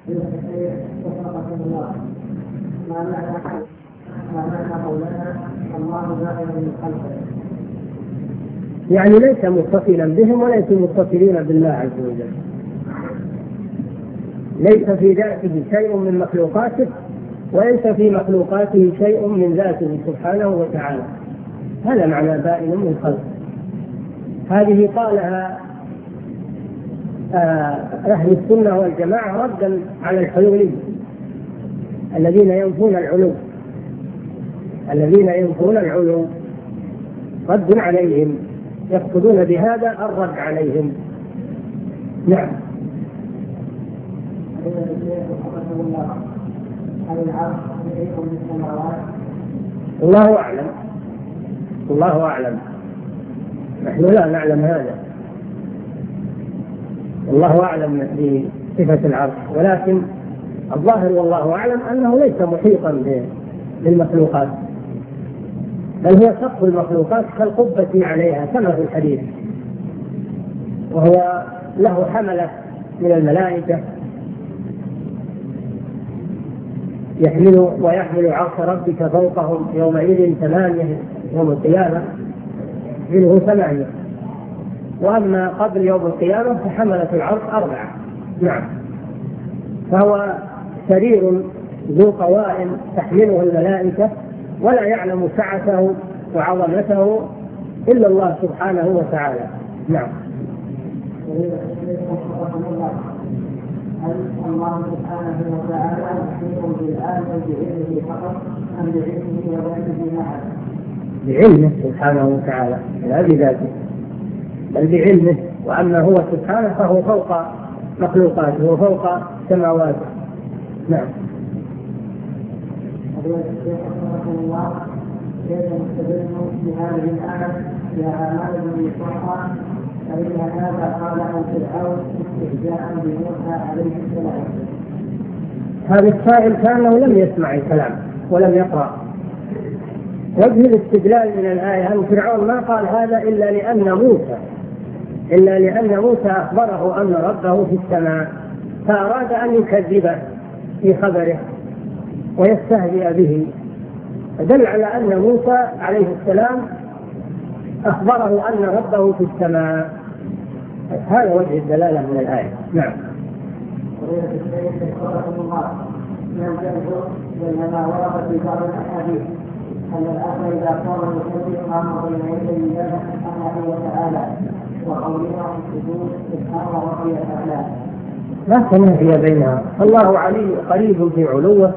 ما معنى قولنا الله داخل من خلقه؟ يعني ليس متصلا بهم وليس متصلين بالله عز وجل، ليس في ذاته شيء من مخلوقاته وليس في مخلوقاته شيء من ذاته سبحانه وتعالى. هذا معنى بائن من خلقه. هذه قالها أهل السنة والجماعة ردا على الحلولية الذين ينفون العلو، رد عليهم، يقصدون بهذا الرد عليهم. نعم. الله أعلم، نحن لا نعلم هذا، الله أعلم بصفة العرش، ولكن الظاهر والله أعلم أنه ليس محيطا بالمخلوقات، بل هو سقف المخلوقات كالقبة عليها كما في الحديث، وهو له حملة من الملائكة ويحمل عرش ربك فوقهم يومئذ 8 يوم القيامة منه 8، وأما قبل يوم القيامة فحملة العرش 4. نعم. فهو سرير ذو قوائم تحمله الملائكة، ولا يعلم سعته وعظمته إلا الله سبحانه وتعالى. نعم. هل الله سبحانه وتعالى يحيط بالآن بعلمه فقط أم بعلمه وذاته معه؟ بعلمه سبحانه وتعالى لا بذاته، بل بعلمه، وأما هو سبحانه فهو فوق مخلوقاته وفوق سماواته. نعم. كيف نستدل بهذه الآية يا أعمال بن صحة فإن هذا قاله فرعون استهزاء بموسى عليه السلام؟ هذا السائل كانه لم يسمع الكلام ولم يقرأ. وجه الاستدلال من الآية أن فرعون ما قال هذا إلا لأن موسى أخبره أن ربه في السماء، فأراد أن يكذبه في خبره ويستهزئ به، دل على أن موسى عليه السلام أخبره أن ربه في السماء. هذا وجه الدلالة من الآية. نعم. بينما ورد في بعض الأحاديث أن الأخ إذا قام يصلي قام بين يدي الله سبحانه وتعالى وقولنا في السجود سبحانه وتعالى لا تنافي بينها. الله قريب في علوه،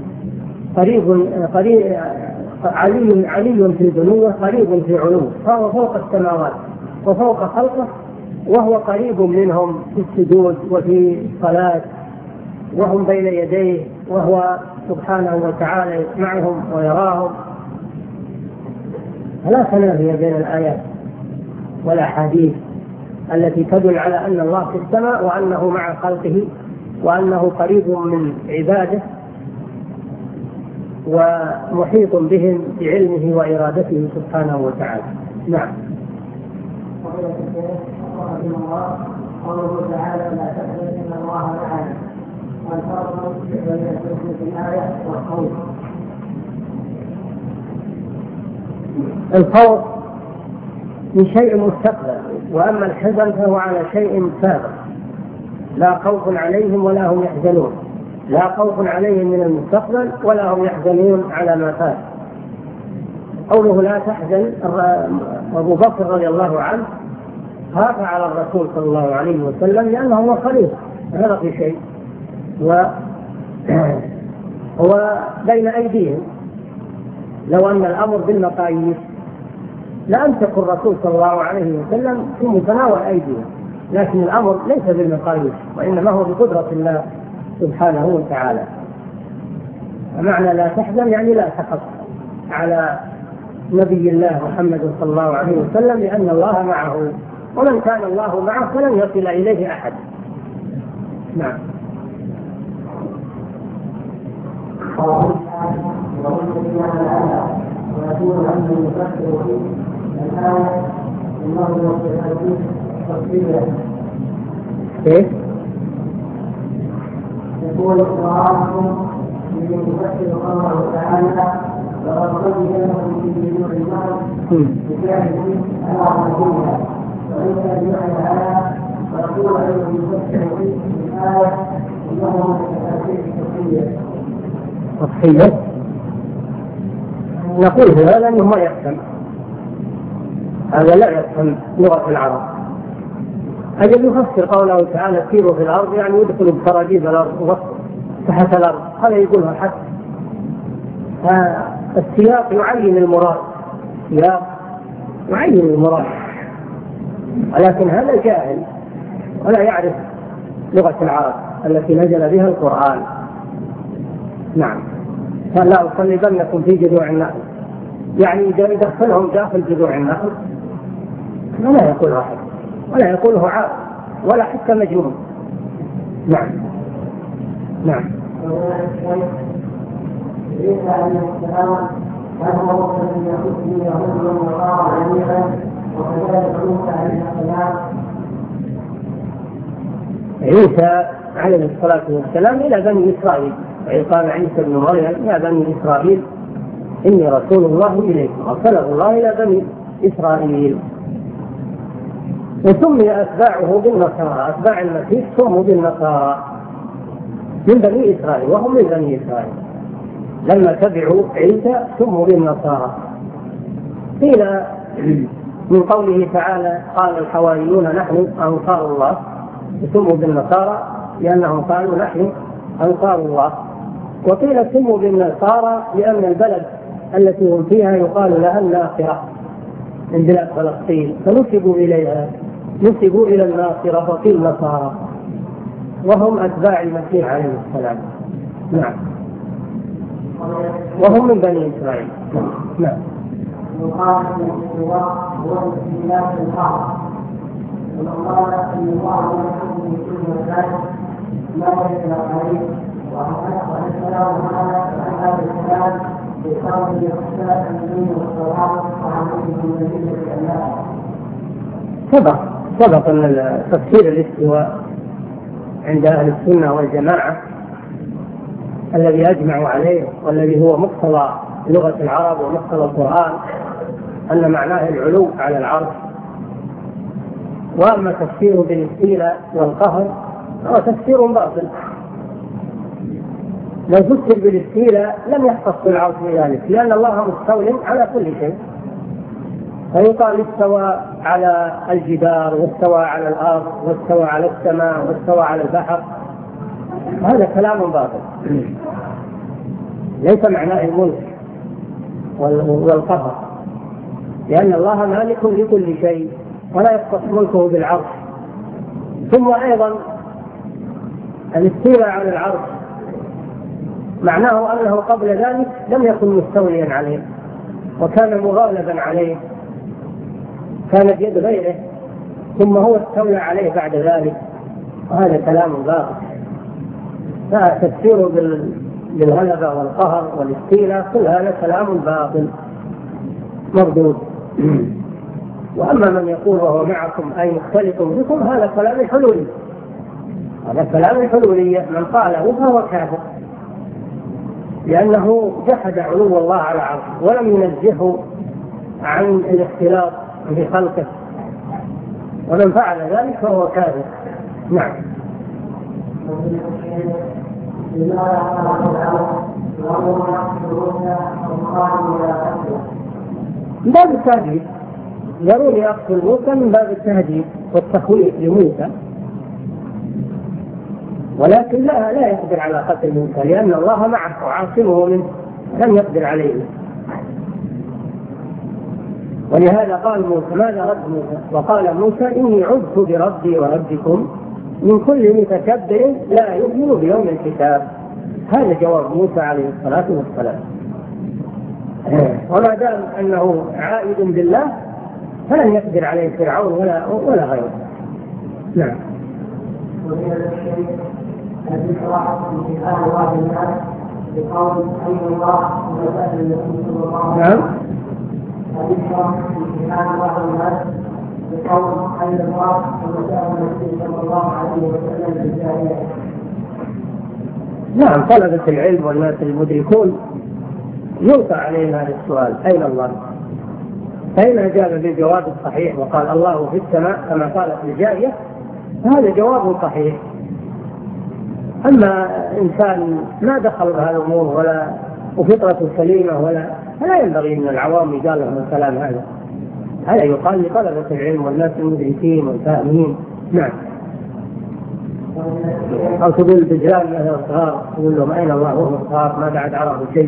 علي في دنوه، قريب في علوه، فهو فوق السماوات وفوق خلقه، وهو قريب منهم في السجود وفي الصلاة وهم بين يديه، وهو سبحانه وتعالى يسمعهم ويراهم. لا تنافي بين الآيات والأحاديث التي تدل على أن الله في السماء وأنه مع خلقه وأنه قريب من عباده ومحيط بهم بعلمه وإرادته سبحانه وتعالى. نعم. قوله تعالى لا تحزن إن الله معنا، والفرق بين الحزن في الآية والخوف. الخوف من شيء مستقبل، وأما الحزن فهو على شيء سابق. لا خوف عليهم ولا هم يحزنون، لا خوف عليهم من المستقبل ولا هم يحزنون على ما فات. قوله لا تحزن، أبو بكر رضي الله عنه خاف على الرسول صلى الله عليه وسلم لأنه هو خليفة هذا في شيء هو بين أيديهم. لو أن الأمر بالمقاييس لأمسك الرسول صلى الله عليه وسلم في متناول أيديهم، لكن الأمر ليس بالمقاييس وإنما هو بقدرة الله سبحانه وتعالى. معنى لا تحزن يعني لا تخف على نبي الله محمد صلى الله عليه وسلم، لأن الله معه، ومن كان الله معه فلن يصل إليه أحد. نعم. كيف؟ يقول وراءكم من يفسر قوله تعالى وقد جاءكم في نور النار بفعله على رسولها وليس بمعنى هذا ويقول انه يفسر فيه الآية انه تفسير تضحية. نقول هذا لأنه ما يفهم، هذا لا يفهم لغة العرب. أجل يفسر قوله تعالى سيروا في الأرض يعني يدخلوا بسراجيب الأرض تحت الأرض، هذا يقولها حتى السياق يعين المراد، السياق يعين المراد، ولكن هذا جاهل ولا يعرف لغة العرب التي نزل بها القرآن. نعم. قال لا أصلبنكم في جذوع النخل، يعني إذا يدخلهم داخل جذوع النخل ولا يقول واحد ولا يقوله عاقل ولا حتى مجنون. نعم. نعم. ليس أن السلام كان موقفا يخص يهود والنصارى جميعا وكذلك موسى عليه السلام. عيسى عليه الصلاة والسلام إلى بني إسرائيل، قال عيسى بن مريم يا بني إسرائيل إني رسول الله إليكم، أرسله الله إلى بني إسرائيل. وسمي أتباعه بالنصارى، أتباع المسيح سموا بالنصارى من بني إسرائيل وهم من بني إسرائيل، لما تبعوا عيسى سموا بالنصارى. قيل من قوله تعالى قال الحواريون نحن أنصار الله، سموا بالنصارى لأنهم قالوا نحن أنصار الله. وقيل سموا بالنصارى لأن البلد التي هم فيها يقال لها الناصرة من بلاد فلسطين، فنسبوا إليها، نسبوا إلى الناصرة فقيل نصارى، وهم أتباع المسيح عليه السلام. نعم. وهم من بني إسرائيل. نعم. وقال في الاستواء هو الاستيلاء في الأرض، وقال أن الله يحكم في كل مكان لا يطلق عليه، وأن السلام على هذا الكلام بقول يخشى الدين والصواب وعليه بالنبي الكلام. سبق أن تفسير الاستواء عند أهل السنة والجماعة الذي أجمعوا عليه والذي هو مقتضى لغة العرب ومقتضى القرآن أن معناه العلو على العرش. وأما تفسير بالاستيلاء والقهر هو تفسير باطل. لو فسر بالاستيلاء لم يختص بالعرش بذلك، لأن الله مستول على كل شيء، فيقال استوى على الجدار واستوى على الأرض واستوى على السماء واستوى على البحر، هذا كلام باطل، ليس معناه الملك والقهر، لأن الله مالك لكل شيء ولا يختص ملكه بالعرش. ثم أيضا الاستيلاء على العرش معناه أنه قبل ذلك لم يكن مستوليا عليه وكان مغالبا عليه، كانت يد غيره ثم هو استولى عليه بعد ذلك، وهذا كلام باطل. فتفسيره بالغلبة والقهر والاستيلاء كل هذا كلام باطل مردود. وأما من يقول وهو معكم أي مختلف بكم هذا كلام الحلولي، هذا كلام الحلولية، من قاله فهو كافر، لأنه جحد علو الله على عرشه ولم ينزهه عن الاختلاط بخلقه، ومن فعل ذلك فهو كافر. نعم. من باب التهديد، ضروري أقتل موسى من باب التهديد والتخويف لموسى، ولكن لا يقدر على قتل موسى لأن الله معه وعاصمه منه، لم يقدر عليه. ولهذا قال موسى ماذا رد موسى؟ وقال موسى إني عذت بربي وربكم من كل متكبر لا يؤمن بيوم الحساب. هذا جواب موسى عليه الصلاة والسلام. وما دام أنه عائد بالله فلن يقدر عليه فرعون ولا غيره. نعم. ومن الشيء الذكرى في كتاب الله الناس بقول أي الله ومثال النبي صلى الله عليه وسلم. الذكرى في كتاب الله الناس بقول أي الله ومثال النبي صلى الله عليه وسلم بالجاهلية. نعم، طلبة العلم والناس المدركون يوقع عليهم هذا السؤال: أين الله؟ فإن أجاب بالجواب الصحيح وقال الله في السماء كما قالت الجارية، هذا جواب صحيح. أما إنسان ما دخل بهذه الأمور ولا وفطرة سليمة فلا ينبغي من العوام يقال لهم الكلام هذا يقال لطلبة العلم والناس المدركين والفاهمين. نعم. أو تقول الدجال مثلا صغار، تقول لهم أين الله وهم صغار ما بعد عرفوا شيء.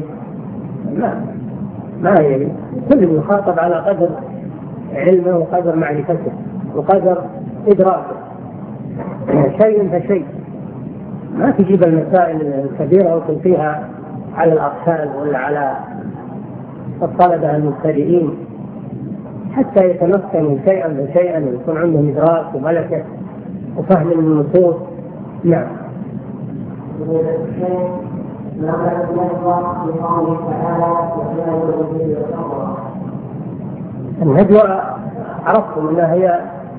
ما هي كل يخاطب على قدر علمه وقدر معرفته وقدر إدراكه، شيء فشيء. ما تجيب المسائل الكبيرة وتلقيها على الأطفال ولا على الطلبة المبتدئين، حتى يتمكنوا شيئا فشيئا ويكون عندهم إدراك وملكة وفهم النصوص. نعم. النجوى عرفتم أنها هي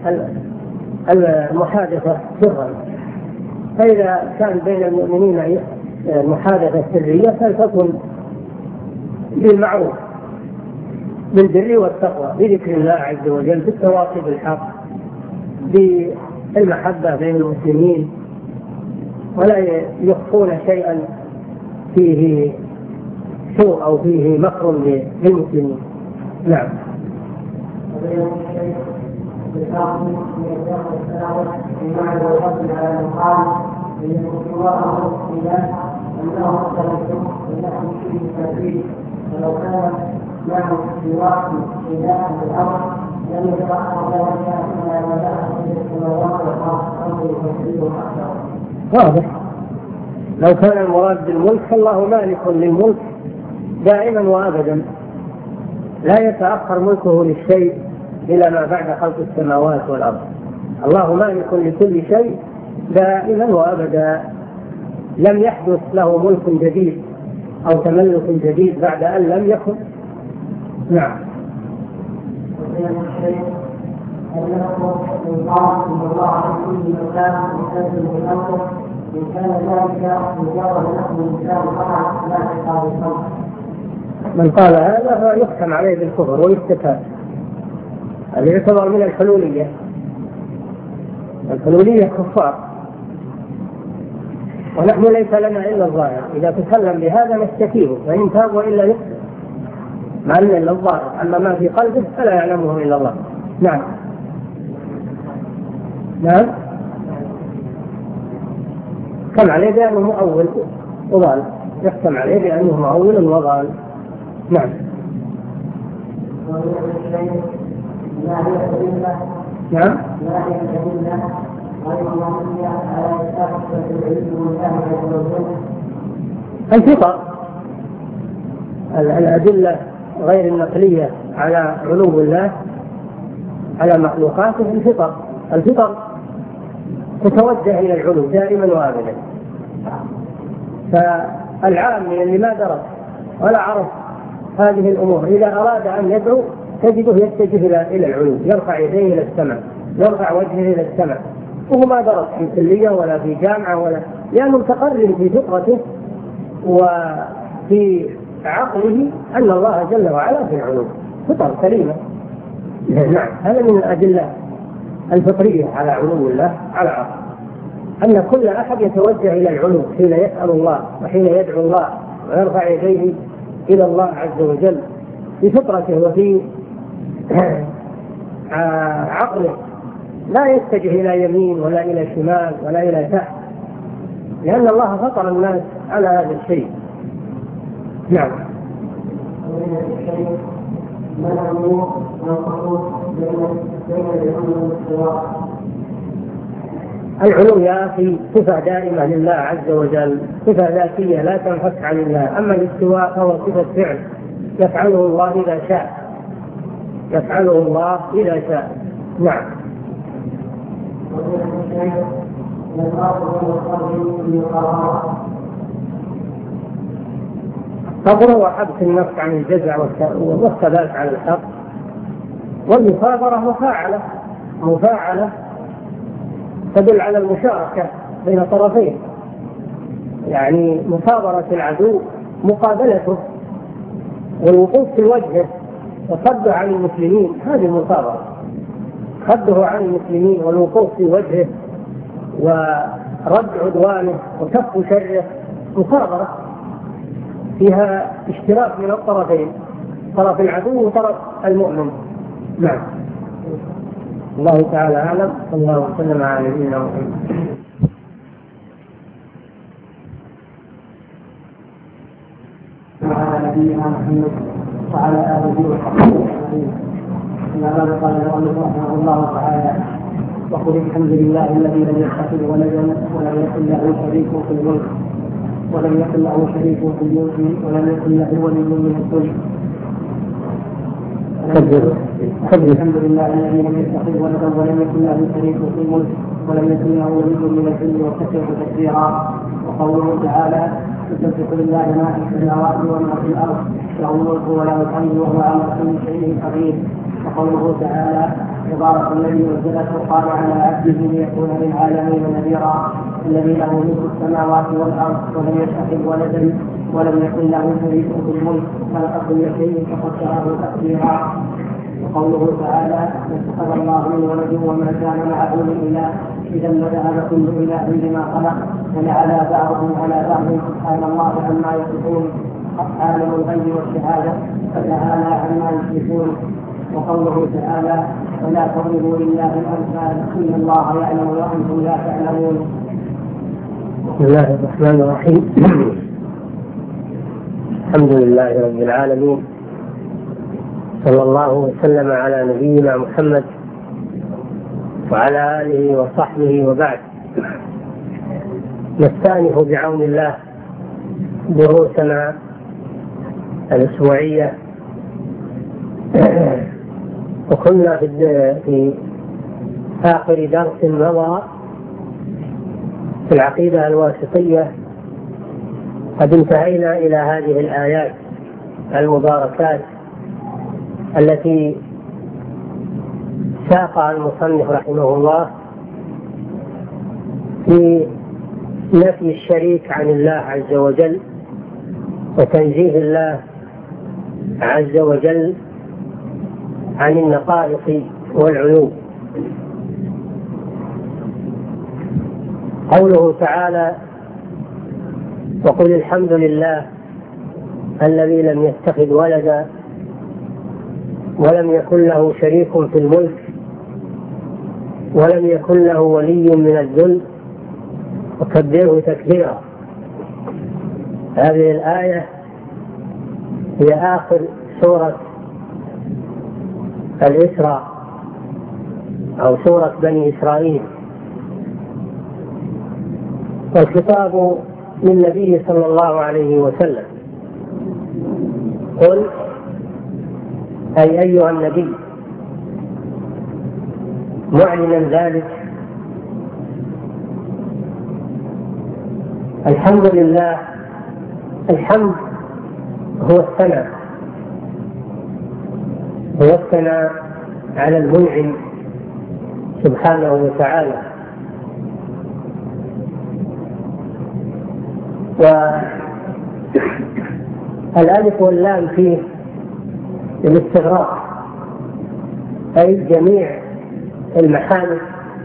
المحادثة سرا، فإذا كان بين المؤمنين محادثة سرية فلتكن بالمعروف بالبر والتقوى، بذكر الله عز وجل، بالتواصي بالحق، بالمحبة بين المسلمين، ولا يخفون شيئا فيه سوء أو فيه مكر للمسلمين. نعم. ولو كان معه سواك في داخل الأرض لم يتأخر ذلك إلا ما دخل في السماوات والأرض يفسره أكثر. واضح. لو كان المراد بالملك فالله مالك للملك دائما وأبدا، لا يتأخر ملكه للشيء إلى ما بعد خلق السماوات والأرض. الله مالك لكل شيء دائما وأبدا، لم يحدث له ملك جديد أو تملك جديد بعد أن لم يكن. نعم. من قال هذا يحكم عليه بالكفر ويستتاب. هذا يعتبر من الحلولية. الحلولية كفار، ونحن ليس لنا إلا الظاهر. إذا تكلم بهذا نستكيه، وإن تاب وإلا يكفر، ما لنا إلا الظاهر، أما ما في قلبه فلا يعلمه إلا الله. نعم. نعم. يحكم عليه بأنه مؤول وضال، يحكم عليه بأنه مؤول وضال. نعم. نعم. الفطر، الأدلة غير النقلية على علو الله على مخلوقاته. الفطر تتوجه إلى العلو دائما وابدا. فالعامي اللي ما درس ولا عرف هذه الأمور إذا أراد أن يدعو تجده يتجه إلى العلو، يرفع يديه إلى السماء، يرفع وجهه إلى السماء، وهو ما درس في كلية ولا في جامعة لأنه متقرر في فطرته وفي عقله أن الله جل وعلا في العلو، فطر سليمة. نعم. هذا من الأدلة الفطرية على علو الله على عقل، أن كل أحد يتوجه إلى العلو حين يسأل الله وحين يدعو الله ويرفع يديه إلى الله عز وجل في فطرته وفي عقله، لا يتجه إلى يمين ولا إلى شمال ولا إلى تحت، لأن الله فطر الناس على هذا الشيء. نعم. العلو يا أخي صفة دائمة لله عز وجل، صفة ذاتية لا تنفك عن الله. أما الاستواء فهو صفة فعل يفعله الله إذا شاء، يفعله الله إذا شاء. نعم. الصبر هو حبس النفس عن الجزع والثبات على الحق، والمصابرة مفاعلة تدل على المشاركة بين طرفين، يعني مصابرة العدو مقابلته والوقوف في وجهه وصده عن المسلمين، هذه المصابرة، صده عن المسلمين والوقوف في وجهه ورد عدوانه وكف شره، مصابرة فيها اشتراك من الطرفين، طرف العدو وطرف المؤمن. نعم. الله تعالى أعلم. صلى الله وسلم على نبينا محمد. وعلى نبينا محمد وعلى آله وصحبه أجمعين. أما قال المؤلف رحمه الله تعالى: وقل الحمد لله الذي لم يتخذ ولدا ولم يكن له شريك في الملك ولم يكن له شريك في الملك ولم يكن له ولي من الذل. الحمد لله الذي لم يتخذ ولدا ولم يكن له شريك في الملك ولم يكن له ولي من الذل وكثر تكبيرا. وقوله تعالى: يسبح لله ما في السماوات وما في الارض له الملك وله الحمد وهو على كل شيء قدير. وقوله تعالى: تبارك الذي نزل الفرقان على عبده ليكون للعالمين نذيرا. الذي له ملك السماوات والارض ولم يتخذ ولدا ولم يكن له شريك في الملك خلق كل شيء فقدره تقديرا. وقوله تعالى: اتخذ الله من ولد وما كان معه من اله اذا لذهب كل اله بما خلق ولعلى بعضهم على بعض سبحان الله عما يصفون عالم الغيب والشهاده فتعالى عما يشركون. وقوله تعالى: ولا تضربوا لله الامثال ان الله يعلم وانتم لا تعلمون. بسم الله الرحمن الرحيم. الحمد لله رب العالمين، صلى الله وسلم على نبينا محمد وعلى آله وصحبه وبعد. نستأنف بعون الله دروسنا الأسبوعية، وكنا في آخر درس مضى في العقيدة الواسطية قد انتهينا إلى هذه الآيات المباركات التي ساقها المصنف رحمه الله في نفي الشريك عن الله عز وجل وتنزيه الله عز وجل عن النقائص والعيوب. قوله تعالى: وقل الحمد لله الذي لم يتخذ ولدا ولم يكن له شريك في الملك ولم يكن له ولي من الذل وكبره تكبيرا. هذه الآية هي آخر سورة الإسراء أو سورة بني إسرائيل، والخطاب للنبي صلى الله عليه وسلم. قل أي أيها النبي، معلنا ذلك. الحمد لله، الحمد هو الثناء، هو الثناء على المنعم سبحانه وتعالى. والألف واللام فيه الاستغراق، أي جميع المحامد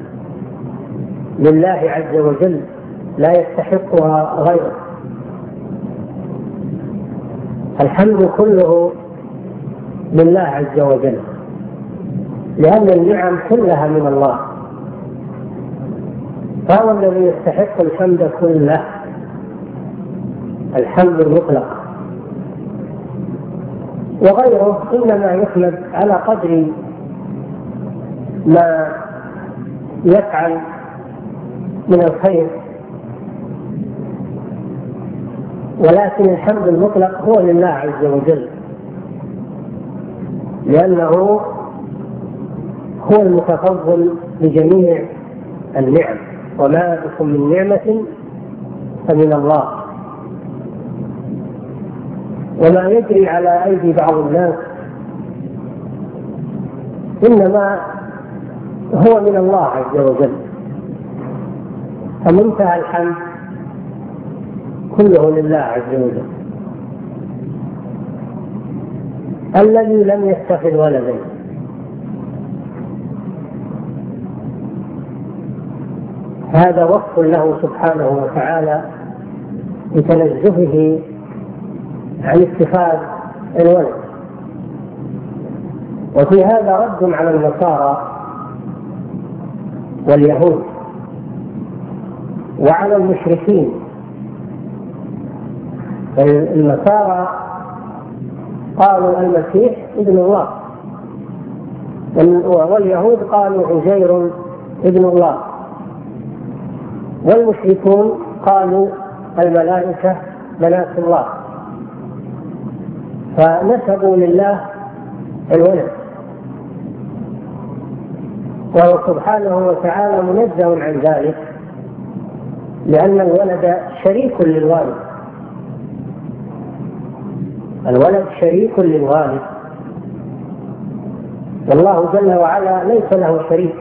لله عز وجل لا يستحقها غيره. الحمد كله لله عز وجل، لأن النعم كلها من الله، فهو الذي يستحق الحمد كله، الحمد المطلق. وغيره إنما يحمد على قدر ما يفعل من الخير، ولكن الحمد المطلق هو لله عز وجل، لأنه هو المتفضل بجميع النعم، وما بكم من نعمة فمن الله. وما يجري على أيدي بعض الناس إنما هو من الله عز وجل. فمنتهى الحمد كله لله عز وجل، الذي لم يتخذ ولدا. هذا وصف له سبحانه وتعالى بتنزهه عن اتخاذ الولد. وفي هذا رد على النصارى واليهود وعلى المشركين. النصارى قالوا المسيح ابن الله، واليهود قالوا عزير ابن الله، والمشركون قالوا الملائكة بنات الله، فنسبوا لله الولد، وهو سبحانه وتعالى منزه عن ذلك، لأن الولد شريك للوالد. الولد شريك للوالد، والله جل وعلا ليس له شريك،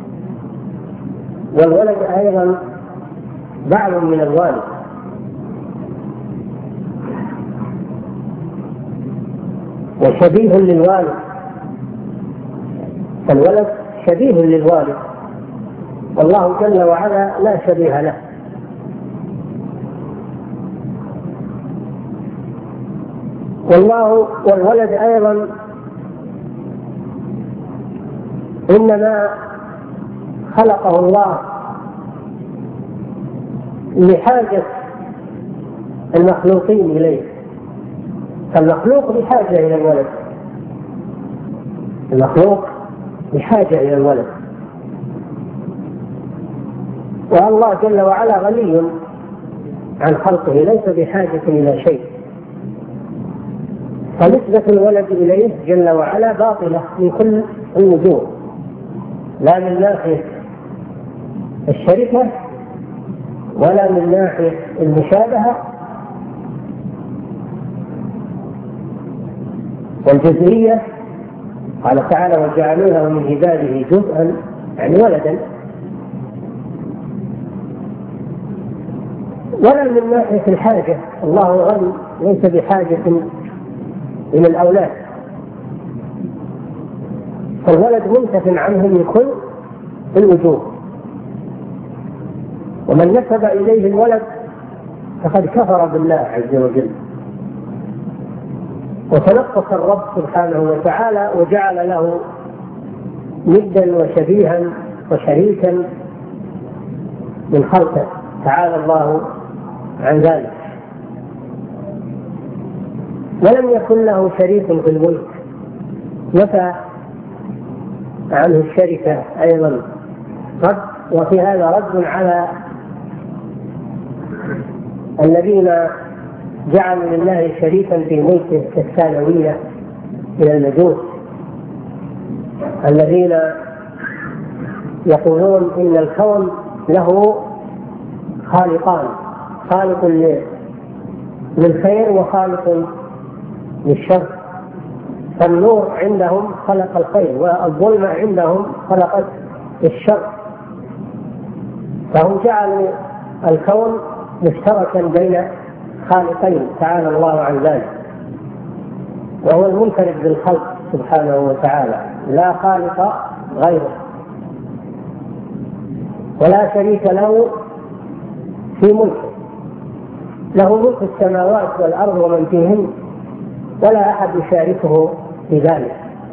والولد أيضا بعض من الوالد. وشبيه للوالد، فالولد شبيه للوالد، والله جل وعلا لا شبيه له. والولد أيضا إنما خلقه الله لحاجة المخلوقين إليه، فالمخلوق بحاجة إلى الولد، المخلوق بحاجة إلى الولد، والله جل وعلا غني عن خلقه ليس بحاجة إلى شيء، فنسبة الولد إليه جل وعلا باطلة من كل الوجوه، لا من ناحية الشركة ولا من ناحية المشابهة والجزئية. قال تعالى وجعلوا له من عباده جزءا يعني ولدا، ولا من ناحية الحاجة، الله غني ليس بحاجة إلى الأولاد، فالولد منتف عنه من كل الوجوه. ومن نسب إليه الولد فقد كفر بالله عز وجل، وتنقص الرب سبحانه وتعالى وجعل له ندا وشبيها وشريكا من خلقه، تعالى الله عن ذلك. ولم يكن له شريك في الملك، نفى عنه الشركة أيضا رد. وفي هذا رد على الذين جعلوا لله شريكا في ملكه كالثانوية من المجوس، الذين يقولون إن الكون له خالقان، خالق للخير وخالق للشر، فالنور عندهم خلق الخير والظلمة عندهم خلقت الشر، فهم جعلوا الكون مشتركا بين خالقين تعالى الله عن ذلك، وهو المنفرد بالخلق سبحانه وتعالى، لا خالق غيره ولا شريك له في ملكه، له ملك السماوات والأرض ومن فيهن، ولا أحد يشاركه في ذلك.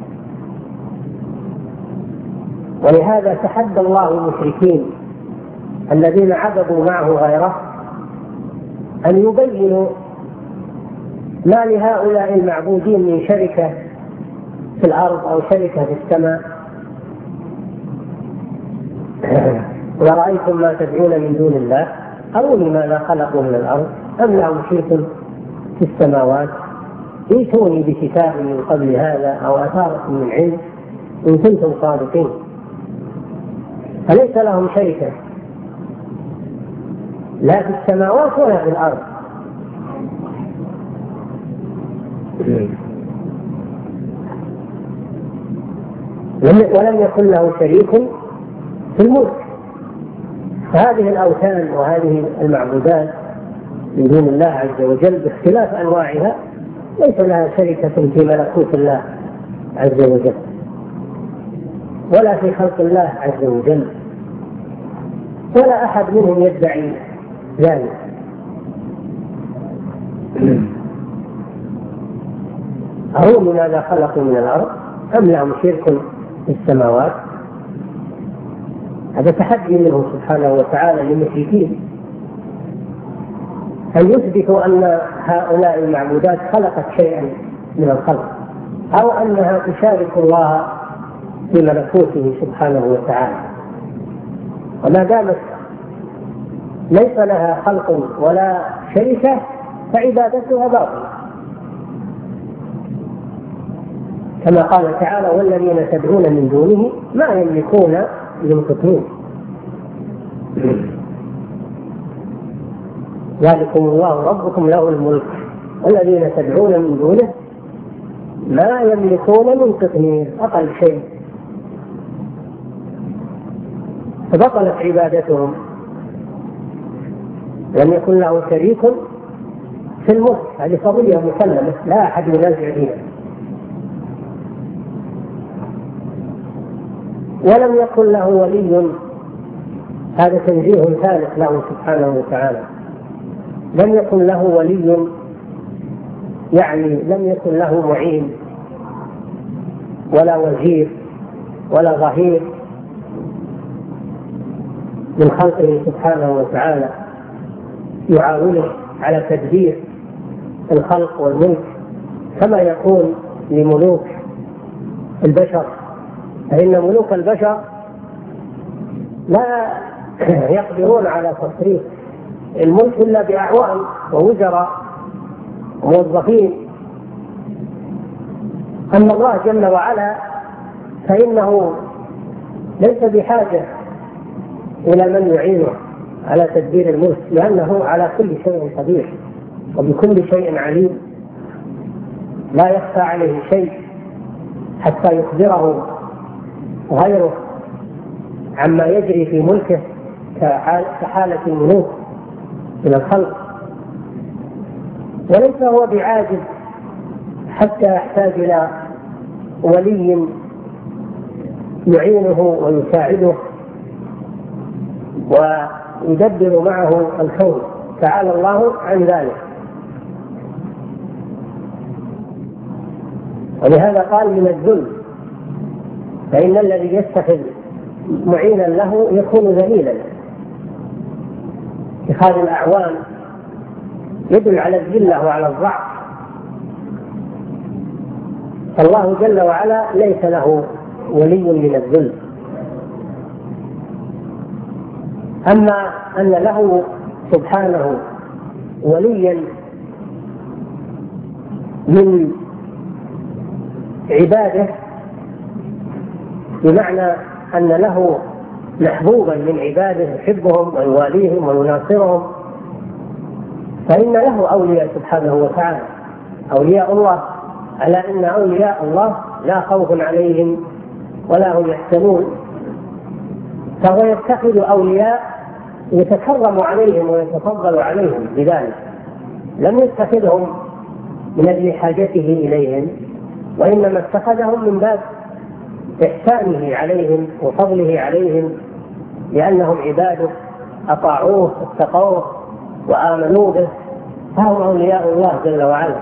ولهذا تحدى الله المشركين الذين عبدوا معه غيره أن يبينوا ما لهؤلاء المعبودين من شركة في الأرض أو شركة في السماء. ورأيتم ما تدعون من دون الله أروني ماذا خلقوا من الأرض أم لهم شرك في السماوات ائتوني بكتاب من قبل هذا أو أثارة من علم إن كنتم صادقين. فليس لهم شركة لا في السماوات ولا في الأرض. ولم يكن له شريك في الملك. فهذه الأوثان وهذه المعبودات من دون الله عز وجل باختلاف أنواعها ليس لها شركة في ملكوت الله عز وجل ولا في خلق الله عز وجل، ولا أحد منهم يدعي ذلك. أهم ماذا خلقوا من الأرض أم لهم شرك في السماوات؟ هذا تحدي منه سبحانه وتعالى للمشركين أن يثبتوا أن هؤلاء المعبودات خلقت شيئا من الخلق أو أنها تشارك الله في ملكوته سبحانه وتعالى. وما دامت ليس لها خلق ولا شركة فعبادتها باطلة، كما قال تعالى: والذين تدعون من دونه ما يملكون ينفقون. ذلكم الله ربكم له الملك والذين تدعون من دونه ما يملكون من قطمير، أقل شيء. فبطلت عبادتهم، لم يكن له شريك في الملك، هذه قضية مسلمة لا أحد ينازع فيها. ولم يكن له ولي، هذا تنزيه ثالث له سبحانه وتعالى. لم يكن له ولي يعني لم يكن له معين ولا وزير ولا ظهير من خلقه سبحانه وتعالى يعاونه على تدبير الخلق والملك كما يكون لملوك البشر. فإن ملوك البشر لا يقدرون على تصريف الملك إلا بأعوان ووزراء وموظفين. أما الله جل وعلا فإنه ليس بحاجة إلى من يعينه على تدبير الملك، لأنه على كل شيء قدير وبكل شيء عليم، لا يخفى عليه شيء حتى يخبره غيره عما يجري في ملكه كحالة الملوك من الخلق. وليس هو بعاجز حتى يحتاج إلى ولي يعينه ويساعده ويدبر معه الكون، تعالى الله عن ذلك. ولهذا قال من الذل، فإن الذي يتخذ معينا له يكون ذليلا. اتخاذ الأعوان يدل على الذلة وعلى الضعف. الله جل وعلا ليس له ولي من الذل. أما أن له سبحانه وليا من عباده بمعنى أن له محبوبا من عباده يحبهم ويواليهم ويناصرهم، فإن له أولياء سبحانه وتعالى، أولياء الله، ألا إن أولياء الله لا خوف عليهم ولا هم يحزنون. فهو يتخذ أولياء يتكرم عليهم ويتفضل عليهم بذلك، لم يتخذهم من أجل حاجته إليهم، وإنما اتخذهم من باب إحسانه عليهم وفضله عليهم، لأنهم عباده أطاعوه اتقوه وآمنوا به، فهم أولياء الله جل وعلا.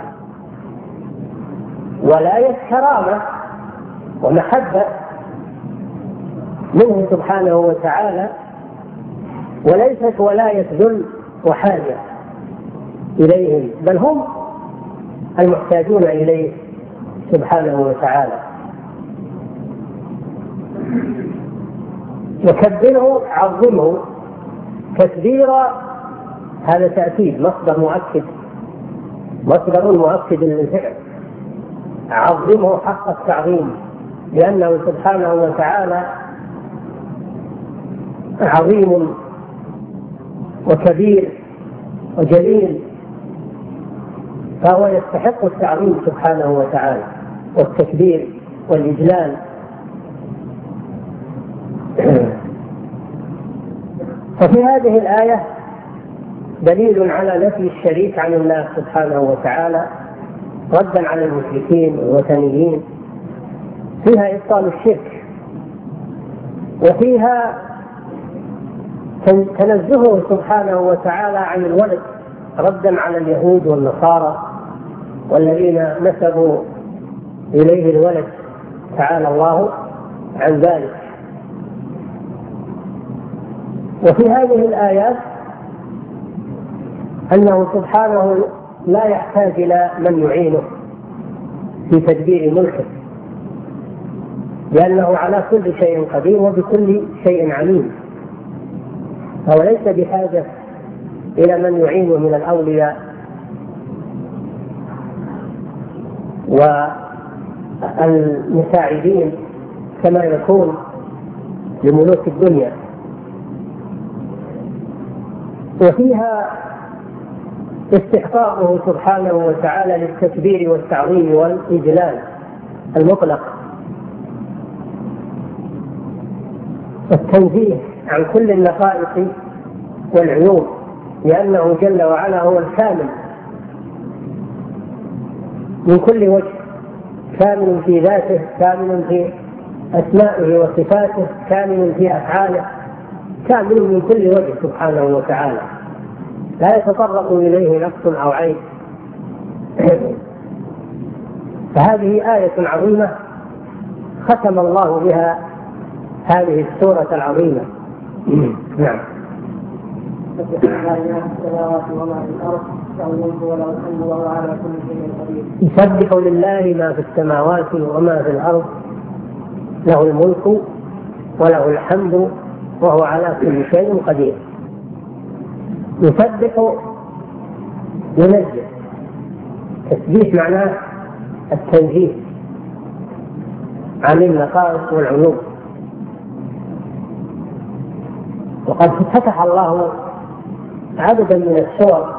ولاية كرامة ومحبة منه سبحانه وتعالى، وليست ولاية ذل وحاجة إليهم، بل هم المحتاجون إليه سبحانه وتعالى. وكبره عظمه تكبيرا، هذا تأكيد مصدر مؤكد، مصدر مؤكد للفعل. عظمه حق التعظيم، لأنه سبحانه وتعالى عظيم وكبير وجليل، فهو يستحق التعظيم سبحانه وتعالى والتكبير والإجلال. ففي هذه الآية دليل على نفي الشريك عن الله سبحانه وتعالى ردا على المشركين والوثنيين، فيها إبطال الشرك، وفيها تنزهه سبحانه وتعالى عن الولد ردا على اليهود والنصارى والذين نسبوا إليه الولد، تعالى الله عن ذلك. وفي هذه الآيات أنه سبحانه لا يحتاج إلى من يعينه في تدبير ملكه، لأنه على كل شيء قدير وبكل شيء عليم، فهو ليس بحاجة إلى من يعينه من الأولياء والمساعدين كما يكون لملوك الدنيا. وفيها استحقاقه سبحانه وتعالى للتكبير والتعظيم والإجلال المطلق، والتنزيه عن كل النقائص والعيوب، لأنه جل وعلا هو الكامل من كل وجه، كامل في ذاته، كامل في أسمائه وصفاته، كامل في أفعاله، كامل من كل وجه سبحانه وتعالى، لا يتطرق إليه نفس أو عين. فهذه آية عظيمة ختم الله بها هذه السورة العظيمة. نعم. يسبح لله ما في السماوات وما في الأرض، له الملك وله الحمد وهو على كل شيء قدير. يسبح ينزه، تسبيح معناه التنزيه عن النقائص والعيوب. وقد فتح الله عددا من السور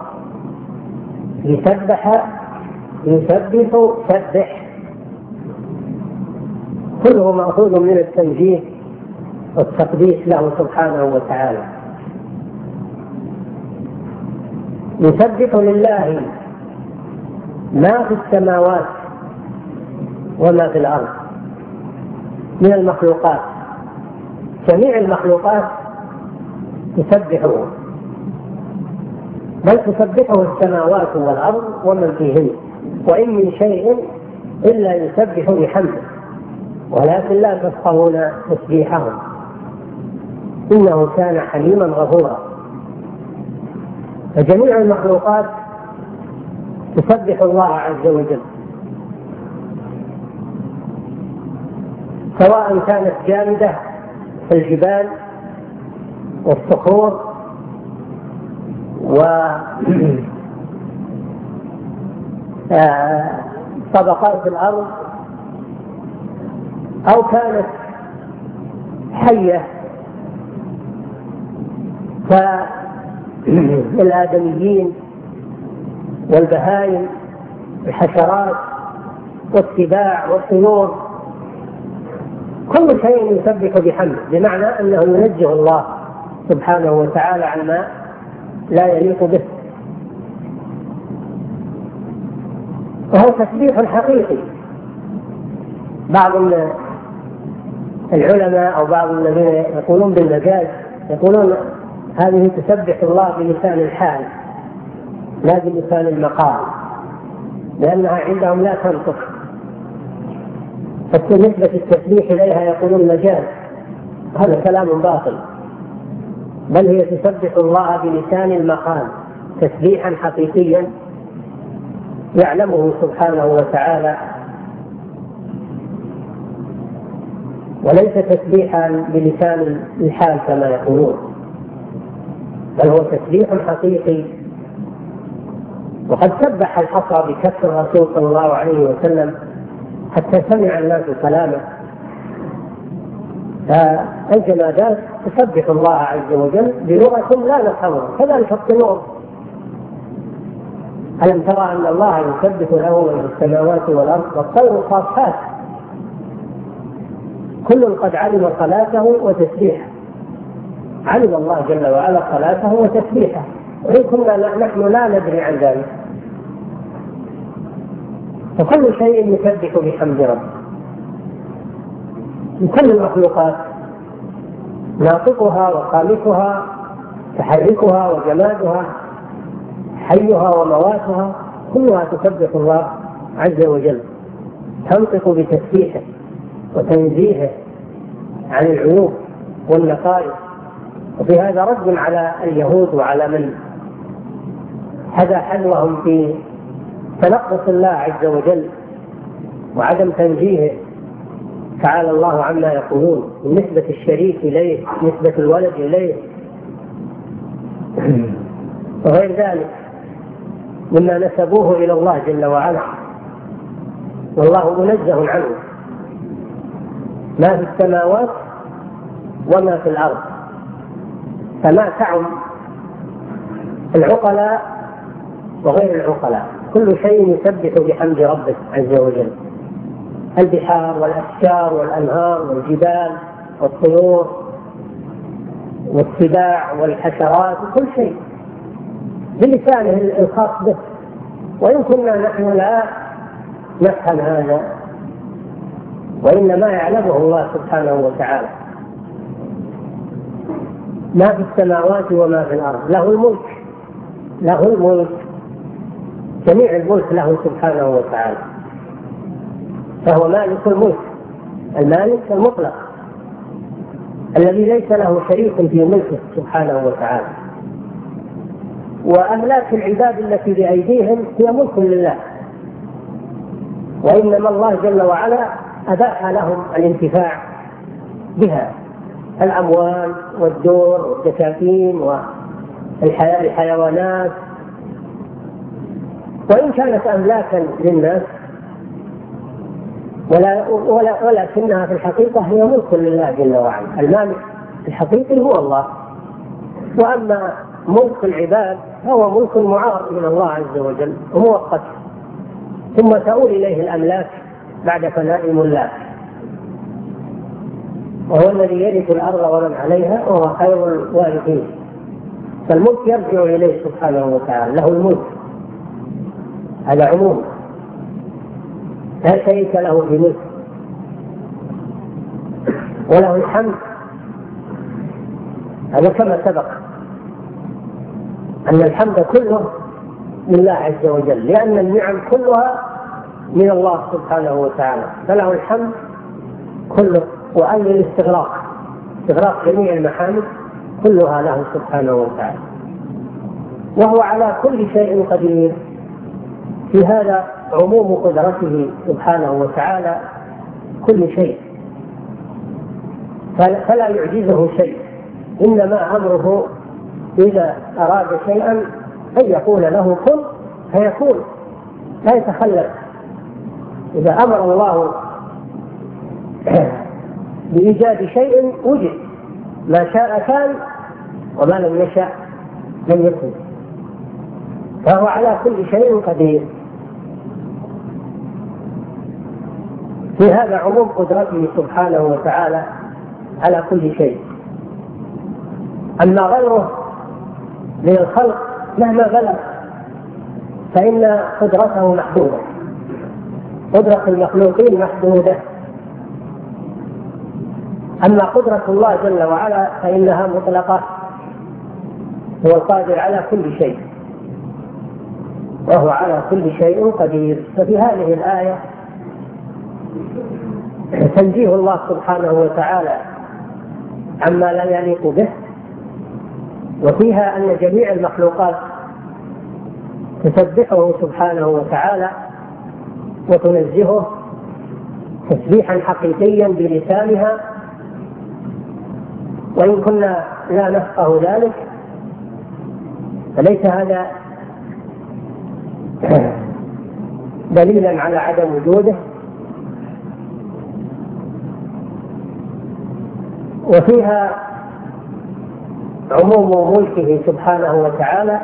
يسبح، سبح، كله مأخوذ من التنزيه والتقديس له سبحانه وتعالى. يسبح لله ما في السماوات وما في الأرض من المخلوقات، جميع المخلوقات تسبحه، بل تسبحه السماوات والأرض ومن فيهن، وإن من شيء إلا يسبح بحمده ولكن لا تفقهون تسبيحهم إنه كان حليما غفورا. فجميع المخلوقات تسبح الله عز وجل، سواء كانت جامدة كالجبال والصخور وطبقات الأرض، أو كانت حية كالآدميين والبهائم الحشرات والسباع والطيور، كل شيء يسبح بحمده، بمعنى أنه ينزه الله سبحانه وتعالى عما لا يليق به، وهو تسبيح حقيقي. بعض العلماء أو بعض الذين يقولون بالمجاز يقولون هذه تسبح الله بلسان الحال لا بلسان المقال، لأنها عندهم لا تنطق، فنسبة التسبيح إليها يقولون مجاز، هذا كلام باطل، بل هي تسبح الله بلسان المقال تسبيحا حقيقيا يعلمه سبحانه وتعالى، وليس تسبيحا بلسان الحال كما يقولون، بل هو تسبيح حقيقي. وقد سبح الحصى بكف الرسول صلى الله عليه وسلم حتى سمع الناس كلامه. فالجمادات تسبح الله عز وجل بلغة لا نفهمها، كذلك الطيور. ألم ترى أن الله يسبح له من السماوات والأرض والطير صافات، كل قد علم صلاته وتسبيحه، علم الله جل وعلا صلاته وتسبيحه، وإن كنا نحن لا ندري عن ذلك. فكل شيء يسبح بحمد ربه من كل المخلوقات، ناطقها وخالقها، تحركها وجمادها، حيها ومواتها، كلها تسبح الله عز وجل، تنطق بتسبيحه وتنزيهه عن العيوب والنقائص. وفي هذا رد على اليهود وعلى من حذا حذوهم في تنقص الله عز وجل وعدم تنزيهه. تعالى الله عما يقولون من نسبة الشريك إليه، نسبة الولد إليه وغير ذلك مما نسبوه إلى الله جل وعلا، والله منزه عنه، ما في السماوات وما في الأرض. فما تعم العقلاء وغير العقلاء، كل شيء يسبح بحمد ربه عز وجل، البحار والأشجار والأنهار والجبال والطيور والسباع والحشرات وكل شيء بلسانه الخاص به. وإن كنا نحن لا نفهم هذا، وإنما يعلمه الله سبحانه وتعالى. ما في السماوات وما في الأرض، له الملك، له الملك، جميع الملك له سبحانه وتعالى، فهو مالك الملك، المالك المطلق الذي ليس له شريك في ملكه سبحانه وتعالى. وأملاك العباد التي بأيديهم هي ملك لله، وإنما الله جل وعلا أباح لهم الانتفاع بها، الأموال والدور والدكاكين والحيوانات. وإن كانت أملاكا للناس ولكنها في الحقيقة هي ملك لله جل وعلا. المالك الحقيقي هو الله، وأما ملك العباد هو ملك معار من الله عز وجل ومؤقت، ثم تؤول إليه الأملاك بعد فناء الملاك، وهو الذي يرث الأرض ومن عليها وهو خير الوارثين. فالملك يرجع إليه سبحانه وتعالى، له الملك، هذا عموم، لا شريك له في ملك. وله الحمد، هذا كما سبق أن الحمد كله لله عز وجل، لأن النعم كلها من الله سبحانه وتعالى، فله الحمد كله. وأن الاستغراق، استغراق جميع المحامد كلها له سبحانه وتعالى، وهو على كل شيء قدير. في هذا عموم قدرته سبحانه وتعالى كل شيء، فلا يعجزه شيء، إنما أمره إذا أراد شيئا أن يقول له كن فيكون، لا يتخلف. إذا أمر الله بإيجاد شيء وجد، ما شاء كان وما لم يشاء لم يكن، فهو على كل شيء قدير. في هذا عموم قدرته سبحانه وتعالى على كل شيء. أما غيره من الخلق مهما بلغ فإن قدرته محدودة، قدرة المخلوقين محدودة، أما قدرة الله جل وعلا فإنها مطلقة، هو القادر على كل شيء وهو على كل شيء قدير. ففي هذه الآية تنزيه الله سبحانه وتعالى عما لا يليق به، وفيها أن جميع المخلوقات تسبحه سبحانه وتعالى وتنزهه تسبيحا حقيقيا بلسانها، وإن كنا لا نفقه ذلك فليس هذا دليلا على عدم وجوده. وفيها عموم ملكه سبحانه وتعالى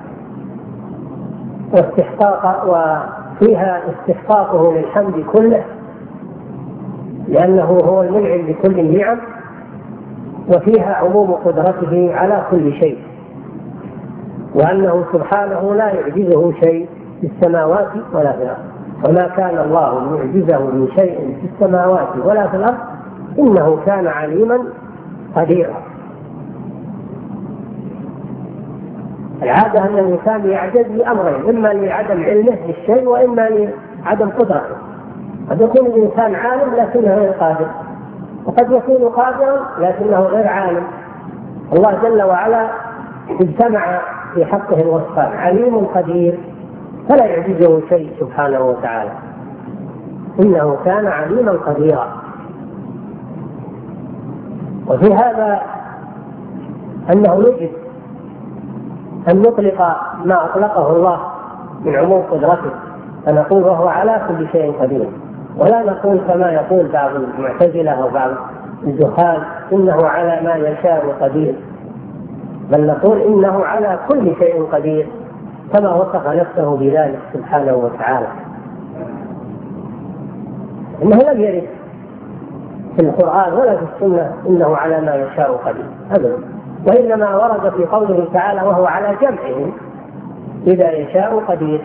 وفيها استحقاقه للحمد كله، لأنه هو المنعم بكل النعم. وفيها عموم قدرته على كل شيء، وأنه سبحانه لا يعجزه شيء في السماوات ولا في الأرض، وما كان الله ليعجزه من شيء في السماوات ولا في الأرض إنه كان عليما قديرا. العادة أن الإنسان يعجز لأمرين، إما لعدم علمه بالشيء وإما لعدم قدرته. قد يكون الإنسان عالم لكنه غير قادر، وقد يكون قادرا لكنه غير عالم. الله جل وعلا اجتمع في حقه الوصفان، عليم قدير فلا يعجزه شيء سبحانه وتعالى، إنه كان عليما قديرا. وفي هذا أنه يجب أن نطلق ما أطلقه الله من عموم قدرته، فنقول وهو على كل شيء قدير، ولا نقول كما يقول بعض المعتزلة أو بعض الجهال إنه على ما يشاء قدير، بل نقول إنه على كل شيء قدير كما وصف نفسه بذلك سبحانه وتعالى. إنه لم يرد في القرآن ولا في السنة إنه على ما يشاء قدير أبدا، وإنما ورد في قوله تعالى وهو على جمعهم إذا يشاء قدير،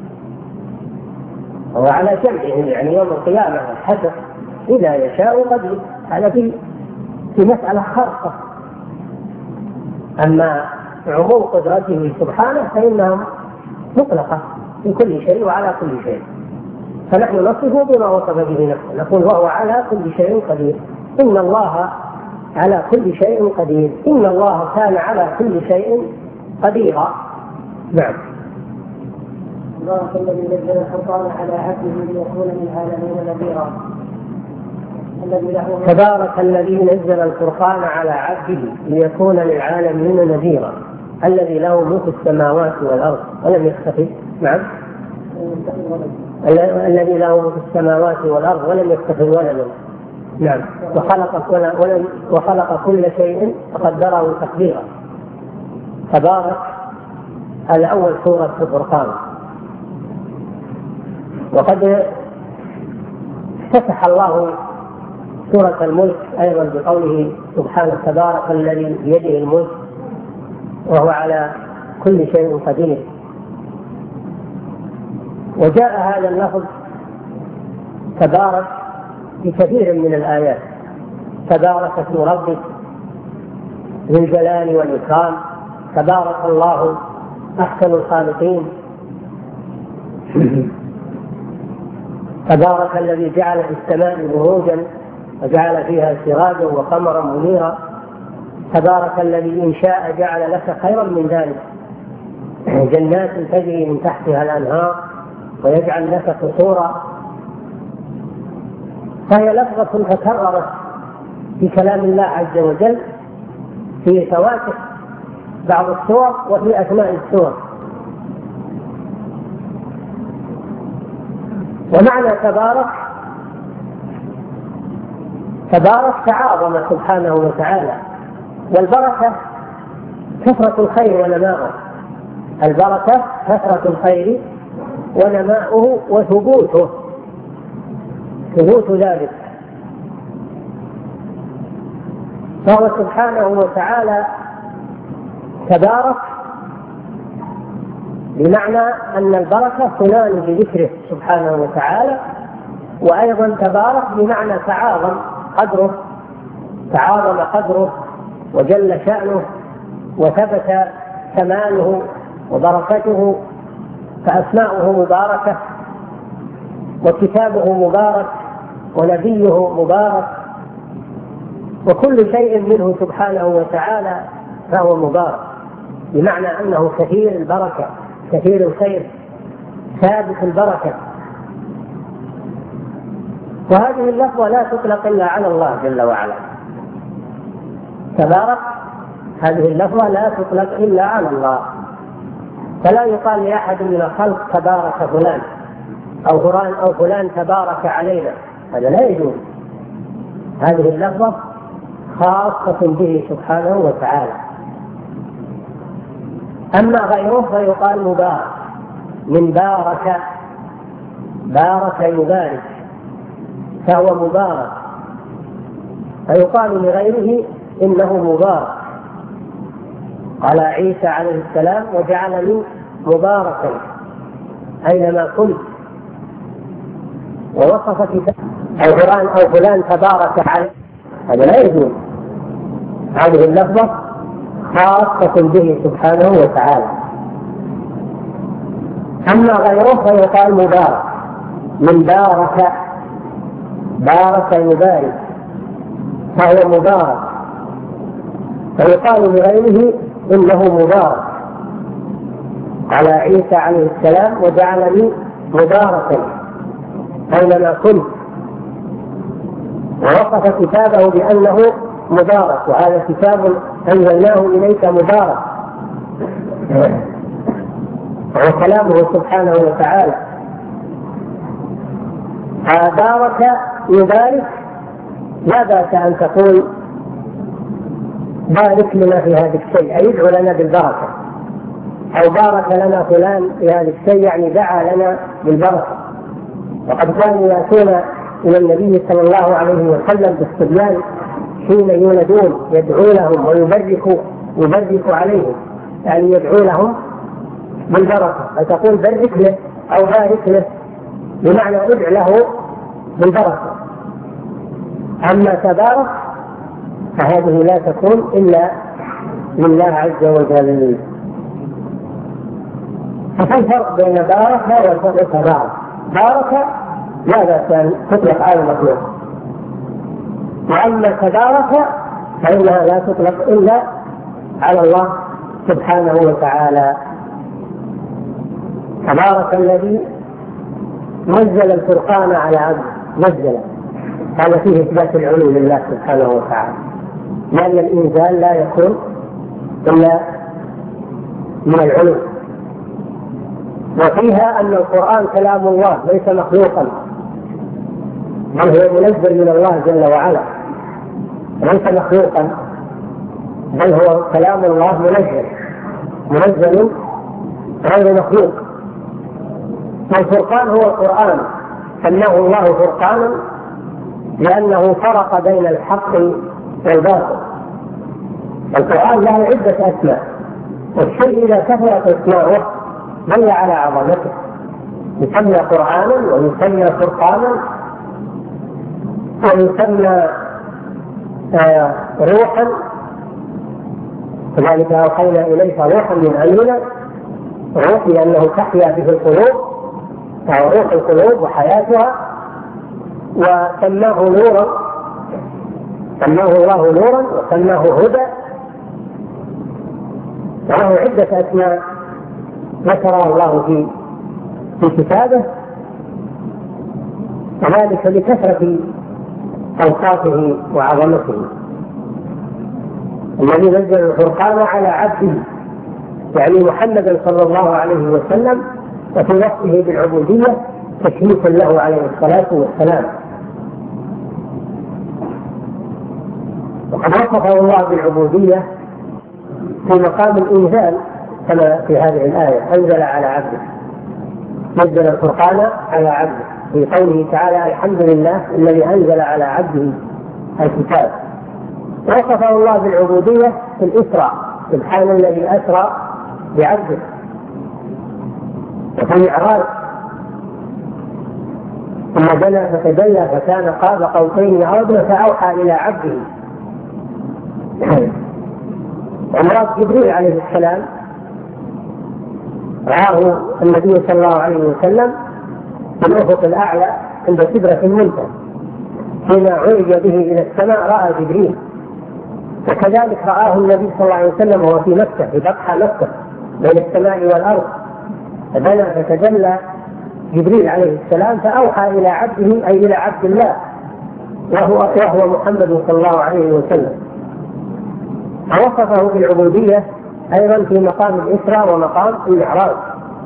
وهو على جمعهم يعني يوم القيامة الحشر إذا يشاء قدير، هذا في مسألة خاصة. أما عموم قدرته سبحانه فإنها مطلقة في كل شيء وعلى كل شيء، فنحن نصفه بما وصف به نفسه، نقول وهو على كل شيء قدير، إن الله على كل شيء قدير، إن الله كان على كل شيء قديرا. نعم. الله الذي نزل الفرقان على عبده ليكون للعالمين نذيرا. تبارك الذي نزل الفرقان على عبده ليكون للعالمين نذيرا، الذي له ملك السماوات والأرض ولم يختفي. نعم. الذي له ملك السماوات والأرض ولم يختفي ولدا. نعم. وخلق كل شيء فقدره تقديرا. تبارك الأول سورة الفرقان. وقد افتتح الله سورة الملك أيضا بقوله سبحانه تبارك الذي بيده الملك وهو على كل شيء قدير. وجاء هذا اللفظ تبارك في كثير من الآيات، تبارك اسم ربك ذي الجلال والإكرام، تبارك الله أحسن الخالقين، تبارك الذي جعل في السماء بروجا وجعل فيها سراجا وقمرا منيرا، تبارك الذي إن شاء جعل لك خيرا من ذلك جنات تجري من تحتها الأنهار ويجعل لك قصورا. فهي لفظة تكررت في كلام الله عز وجل في فواتح بعض السور وفي أثناء السور. ومعنى تبارك تعاظم سبحانه وتعالى، والبركة كثرة الخير ونماؤه، البركة كثرة الخير ونماؤه وثبوت ذلك. فهو سبحانه وتعالى تبارك بمعنى أن البركة تنال بذكره سبحانه وتعالى، وأيضا تبارك بمعنى تعاظم قدره وجل شأنه وثبت كماله وبركته، فأسماؤه مباركة وكتابه مبارك ونبيه مبارك، وكل شيء منه سبحانه وتعالى فهو مبارك، بمعنى أنه كثير البركة كثير الخير ثابت البركة. وهذه اللفظة لا تطلق إلا على الله جل وعلا. تبارك هذه اللفظة لا تطلق إلا على الله، فلا يقال لأحد من الخلق تبارك فلان أو فلان تبارك علينا، هذا لا يجوز. هذه اللفظة خاصة به سبحانه وتعالى. أما غيره فيقال مبارك، من بارك يبارك فهو مبارك، فيقال لغيره إنه مبارك. قال عيسى عليه السلام وجعلني مباركا أينما كنت. ووصف كتاب القرآن أو فلان تبارك عليه، هذا لا يجوز. هذه اللفظة خاصة به سبحانه وتعالى. أما غيره فيقال مبارك، من بارك، بارك يبارك فهو مبارك، فيقال لغيره إنه مبارك. على عيسى عليه السلام وجعلني مباركا أينما كنت، ووصف كتابه بأنه مبارك، وهذا كتاب أنزلناه إليك مبارك، وهو كلامه سبحانه وتعالى. بارك يبارك، لا بأس أن تقول بارك لنا في هذا الشيء، أي ادعو لنا بالبركة، أو بارك لنا فلان في هذا الشيء، يعني دعا لنا بالبركة. وقد كانوا يأتون إلى النبي صلى الله عليه وسلم بالصبيان حين يولدون، يدعو لهم ويبرك عليهم، يعني يدعو لهم بالبركة، فتقول بارك له أو بارك له بمعنى ادع له بالبركة. أما تبارك فهذه لا تكون إلا لله عز وجل. ففي فرق بين بارك وتبارك. بارك لا بأس أن تطلق على المخلوق، وأما تبارك فإنها لا تطلق إلا على الله سبحانه وتعالى. تبارك الذي نزل الفرقان على عبده، نزل، هذا فيه إثبات العلو لله سبحانه وتعالى، لأن الإنزال لا يكون إلا من العلو. وفيها أن القرآن كلام الله ليس مخلوقا، بل هو منزل من الله جل وعلا، ليس مخلوقا، بل هو كلام الله منزل غير مخلوق. والفرقان هو القرآن، سماه الله فرقانا لأنه فرق بين الحق والباطل. القرآن له عدة أسماء، والشيء إذا كثرت أسماؤه دل على عظمته، يسمى قرآنا ويسمى فرقانا ويسمى روحا، كذلك أوحينا إليك روحا من أمرنا، روح لأنه تحيا به القلوب، فهو روح القلوب وحياتها. وسماه نورا، سماه الله نورا وسماه هدى، وله عدة أسماء ذكرها الله في كتابه، وذلك لكثرة أوصافه وعظمته. الذي نزل الفرقان على عبده يعني محمدا صلى الله عليه وسلم، وفي وصفه بالعبودية تشريفا له عليه الصلاة والسلام. وقد وصفه الله بالعبودية في مقام الإنزال كما في هذه الآية، أنزل على عبده، نزل الفرقان على عبده، في قوله تعالى الحمد لله الذي أنزل على عبده الكتاب. وصفه الله بالعبودية في الإسراء، سبحان الذي أسرى بعبده، وفي المعراج ثم دنا فتدلى فكان قاب قوسين أو أدنى فأوحى إلى عبده. ومراد جبريل عليه السلام رآه النبي صلى الله عليه وسلم في الأفق الأعلى عند سدرة المنتهى، حين عرج به إلى السماء رأى جبريل. وكذلك رآه النبي صلى الله عليه وسلم وهو في مكة، في بطحة مكة بين السماء والأرض، فدنا فتجلى جبريل عليه السلام فأوحى إلى عبده أي إلى عبد الله وهو محمد صلى الله عليه وسلم. ووصفه بالعبودية أيضا في مقام الإسراء ومقام المعراج.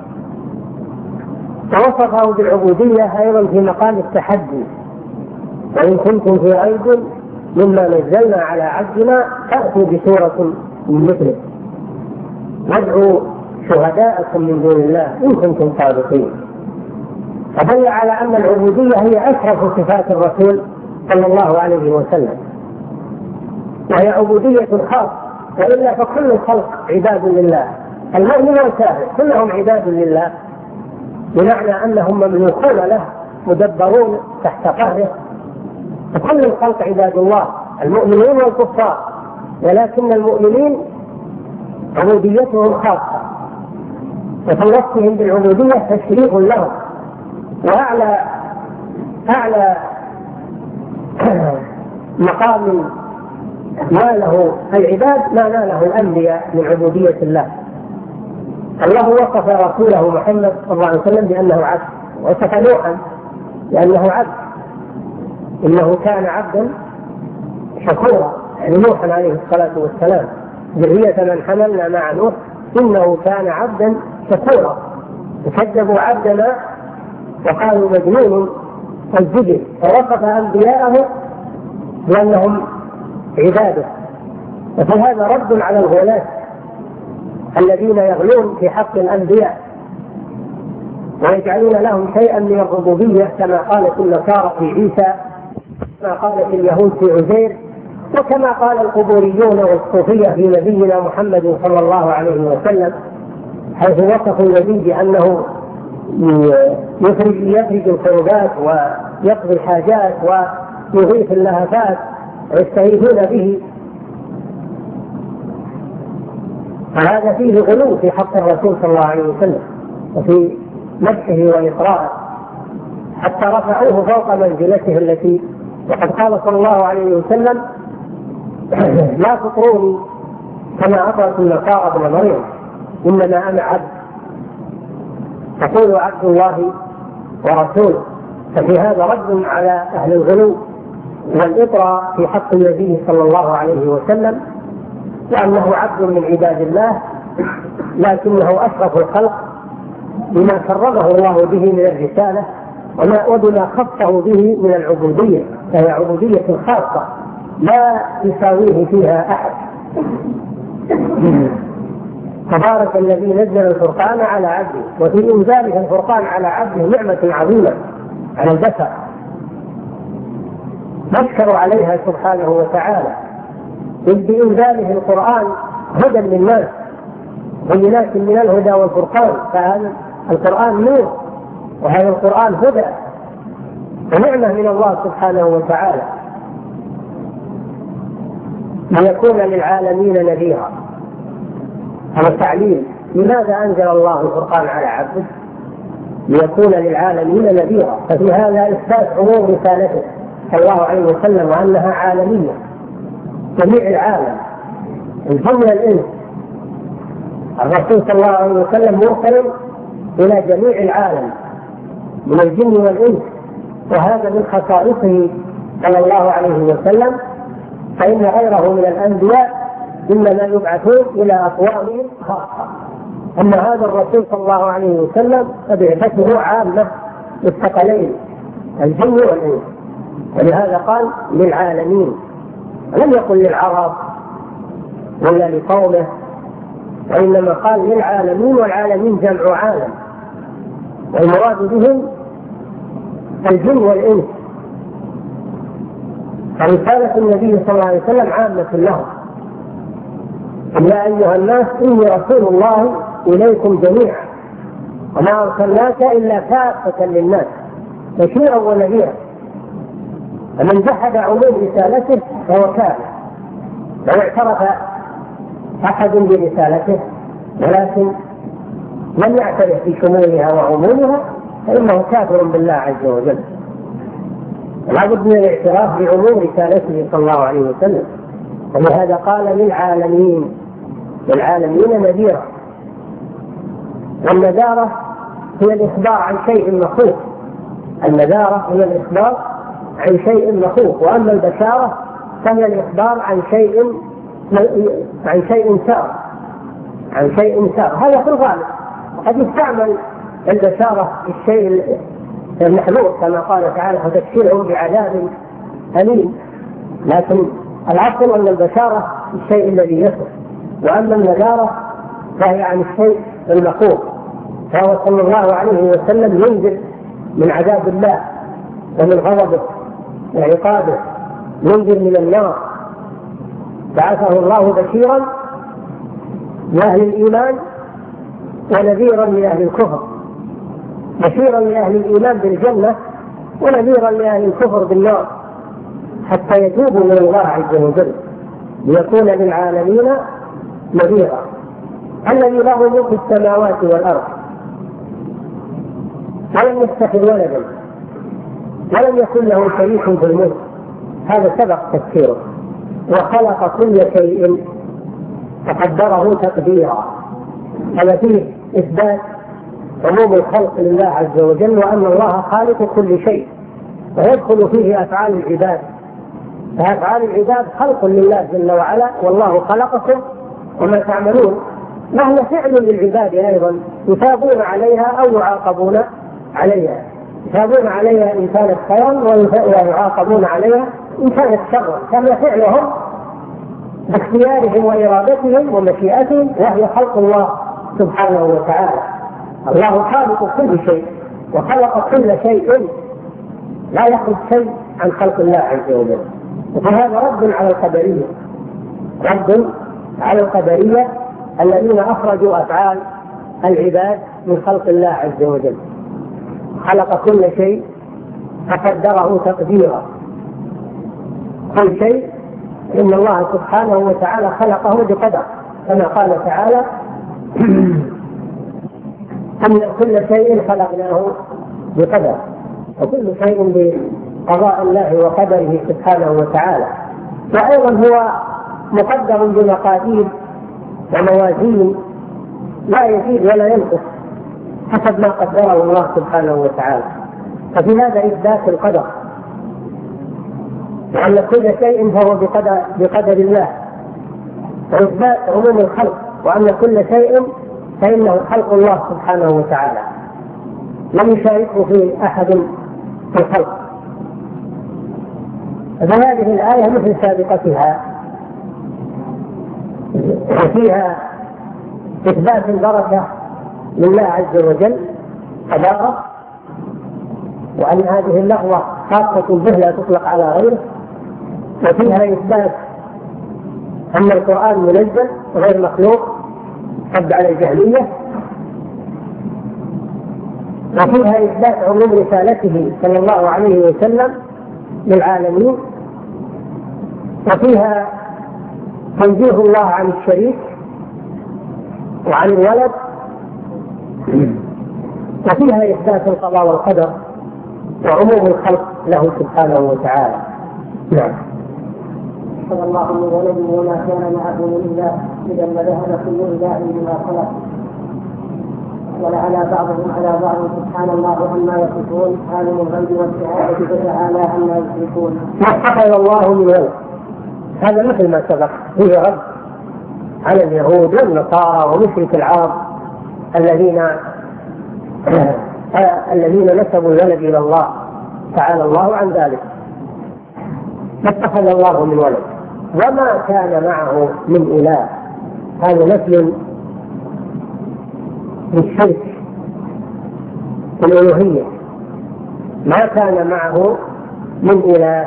ووصفه بالعبودية أيضا في مقام التحدي، وإن كنتم في ريب مما نزلنا على عبدنا فأتوا بسورة من مثله وادعوا شهداءكم من دون الله إن كنتم صادقين. فدل على أن العبودية هي أشرف صفات الرسول صلى الله عليه وسلم، وهي عبودية خاصة وإلا فكل الخلق عباد لله، المؤمن والكافر كلهم عباد لله، بمعنى أنهم مملوكون له مدبرون تحت قهره، فكل الخلق عباد الله المؤمنين والكفار، ولكن المؤمنين عبوديتهم خاصة، وفي وصفهم بالعبودية تشريف لهم، وأعلى مقام ناله العباد ما ناله الأنبياء من عبودية الله. الله وصف رسوله محمد صلى الله عليه وسلم بأنه عبد، وصف نوحا بأنه عبد، إنه كان عبدا شكورا، يعني نوحا عليه الصلاة والسلام ذرية من حملنا مع نوح إنه كان عبدا شكورا. فكذبوا عبدنا وقالوا مجنون الزجر، فوصف أنبياءه بأنهم عباده. فهذا رد على الغلاة الذين يغلون في حق الأنبياء ويجعلون لهم شيئا من الربوبية، كما قالت النصارى في عيسى، كما قالت اليهود في عزير، وكما قال القبوريون والصوفية في نبينا محمد صلى الله عليه وسلم، حيث وصفوا النبي بأنه يخرج الكروبات ويقضي الحاجات ويغيث اللهفات ويستغيثون به. فهذا فيه غلو في حق الرسول صلى الله عليه وسلم وفي مدحه وإطراءه، حتى رفعوه فوق منزلته التي، وقد قال صلى الله عليه وسلم لا تطروني كما أطرت النصارى ابن مريم، إنما أنا عبد، تقول عبد الله ورسوله. ففي هذا رد على أهل الغلو والإطراء في حق النبي صلى الله عليه وسلم، لأنه عبد من عباد الله، لكنه أشرف الخلق بما كرمه الله به من الرسالة وبما خصه به من العبودية، فهي عبودية خاصة لا يساويه فيها أحد. تبارك الذي نزل الفرقان على عبده، وفي إنزاله الفرقان على عبده نعمة عظيمة على البشر نشكر عليها سبحانه وتعالى، إذ بإنزاله القرآن هدى للناس بينات من الهدى والفرقان، فهذا القرآن نور وهذا القرآن هدى ونعمة من الله سبحانه وتعالى ليكون للعالمين نذيرا. هذا التعليل، لماذا أنزل الله القرآن على عبده؟ ليكون للعالمين نذيرا. ففي هذا إثبات عموم رسالته صلى الله عليه وسلم وأنها عالمية، جميع العالم الجن والإنس. الرسول صلى الله عليه وسلم مرسل إلى جميع العالم من الجن والإنس، وهذا من خصائصه صلى الله عليه وسلم، فإن غيره من الأنبياء إنما يبعثون إلى أقوامهم خاصة، أما هذا الرسول صلى الله عليه وسلم فبعثته عامة للثقلين الجن والإنس، ولهذا قال للعالمين، لم يقل للعرب ولا لقومه، وإنما قال للعالمين، والعالمين جمع عالم، والمراد بهم الجن والإنس. فرسالة النبي صلى الله عليه وسلم عامة لهم، يا أيها الناس إني رسول الله إليكم جميعا وما أرسلناك إلا كافة للناس بشيرا ونذيرا. فمن جحد عموم رسالته فهو كافر، لو اعترف أحد برسالته ولكن لم يعترف بشمولها وعمومها فإنه كافر بالله عز وجل. لا بد من الاعتراف بعموم رسالته صلى الله عليه وسلم، ولهذا قال للعالمين، للعالمين نذيرا. والنذارة هي الإخبار عن شيء مخوف، النذارة هي الإخبار عن شيء مخوف، وأما البشارة فهي الإخبار عن شيء سار، عن شيء سار. هذا في الغالب قد يستعمل البشارة في الشيء المحذور كما قال تعالى فتبشرهم بعذاب أليم، لكن العقل أن البشارة الشيء الذي يصف، وأما النذارة فهي عن الشيء المخوف. فهو صلى الله عليه وسلم ينذر من عذاب الله ومن غضبه وعقابه، ينذر من النار، بعثه الله بشيرا لأهل الإيمان ونذيرا لأهل الكفر، بشيرا لأهل الإيمان بالجنة ونذيرا لأهل الكفر بالنار، حتى يتوبوا من الله عز وجل ليكون للعالمين نذيرا. الذي له ملك السماوات والأرض ولم يتخذ ولدا ولم يكن له شريك في الملك، هذا سبق تفسيره، وخلق كل شيء فقدره تقديرا. هذا فيه إثبات عموم الخلق لله عز وجل، وأن الله خالق كل شيء، ويدخل فيه أفعال العباد، فأفعال العباد خلق لله جل وعلا، والله خلقكم وما تعملون، وهو فعل للعباد أيضا يثابون عليها أو يعاقبون عليها، يثابون عليها إن كانت خيرا ويعاقبون عليها إن كانت شرا، كما فعلهم باختيارهم وإرادتهم ومشيئتهم، وهي خلق الله سبحانه وتعالى. الله خالق كل شيء وخلق كل شيء، لا يخرج شيء عن خلق الله عز وجل. وهذا رد على القدرية، رد على القدرية الذين أخرجوا أفعال العباد من خلق الله عز وجل. خلق كل شيء فقدره تقديرا، كل شيء إن الله سبحانه وتعالى خلقه بقدر، كما قال تعالى أن كل شيء خلقناه بقدر، وكل شيء بقضاء الله وقدره سبحانه وتعالى. وأيضا هو مقدر بمقادير وموازين لا يزيد ولا ينقص حسب ما قدره الله سبحانه وتعالى. ففي هذا إثبات القدر، وأن كل شيء فهو بقدر الله، وإثبات عموم الخلق، وأن كل شيء فإنه خلق الله سبحانه وتعالى، لم يشاركه فيه أحد في الخلق. فهذه الآية مثل سابقتها، وفيها إثبات البركة لله عز وجل تبارك، وأن هذه اللغوة خاصة به لا تطلق على غيره، وفيها إثبات أن القرآن منزل غير مخلوق رد على الجهمية، وفيها إثبات عموم رسالته صلى الله عليه وسلم للعالمين، وفيها تنزيه الله عن الشريك وعن الولد، وفيها إثبات القضاء والقدر وعموم الخلق له سبحانه وتعالى. نعم. صلى الله عليه وسلم وما كان معه من إله إذا لذهب كل إله بما خلق، ولعلى بعضهم على بعض سبحان الله عما يصفون، عالم الغيب والشهادة فتعالى عما يشركون. ما اتخذ الله من ولد، هذا مثل ما سبق فيه رد على اليهود والنصارى ومشرك العرب الذين نسبوا الولد إلى الله، تعالى الله عن ذلك. ما اتخذ الله من ولد وما كان معه من إله، هذا نفي للشرك في الألوهية، ما كان معه من إله،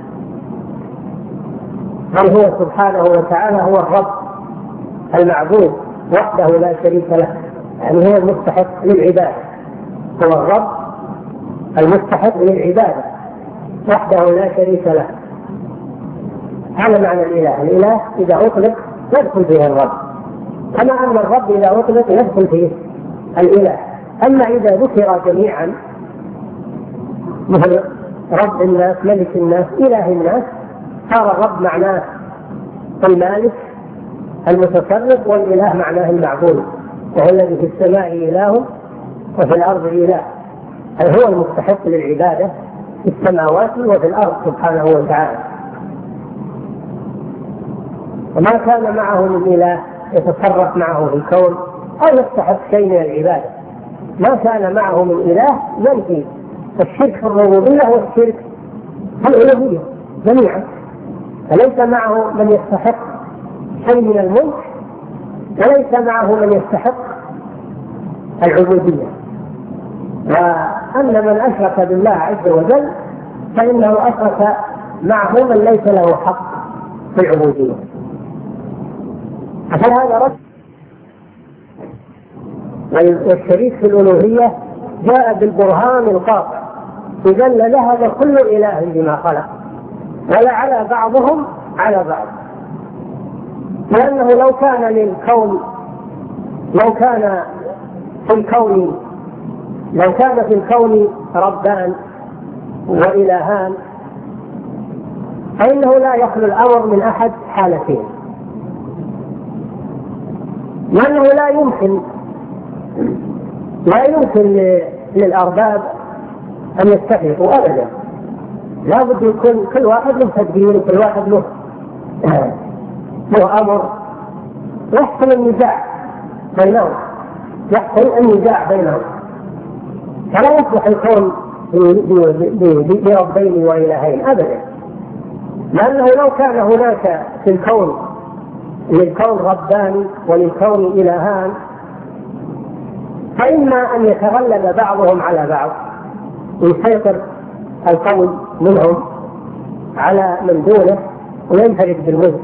بل هو سبحانه وتعالى هو الرب المعبود وحده لا شريك له، يعني هو المستحق للعبادة، هو الرب المستحق للعبادة وحده لا شريك له. هذا معنى الإله. الإله إذا أطلق يدخل فيه الرب، كما أن الرب إذا أطلق يدخل فيه الإله. أما إذا ذكر جميعا مثل رب الناس، ملك الناس، إله الناس، صار الرب معناه المالك المتصرف، والإله معناه المعبود، وهو الذي في السماء إله وفي الأرض إله، أي هو المستحق للعبادة في السماوات وفي الأرض سبحانه وتعالى. وما كان معه من إله يتصرف معه في الكون أو يستحق شيء من العبادة. ما كان معه من إله ينفي الشرك في الربوبية والشرك في الألوهية جميعا، فليس معه من يستحق شيء من الملك، وليس معه من يستحق العبودية. وأن من أشرك بالله عز وجل فإنه أشرك معه من ليس له حق في العبودية. فهذا رد والشريك في الألوهية جاء بالبرهان القاطع يدل هذا كل إله بما خلق، ولا على بعضهم على بعض. لأنه لو كان في الكون ربان وإلهان فإنه لا يخلو الأمر من أحد حالتين، لأنه لا يمكن للأرباب أن يتفقوا أبدا، لا بد يكون كل واحد له تدبير وكل واحد له أمر، يحصل النزاع بينهم، فلا يصلح الكون بربين وإلهين أبدا. لأنه لو كان هناك في الكون للكون ربان وللكون إلهان فإما أن يتغلب بعضهم على بعض ويسيطر الكون منهم على من دونه وينفرد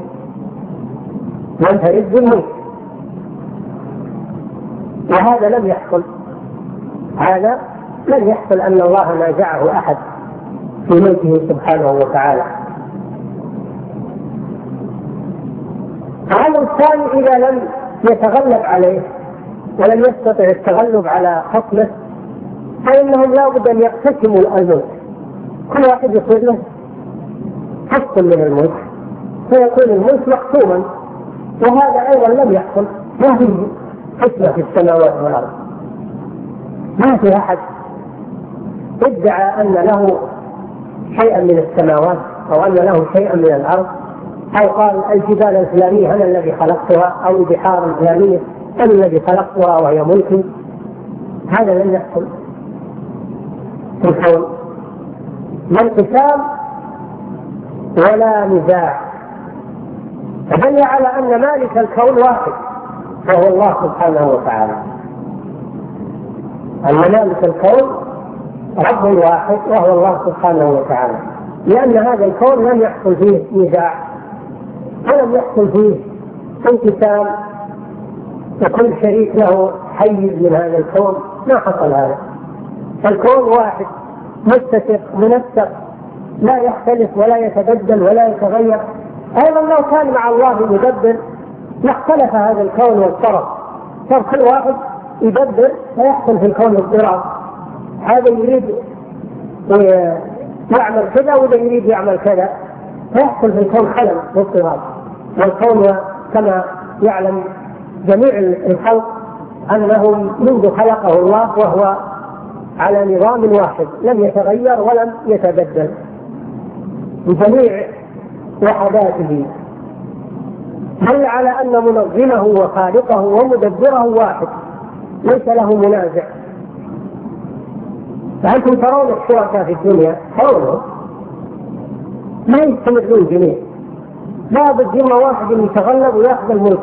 بالملك، وهذا لم يحصل أن الله نازعه أحد في ملكه سبحانه وتعالى. الأمر الثاني إذا لم يتغلب عليه ولم يستطع التغلب على خصمه فإنهم لا بد أن يقتسموا الملك، كل واحد يصير له حق من الملك فيكون الملك مقسوما، وهذا أيضا لم يحصل. ما في قسمة في السماوات والأرض، ما في أحد ادعى أن له شيئا من السماوات أو أن له شيئا من الأرض، أو قال الجبال الفلانية أنا الذي خلقتها، أو البحار الفلانية أنا الذي خلقتها وهي ملكي. هذا لم يحصل في الكون، لا انقسام ولا نزاع، فدل على أن مالك الكون واحد وهو الله سبحانه وتعالى، أن مالك الكون رب واحد وهو الله سبحانه وتعالى، لأن هذا الكون لم يحصل فيه نزاع ولم يحصل فيه انقسام وكل شريك له حيز من هذا الكون، ما حصل هذا. الكون واحد متسق منسق لا يختلف ولا يتبدل ولا يتغير. أيضا لو كان مع الله يدبر لاختلف هذا الكون واضطرب، صار كل واحد يدبر فيحصل في الكون اضطراب، هذا يريد يعمل كذا وده يريد يعمل كذا، فيحصل في الكون خلل واضطراب. والكون كما يعلم جميع الخلق أنه منذ خلقه الله وهو على نظام واحد لم يتغير ولم يتبدل بجميع وحداته، دل على أن منظمه وخالقه ومدبره واحد ليس له منازع. فأنتم ترون الشركاء في الدنيا ترونه ما يستمرون جميع، لا بد إما واحد يتغلب ويأخذ الملك.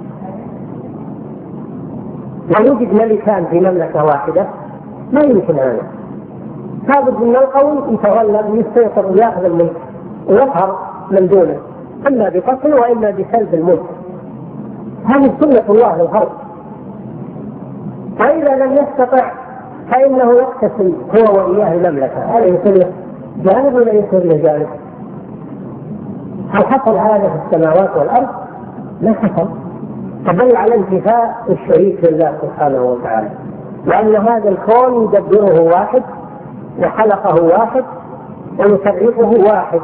لا يوجد ملكان في مملكة واحدة، ما يمكن هذا، لابد من القوي يتغلب ويسيطر ويأخذ الملك ويظهر من دونه، إما بقتل وإما بسلب الملك. هذه سنة الله للخلق. فإذا لم يستطع فإنه يقتسم هو وإياه المملكة، هذا يصير له جانب ولا يصير له جانب. هل حصل هذا في السماوات والأرض؟ لا حصل، تدل على انتفاء الشريك لله سبحانه وتعالى، لأن هذا الكون يدبره واحد وخلقه واحد ويصرفه واحد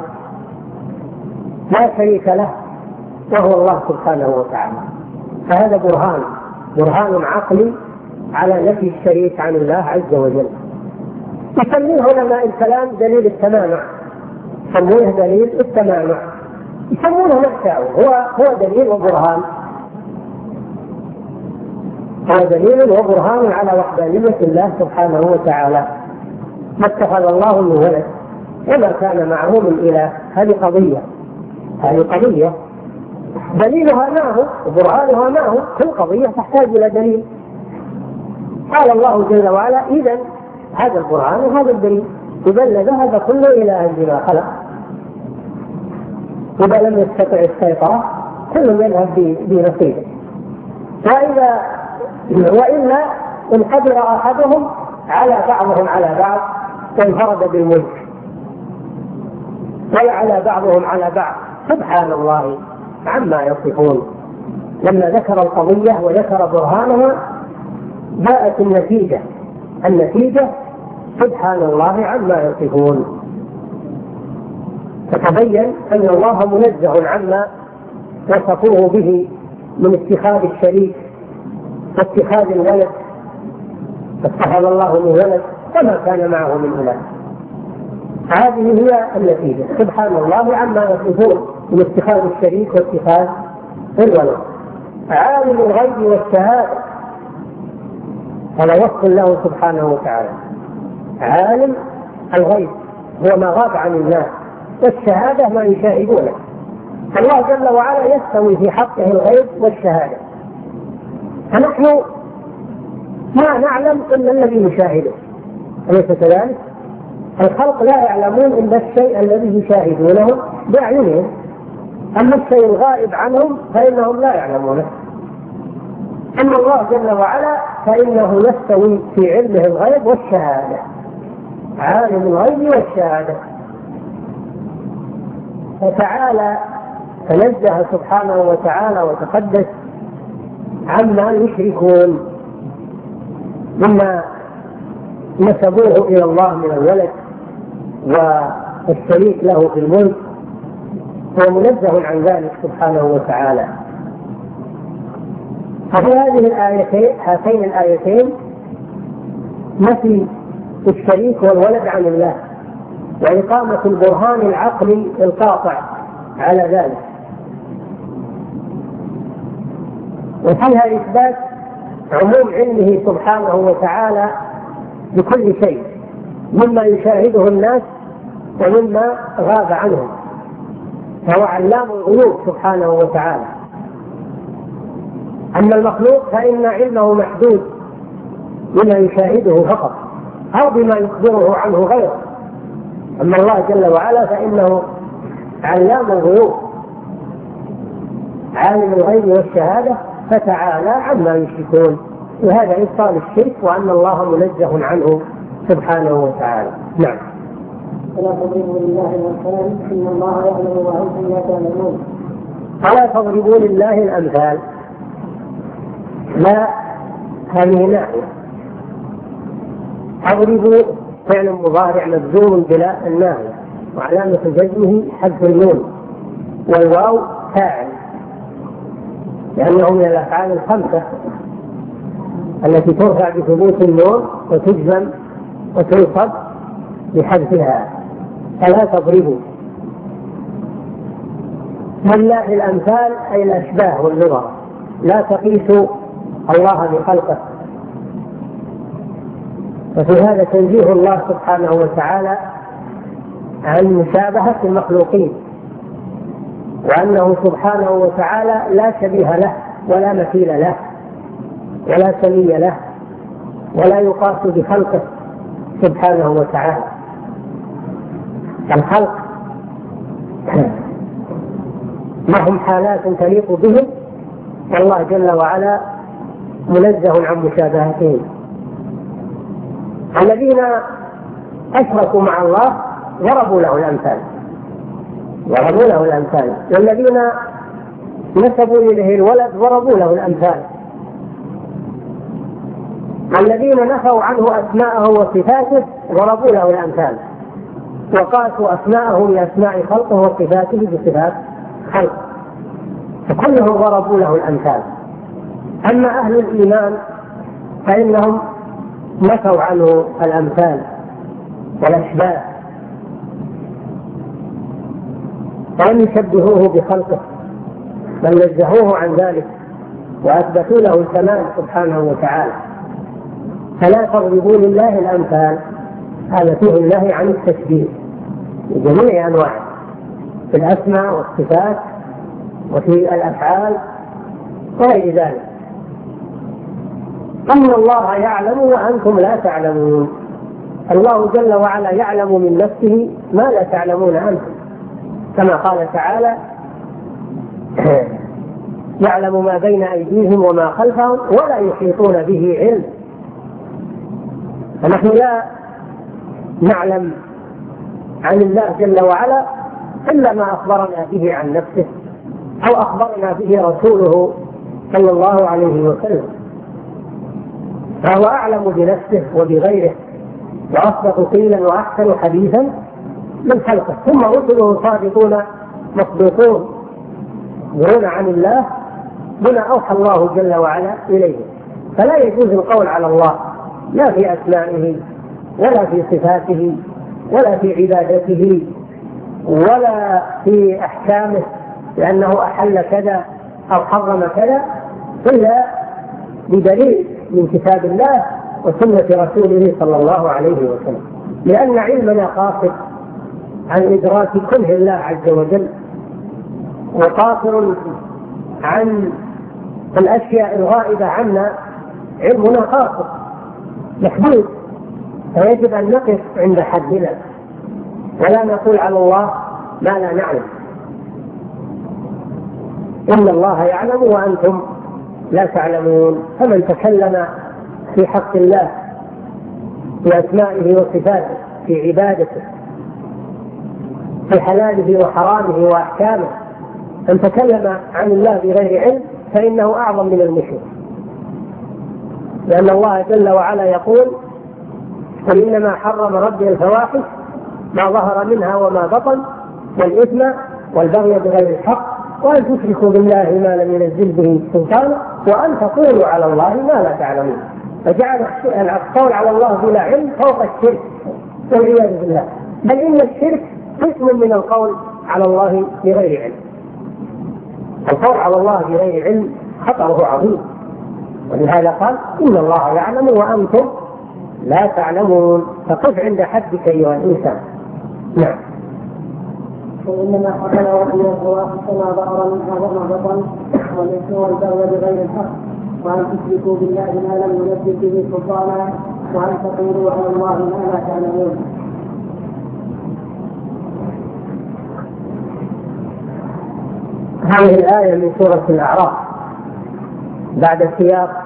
لا شريك له وهو الله سبحانه وتعالى. فهذا برهان عقلي على نفي الشريك عن الله عز وجل. يسميه علماء الكلام دليل التمانع، يسمونه دليل التمانع، يسمونه هو دليل وبرهان، هو دليل وبرهان على وحدانية الله سبحانه وتعالى. ما اتخذ الله من ولد وما كان معه من إله. هذه قضية دليلها معه وبرهانها معه، كل قضية تحتاج إلى دليل. قال الله جل وعلا إذن هذا البرهان وهذا الدليل، إذا لذهب كل إله بما خلق. إذا لم يستطع السيطرة كل يذهب بنصيبه، وإلا إن قدر أحدهم على بعضهم على بعض وانفرد بالملك، وعلى بعضهم على بعض، سبحان الله عما يصفون. لما ذكر القضية وذكر برهانها جاءت النتيجة سبحان الله عما يصفون. فتبين أن الله منزه عما وصفوه به من اتخاذ الشريك واتخاذ الولد، فاتخذ الله من ولد وما كان معه من إله. هذه هي النتيجة، سبحان الله عما يصفون من اتخاذ الشريك واتخاذ الولد. عالم الغيب والشهادة، هذا وصف له سبحانه وتعالى. عالم الغيب هو ما غاب عن الناس، والشهادة ما يشاهدونه. الله جل وعلا يستوي في حقه الغيب والشهادة، فنحن ما نعلم إلا الذي يشاهده، أليس كذلك؟ الخلق لا يعلمون إلا الشيء الذي يشاهدونه بأعينهم، أما الشيء الغائب عنهم فإنهم لا يعلمونه. أما الله جل وعلا فإنه يستوي في علمه الغيب والشهادة، عالم الغيب والشهادة. فتعالى تنزه سبحانه وتعالى وتقدس عما يشركون مما نسبوه إلى الله من الولد والشريك له في الملك، هو منزه عن ذلك سبحانه وتعالى. ففي هاتين الآيتين نفي الشريك والولد عن الله، وإقامة البرهان العقلي القاطع على ذلك، وفيها إثبات عموم علمه سبحانه وتعالى بكل شيء مما يشاهده الناس ومما غاب عنهم، فهو علام الغيوب سبحانه وتعالى. أما المخلوق فإن علمه محدود بما يشاهده فقط أو بما يخبره عنه غيره، أما الله جل وعلا فإنه علام الغيوب، عالم الغيب والشهادة، فتعالى عما يشركون. وهذا إبطال الشرك، وأن الله منزه عنه سبحانه وتعالى. نعم. فلا تضربوا لله الأمثال إن الله يعلم وأنتم لا تعلمون. فلا تضربوا لله الأمثال، لا، هذه ناحية. أضربوا فعل مضارع مجزوم بلا الناحية، وعلامة جزمه حذف النون، والواو فاعل، لأنه من الأفعال الخمسة التي ترفع بثبوت النون وتجزم وتنصب بحذفها. فلا تضربوا لله الأمثال أي الأشباه والنظر، لا تقيسوا الله بخلقه. وفي هذا تنزيه الله سبحانه وتعالى عن مشابهة المخلوقين، وأنه سبحانه وتعالى لا شبيه له ولا مثيل له ولا سمي له ولا يقاس بخلقه سبحانه وتعالى. الخلق لهم حالات تليق بهم، والله جل وعلا منزه عن مشابهتهم. الذين أشركوا مع الله ضربوا له الأمثال، والذين نسبوا إليه الولد ضربوا له الأمثال. الذين نفوا عنه أسماءه وصفاته ضربوا له الأمثال، وقاسوا أسماءه بأسماء خلقه وصفاته بصفات خلقه، فكلهم ضربوا له الأمثال. أما أهل الإيمان فإنهم نفوا عنه الأمثال والأشباه، ولم يشبهوه بخلقه، بل نزهوه عن ذلك وأثبتوا له الكمال سبحانه وتعالى. فلا تضربوا لله الأمثال، هذا فيه النهي عن التشبيه بجميع أنواعه، في الأسماء والصفات وفي الأفعال وغير ذلك. إن الله يعلم وأنتم لا تعلمون. الله جل وعلا يعلم من نفسه ما لا تعلمون أنتم، كما قال تعالى: يعلم ما بين أيديهم وما خلفهم ولا يحيطون به علم فنحن لا نعلم عن الله جل وعلا إلا ما أخبرنا به عن نفسه أو أخبرنا به رسوله صلى الله عليه وسلم، فهو أعلم بنفسه وبغيره وأصدق قيلا وأحسن حديثا من خلقه. ثم رسله صادقون مصدوقون يرون عن الله بما أوحى الله جل وعلا إليه. فلا يجوز القول على الله لا في أسمائه ولا في صفاته ولا في عبادته ولا في أحكامه لأنه أحل كذا أو حرم كذا إلا بدليل من كتاب الله وسنة رسوله صلى الله عليه وسلم، لأن علمنا قاصر عن إدراك كنه الله عز وجل وقاصر عن الأشياء الغائبة عنا، علمنا قاصر محدود، فيجب أن نقف عند حدنا ولا نقول على الله ما لا نعلم. إن الله يعلم وأنتم لا تعلمون. فمن تكلم في حق الله في أسمائه وصفاته في عبادته في حلاله وحرامه وأحكامه أن تكلم عن الله بغير علم فإنه أعظم من المشرك، لأن الله جل وعلا يقول قل إنما حرم ربي الفواحش ما ظهر منها وما بطن والإثم والبغي بغير الحق وأن تشركوا بالله ما لم ينزل به سلطانا وأن تقولوا على الله ما لا تعلمون. فجعل القول على الله بلا علم فوق الشرك والعياذ بالله، بل إن الشرك قسم من القول على الله بغير علم. القول على الله بغير علم خطره عظيم، ولهذا قال إن الله يعلم وأنتم لا تعلمون. فقف عند حدك أيها الإنسان. نعم. وإنما حصل وحي الفواحش ما ظهر منها وما بطن والإثم والبغي بغير الحق وأن تشركوا بالله ما لم ينزل به سلطانا وأن تقولوا على الله ما لا تعلمون. هذه الآية من سورة الأعراف بعد سياق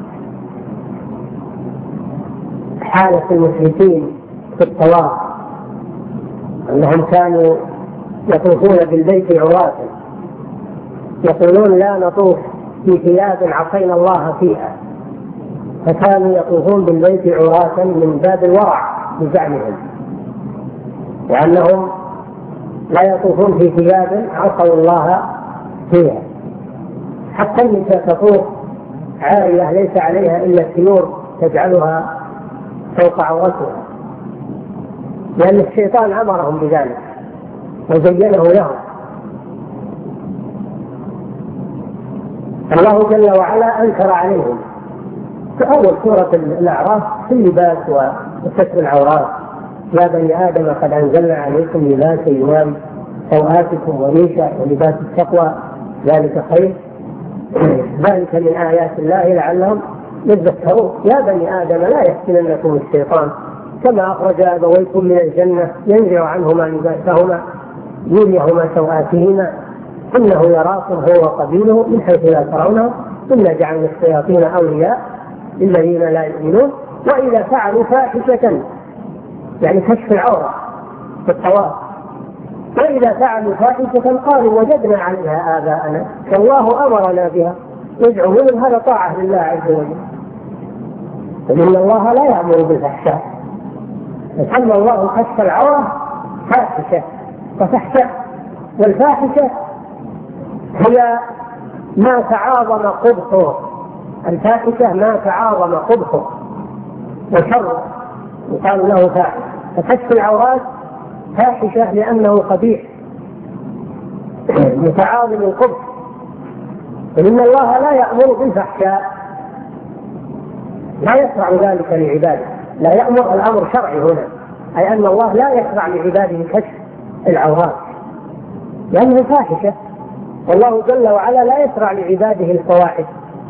حالة المشركين في الطواف أنهم كانوا يطوفون بالبيت عراة، يقولون لا نطوف في ثياب عصينا الله فيها، فكانوا يطوفون بالبيت عراة من باب الورع بزعمهم، وأنهم لا يطوفون في ثياب عصوا الله فيها. حتى النساء تطوف عارية ليس عليها إلا الثيور تجعلها فوق عورتها، لأن الشيطان أمرهم بذلك وزينه لهم. الله جل وعلا أنكر عليهم في أول سورة الأعراف في اللباس وستر العورات: يا بني آدم قد أنزلنا عليكم لباسا يواري سوآتكم وريشا ولباس التقوى ذلك خير ذلك من آيات الله لعلهم يذكرون. يا بني آدم لا يفتننكم الشيطان كما أخرج أبويكم من الجنة ينزع عنهما لباسهما يريهما سوآتهما إنه يراكم هو وقبيله من حيث لا ترونه إنا جعلنا الشياطين أولياء للذين لا يؤمنون وإذا فعلوا فاحشة يعني كشف العورة في الطواف وإذا فعلوا فاحشة قالوا وجدنا عليها آباءنا والله أمرنا بها يزعمون هذا طاعة لله عز وجل. فإن الله لا يأمر بالفحشاء، فسمى الله كشف العورة فاحشة وفحشة، والفاحشة هي ما تعاظم قبحه، الفاحشة ما تعاظم قبحه وشره يقال له فاحشة. فكشف العورات فاحشة لأنه قبيح متعاظم القبح، فإن الله لا يأمر بالفحشاء، لا يشرع ذلك لعباده، لا يأمر الأمر شرعي هنا، أي أن الله لا يشرع لعباده كشف العورات لأنه فاحشة، والله جل وعلا لا يشرع لعباده الفواحش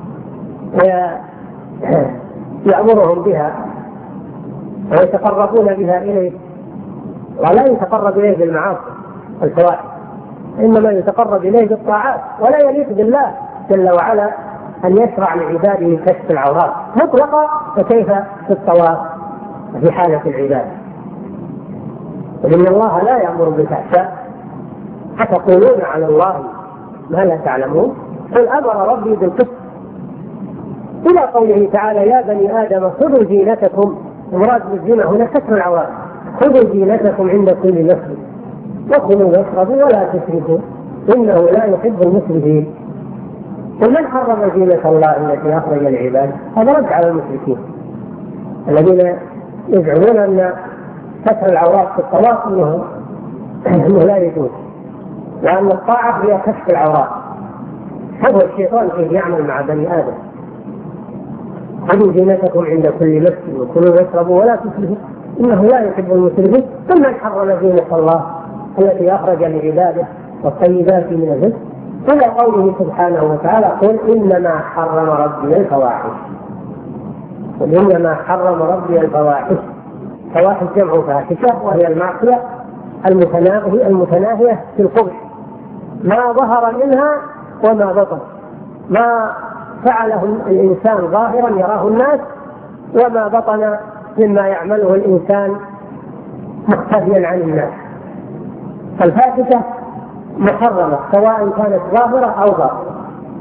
ويأمرهم بها ويتقربون بها إليه، ولا يتقرب إليه بالمعاصي الفواحش، إنما يتقرب إليه بالطاعات. ولا يليق بالله جل وعلا أن يشرع لعباده كشف العورات مطلقا، فكيف في الطواف في حالة العبادة. وإن الله لا يأمر بالفحشاء أتقولون على الله ما لا تعلمون، قل أمر ربي بالقسط، إلى قوله تعالى يا بني آدم خذوا زينتكم. المراد بالزينة هنا ستر العورات، خذوا زينتكم عند كل مسجد وكلوا واشربوا ولا تسرفوا إنه لا يحب المسرفين. قل من حرم زينة الله التي أخرج للعباد؟ هذا رد على المشركين الذين يزعمون أن ستر العورات في الطواف أنه لا يجوز، وأن الطاعة هي كشف العورات. هذا الشيطان فيه يعمل مع بني آدم. خذوا زينتكم عند كل مسجد وكلوا واشربوا ولا تسرفوا إنه لا يحب المسرفين. ثم من حرم زينة الله التي أخرج لعباده والطيبات من الرزق، إلى قوله سبحانه وتعالى قل إنما حرم ربي الفواحش. قل إنما حرم ربي الفواحش. فواحش جمع فاحشة، وهي المعصية المتناهية في القبح، ما ظهر منها وما بطن، ما فعله الإنسان ظاهرا يراه الناس، وما بطن مما يعمله الإنسان مختفيا عن الناس. فالفاحشة محرمة سواء كانت ظاهرة أو باطنة،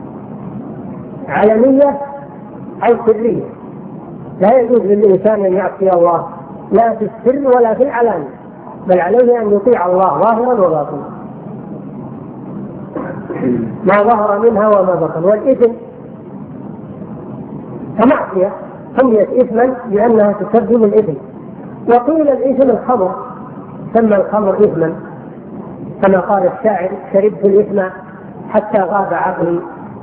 علنية أو سرية. لا يجوز للإنسان أن يعصي الله لا في السر ولا في العلانية، بل عليه أن يطيع الله ظاهرا وباطنا، ما ظهر منها وما بطن. والإثم كمعصية سميت إثما لأنها تسبب الإثم. وقيل الإثم الخمر، سمى الخمر إثما كما قال الشاعر شربت الإثم حتى غاب عقلي.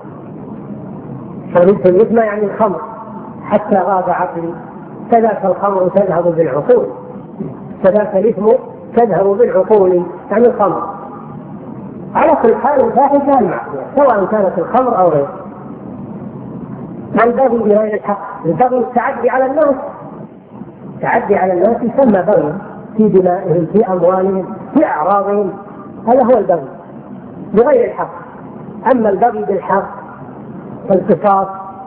شربت الإثم يعني الخمر حتى غاب عقلي. كذاك الخمر تذهب بالعقول، كذاك الإثم تذهب بالعقول يعني الخمر. على كل حال الفاحشة المعصية سواء كانت الخمر أو غيره. والبغي بغير الحق، البغي التعدي على الناس، التعدي على الناس يسمى بغي في دمائهم في أموالهم في أعراضهم، هذا هو البغي بغير الحق. أما البغي بالحق والقصاص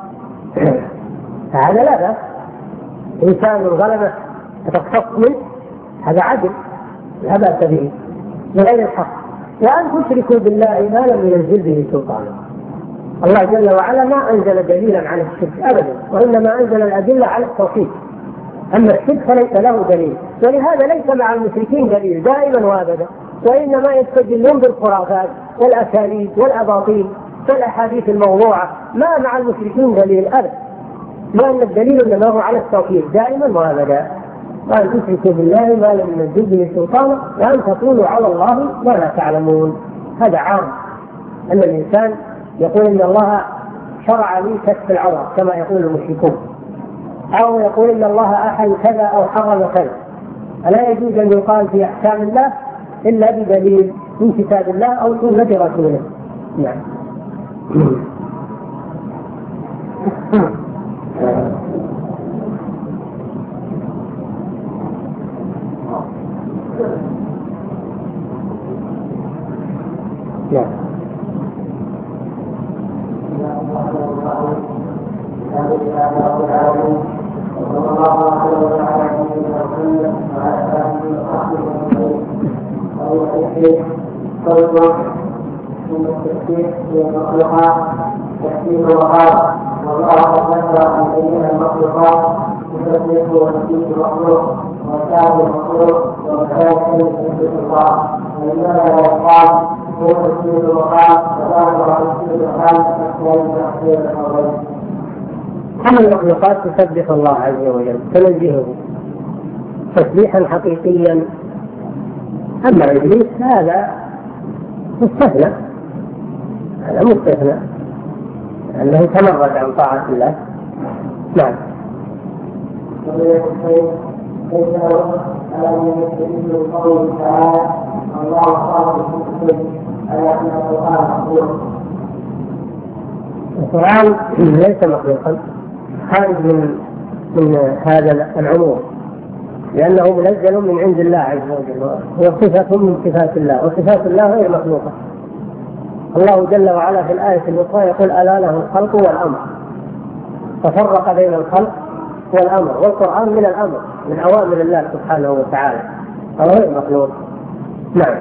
فهذا لا بأس. إنسان ظلمه فتقتص منه هذا عدل لا بأس به بغير الحق. وأن تشركوا بالله ما لم ينزل به سلطانا. الله جل وعلا ما أنزل دليلا على الشرك أبدا، وإنما أنزل الأدلة على التوحيد. أما الشرك فليس له دليل، ولهذا ليس مع المشركين دليل دائما وابدا، وإنما يستدلون بالخرافات والأساليب والأباطيل والأحاديث الموضوعة. ما مع المشركين دليل أبدا، لأن الدليل إنما هو على التوحيد دائما وابدا. وأن تشركوا بالله ما لم ينزل به سلطانا وأن تقولوا على الله ما لا تعلمون. هذا عام، أن الإنسان يقول إن الله شرع لي كشف العورة كما يقول المشركون، أو يقول إن الله أحل كذا أو حرم كذا. ألا يجوز أن يقال في أحكام الله إلا بدليل من كتاب الله أو سنة رسوله. نعم. أما المخلوقات تسبح الله عز وجل تنزهه تسبيحا حقيقيا. أما إبليس هذا مستثنى، هذا مستثنى أنه تمرد عن طاعة الله. نعم. القرآن ليس مخلوقا، خارج من هذا العموم، لأنه منزل من عند الله عز وجل، هو صفة من صفات الله، وصفات الله غير مخلوقة. الله جل وعلا في الآية الأخرى يقول ألا له الخلق والأمر، ففرق بين الخلق هو الأمر، والقرآن من الأمر، من أوامر الله سبحانه وتعالى، فهو غير مخلوق. نعم.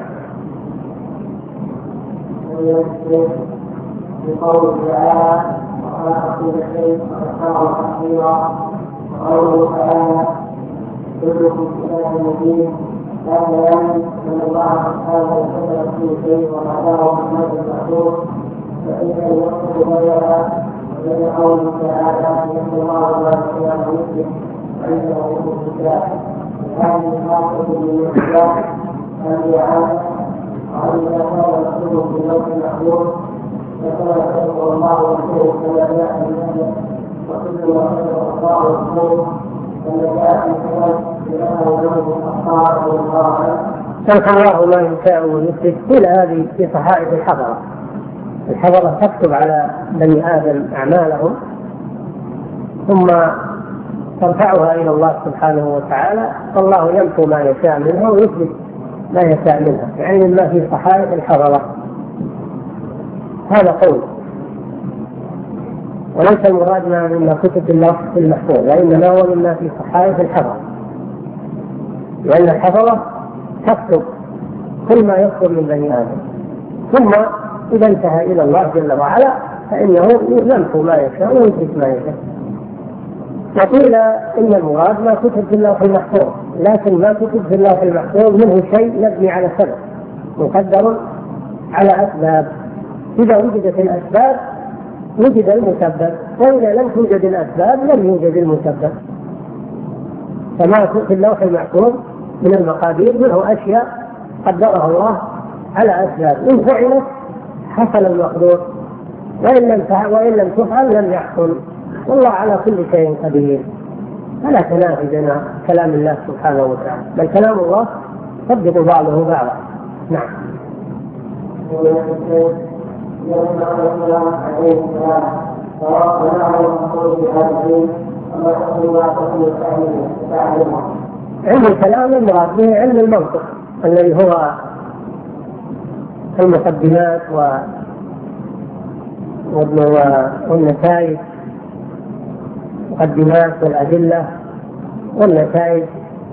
بقوله تعالى وخلق كل شيء فقدره تقديرا، وقوله تعالى كلكم كتاب مبين، كان يعني ان الله سبحانه وتعالى كل شيء وقدره محمد المحمود، فإن الوقت غيرها وبين قوله تعالى ان الله لا يشاء مثله وعنده علم الكتاب، هذه الخاصة بالمسلمين أن يعلم وإذا كان مكتوب في لوح المحفوظ فكما يخلق الله ورسوله كما جاء في ذلك، وكل ما خلق الله ورسوله كما جاء في ذلك لأنه له الأخطاء والقرآن. سمح الله ما يشاء ويثبت. كل هذه في صحائف الحضرة. الحضرة تكتب على بني آدم أعمالهم ثم ترفعها إلى الله سبحانه وتعالى، فالله يمحو ما يشاء منها ويثبت ما يشاء منها، يعني ما في صحائف الحضرة. هذا قول، وليس المراد مما كتب الله في المحفوظ، وإنما هو مما في صحائف الحضرة، لأن الحضرة تكتب كل ما يصدر من بني آدم، ثم إذا انتهى إلى الله جل وعلا فإنه يمحو ما يشاء ويثبت ما يشاء. وقيل إن المراد ما كتب في اللوح المحفوظ، لكن ما كتب في اللوح المحفوظ منه شيء يبني على سبب مقدر على أسباب، إذا وجدت الأسباب وجد المسبب، وإذا لم توجد الأسباب لم يوجد المسبب. فما في اللوح المحفوظ من المقادير منه أشياء قدرها الله على أسباب، إن فعلت حصل المقدور، وإن لم تفعل لم يحصل، والله على كل شيء قدير. فلا تنافي بين كلام الله سبحانه وتعالى، بل كلام الله يصدق بعضه بعضا. نعم. علم الكلام المراد به علم المنطق الذي هو المقدمات والنتائج، مقدمات والأدلة والنتائج.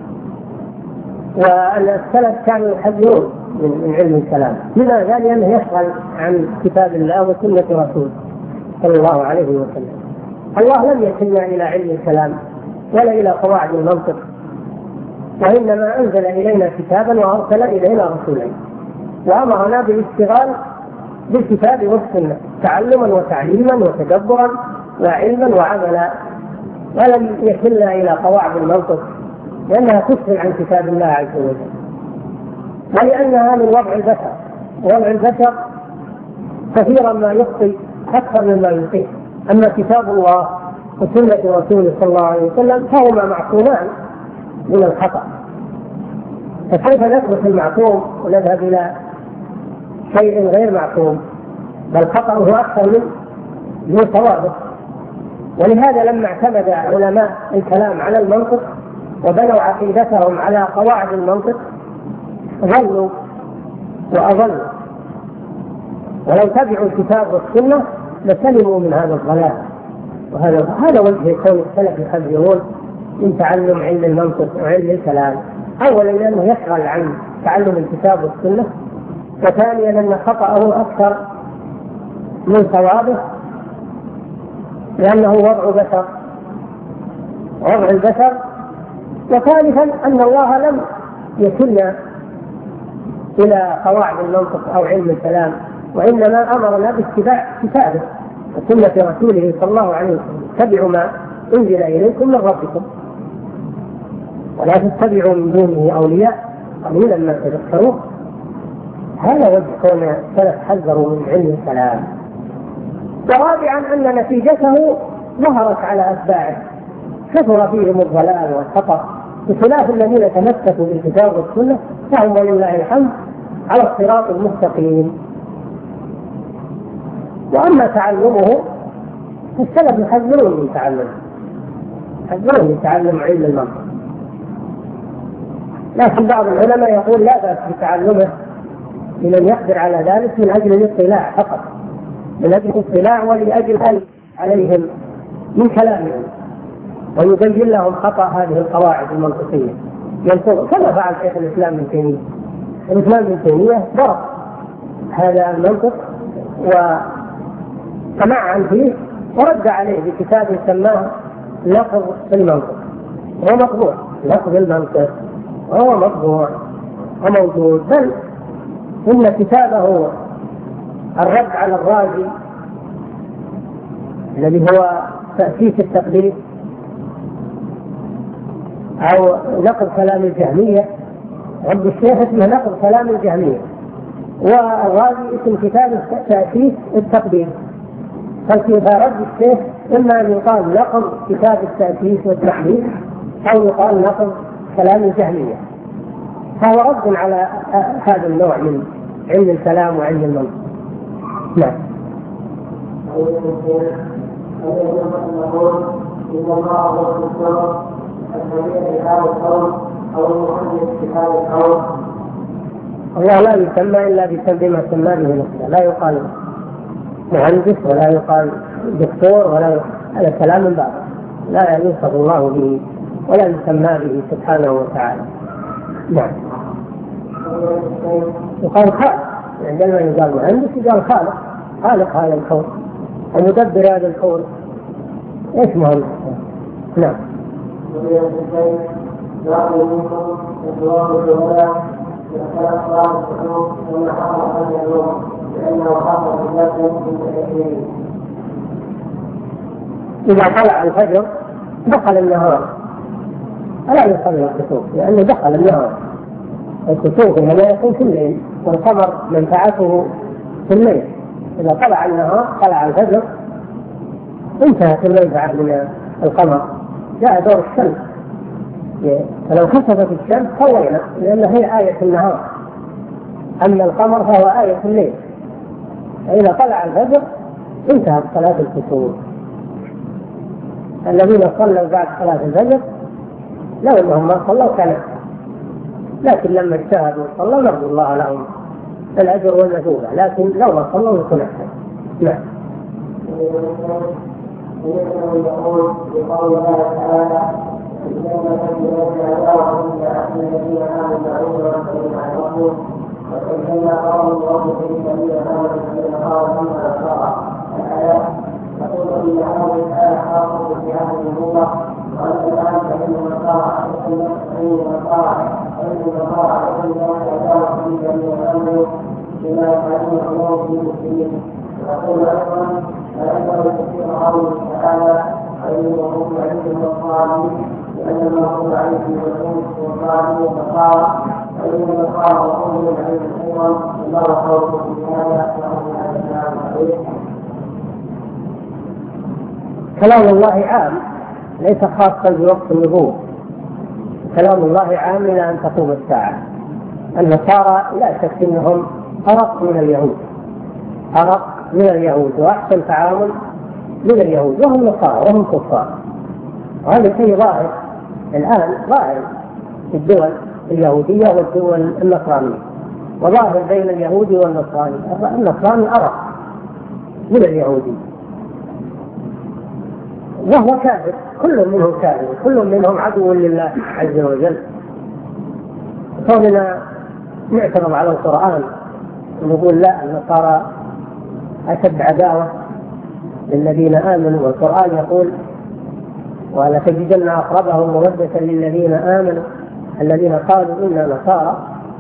والسلف كانوا يحذرون من علم الكلام، لماذا؟ لأنه يشغل عن كتاب الله وسنة رسوله صلى الله عليه وسلم. الله لم يكلنا إلى علم الكلام ولا إلى قواعد المنطق، وإنما أنزل إلينا كتابا وأرسل إلينا رسولين، وأمرنا بالاشتغال بالكتاب والسنة تعلما وتعليما وتدبرا وعلما وعملا، ولم يكلنا إلى قواعد المنطق لأنها تسهل عن كتاب الله عز وجل، ولأنها من وضع البشر، ووضع البشر كثيرا ما يخطئ أكثر مما يصيب. أما كتاب الله وسنة رسوله صلى الله عليه وسلم فهما معصومان من الخطأ، فكيف نثبت المعصوم ونذهب إلى شيء غير معصوم؟ بل خطأه أكثر من صوابه. ولهذا لما اعتمد علماء الكلام على المنطق وبنوا عقيدتهم على قواعد المنطق ظلوا وأضلوا، ولو تبعوا الكتاب والسنة لسلموا من هذا الضلال. وهذا وجه كون السلف يحذرون من تعلم علم المنطق وعلم الكلام، أولا لأنه يشغل عن تعلم الكتاب والسنة، وثانيا أن خطأه أكثر من صوابه لأنه وضع البشر، وثالثا أن الله لم يكلنا إلى قواعد المنطق أو علم الكلام، وإنما أمرنا باتباع كتابه وسنة رسوله صلى الله عليه وسلم. اتبعوا ما أنزل إليكم من ربكم ولا تتبعوا من دونه أولياء قليلا ما تذكرون. هذا وجه كون السلف حذروا من علم الكلام. ورابعا أن نتيجته ظهرت على أتباعه، كثر فيهم الضلال والخطأ، بخلاف الذين تمسكوا بالكتاب والسنة فهم ولله الحمد على الصراط المستقيم. وأما تعلمه فالسلف يحذرون من تعلم علم المنطق، لكن بعض العلماء يقول لا بأس بتعلمه لمن يقدر على ذلك من أجل الاطلاع فقط، من أجل الاطلاع ولأجل أن عليهم من كلامهم، ويبين لهم خطأ هذه القواعد المنطقية، كما فعل شيخ الإسلام ابن تيمية. الإسلام ابن تيمية ضرب هذا المنطق وتمعن فيه ورد عليه بكتاب سماه لفظ المنطق. هو مطبوع، لفظ المنطق هو مطبوع وموجود، بل إن كتابه الرد على الرازي الذي هو تأسيس التقليد أو نقد كلام الجهمية، عند الشيخ اسمه نقد كلام الجهمية، والرازي اسم كتاب تأسيس التقليد. فإذا رد الشيخ إما أن يقال نقد كتاب التأسيس والتقليد أو يقال نقد كلام الجهمية، فهو رد على هذا النوع من علم الكلام وعلم المنطق. نعم. الله لا يسمى إلا بما سمى به نفسه، لا يقال مهندس ولا يقال دكتور ولا هذا كلام من بعض، لا يوصف الله به ولا يسمى به سبحانه وتعالى. نعم. يقال خالق، عندما يقال مهندس يقال خالق هذا الكون ومدبر هذا الكون، ايش مهندس؟ نعم. إذا طلع الفجر دخل النهار فلا يصلي الكسوف، لأنه دخل النهار. الكسوف هنا يكون في الليل، والقمر منفعته في الليل. إذا طلع النهار طلع الفجر انتهت المنفعة من القمر، جاء دور الشمس. فلو خسفت الشمس طوينا، لأن هي آية النهار، أما القمر فهو آية الليل. فإذا طلع الفجر انتهت صلاة الكسوف. الذين صلوا بعد صلاة الفجر لو أنهم ما صلوا كان، لكن لما اجتهدوا صلوا نرجو الله لهم الأجر والمثوبة، لكن لو ما صلوا يكون أحسن. نعم. يقول بقول الله تعالى: وكيفما قال الله في الذين آمنوا الذين قالوا ثم أسرع الآيات. يقول إن هذه الآية خاصة في هذه الأمة، وأن الآن فإن النصارى في الذين آمنوا بما يفعلون الله في المسلمين. ويقول أيضا: فإنه تفسير قوله تعالى: فإنهم عليهم الصالحين، لأن المغضوب عليهم والصالحين والنصارى، فإن النصارى وقومهم عليهم أيضا الله خوف في هذا وهم على السلام عليه. كلام الله عام ليس خاصا بوقت النبوة، كلام الله عام إلى أن تقوم الساعة. النصارى لا شك أنهم أرق من اليهود، أرق من اليهود وأحسن تعامل من اليهود، وهم نصارى وهم كفار. وهذا شيء ظاهر الآن، ظاهر في الدول اليهودية والدول النصرانية، وظاهر بين اليهودي والنصراني. النصراني أرق من اليهودي وهو كافر، كل منهم كافر، كل منهم عدو لله عز وجل. كوننا نعترض على القرآن ونقول لا، النصارى أشد عداوة للذين آمنوا، والقرآن يقول: ولتجدن أقربهم مودة للذين آمنوا الذين قالوا إنا نصارى.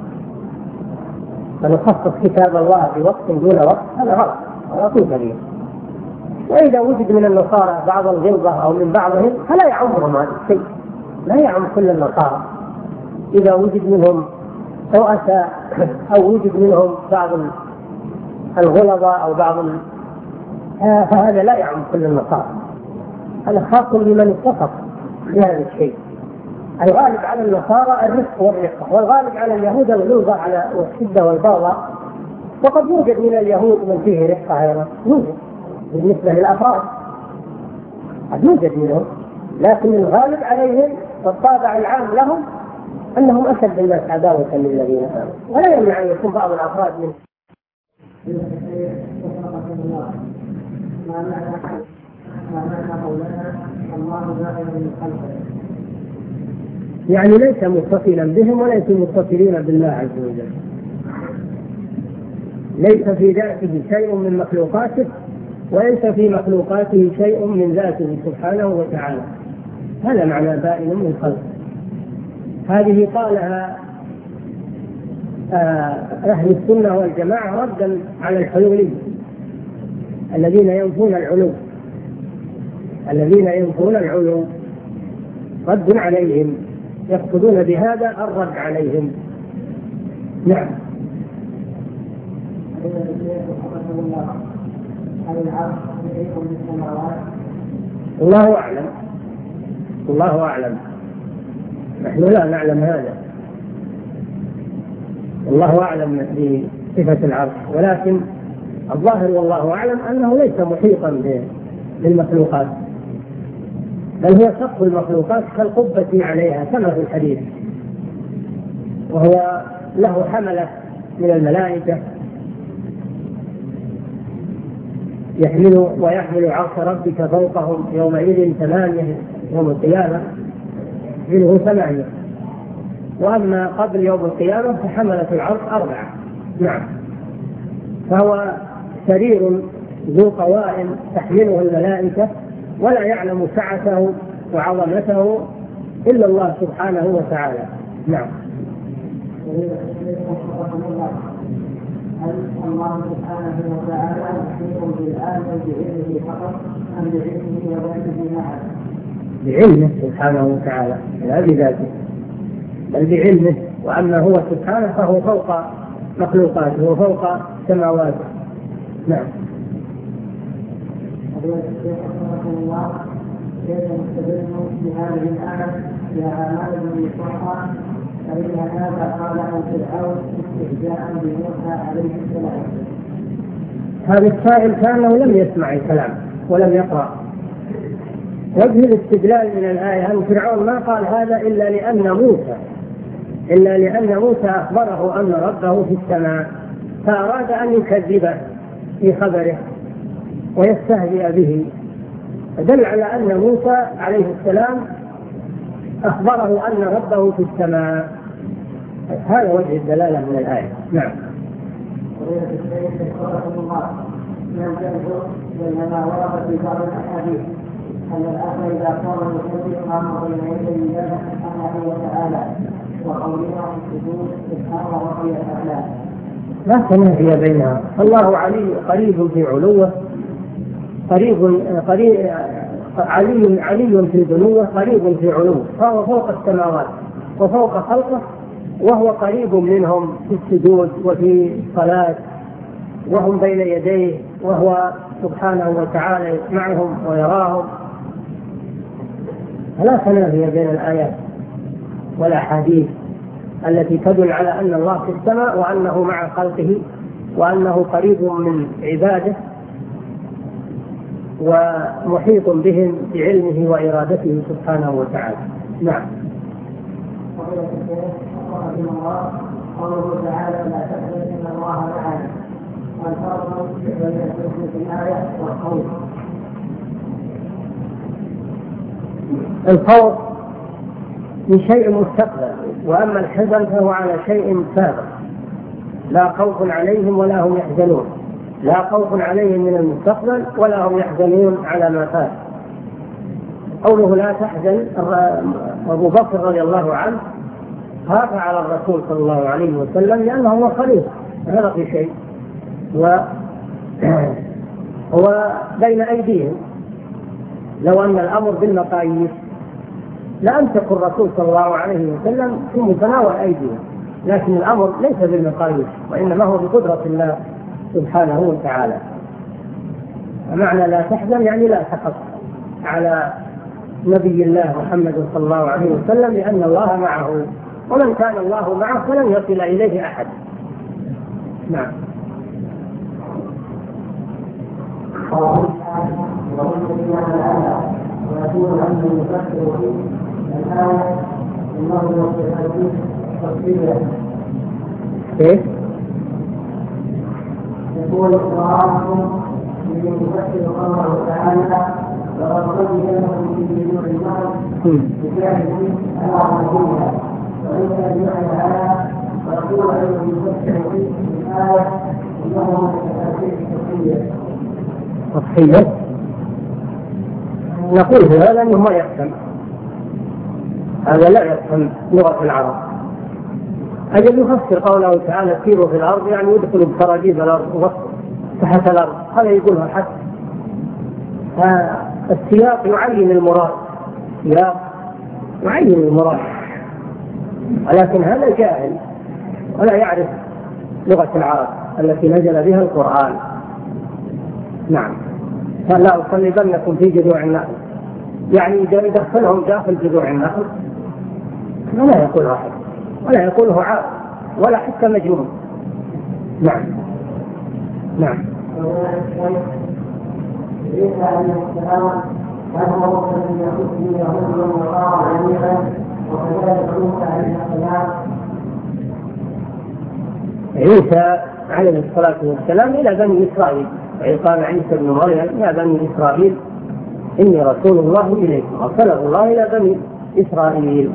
فنخصص كتاب الله في وقت دون وقت، هذا غلط، غلط كبير. وإذا وجد من النصارى بعض الغلظة أو من بعضهم فلا يعمهم هذا الشيء، لا يعم كل النصارى. إذا وجد منهم رؤساء أو وجد منهم بعض الغلظة أو بعض فهذا لا يعم كل النصارى، هذا خاص بمن اتصف بهذا الشيء. الغالب على النصارى الرفق والرقة، والغالب على اليهود الغلظة على والشدة والبغضاء. وقد يوجد من اليهود من فيه رقة أيضا، يوجد بالنسبة للأفراد قد يوجد منهم، لكن الغالب عليهم والطابع العام لهم أنهم أشد الناس عداوة للذين آمنوا. ولا يمنع أن يكون بعض الأفراد منهم ما معنى قولنا الله جاهل من خلقه؟ يعني ليس متصلا بهم وليس متصلين بالله عز وجل، ليس في ذاته شيء من مخلوقاته وليس في مخلوقاته شيء من ذاته سبحانه وتعالى. هذا معنى بائن من خلقه. هذه قالها أهل السنة والجماعة ردا على الحلولية الذين ينفون العلو، رد عليهم، يقصدون بهذا الرد عليهم. نعم. الله أعلم، نحن لا نعلم هذا، الله أعلم بصفة العرش، ولكن الظاهر والله أعلم أنه ليس محيطا بالمخلوقات، بل هو سقف المخلوقات كالقبة عليها كما في الحديث، وهو له حملة من الملائكة ويحمل عرش ربك فوقهم يومئذ 8 يوم القيامة، منه 8، وأما قبل يوم القيامة فحملة العرش 4. نعم. فهو سرير ذو قوائم تحمله الملائكة، ولا يعلم سعته وعظمته إلا الله سبحانه وتعالى. نعم. هل الله سبحانه وتعالى يحيط بالآن بعلمه فقط أم بعلمه وذاته معه؟ بعلمه سبحانه وتعالى لا بذاته، بل بعلمه، وأما هو سبحانه فهو فوق مخلوقاته وفوق سماواته. نعم. الله كيف نستدل بهذه الآية لأعمال المصطفى فإن هذا قاله فرعون استهزاء بموسى عليه السلام؟ هذا السائل كأنه لم يسمع الكلام ولم يقرأ. وجه الاستدلال من الآية أن فرعون ما قال هذا إلا لأن موسى أخبره أن ربه في السماء، فأراد أن يكذبه في خبره ويستهزئ به، دل على أن موسى عليه السلام أخبره أن ربه في السماء. هذا وجه الدلالة من الآية. نعم. لما ورد في بعض الأحاديث أن الأخ إذا قام يصلي قام بين يدي الله سبحانه وتعالى وقولنا السجود سبحان ربي الأعلى. لا تنافي بينها، الله قريب في علوه، علي في دنوه، قريب في علوه، فهو فوق السماوات وفوق خلقه، وهو قريب منهم في السجود وفي الصلاة وهم بين يديه، وهو سبحانه وتعالى يسمعهم ويراهم. لا تنافي بين الآيات والأحاديث التي تدل على أن الله في السماء وأنه مع خلقه وأنه قريب من عباده ومحيط بهم بعلمه وإرادته سبحانه وتعالى. نعم. قوله تعالى لا تحزن إن الله معنا، والفرق بين الحزن في الآية والخوف؟ الخوف من شيء مستقبل، وأما الحزن فهو على شيء سابق، لا خوف عليهم ولا هم يحزنون، لا خوف عليهم من المستقبل ولا هم يحزنون على ما فات. قوله لا تحزن، أبو بكر رضي الله عنه خاف على الرسول صلى الله عليه وسلم لأنه هو خليفة هذا في شيء، وهو بين أيديهم. لو أن الأمر بالمقاييس لأمسك الرسول صلى الله عليه وسلم في متناول أيديهم، لكن الأمر ليس بالمقاييس وإنما هو بقدرة الله سبحانه وتعالى. ومعنى لا تحزن يعني لا تخف على نبي الله محمد صلى الله عليه وسلم، لأن الله معه، ومن كان الله معه فلن يصل إليه أحد. نعم. ويقول أنه يفكر في الآية أنه يفكر تصويره. إيه؟ يقول وعرفهم من يفكر الله تعالى وقد يجب في جذور المال بفعله على الدنيا وليس بمعنى هذا ويقول انه يفسر في الايه انه تفسير تضحية. نقول هذا لأنه ما يفهم، هذا لا يفهم لغة العرب. أجل يفسر قوله تعالى سيروا في الأرض يعني يدخلوا بسراجيب الأرض تحت الأرض، هذا يقولها حتى. فالسياق يعين المراد، السياق يعين المراد، ولكن هذا جاهل ولا يعرف لغة العرب التي نزل بها القرآن. نعم. فلا أصلبنكم في جذوع النخل، يعني إذا يدخلهم داخل جذوع النخل ولا يقوله أحد ولا يقوله عاقل ولا حتى مجنون. نعم. نعم. ليس أن السلام كان موقفا يخص يهود وقام جميعا وكذلك موسى عليه السلام. عيسى عليه الصلاة والسلام إلى بني إسرائيل، قال عيسى بن مريم يا بني إسرائيل إني رسول الله إليكم، أرسله الله إلى بني إسرائيل.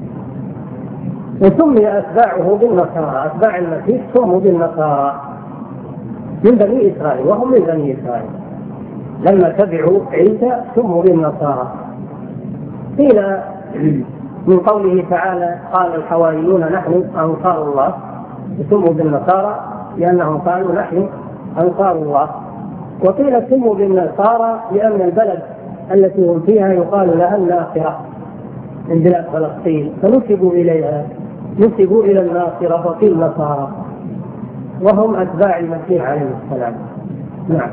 وسمي أتباعه بالنصارى، أتباع المسيح سموا بالنصارى من بني إسرائيل وهم من بني إسرائيل، لما تبعوا عيسى سموا بالنصارى. قيل من قوله تعالى قال الحواريون نحن أنصار الله، سموا بالنصارى لأنهم قالوا نحن أنصار الله. وقيل سموا بالنصارى لأن البلد التي هم فيها يقال لها الناصرة من بلاد فلسطين، فنسبوا إليها، نسبوا إلى الناصرة فقيل نصارى، وهم أتباع المسيح عليه السلام. نعم.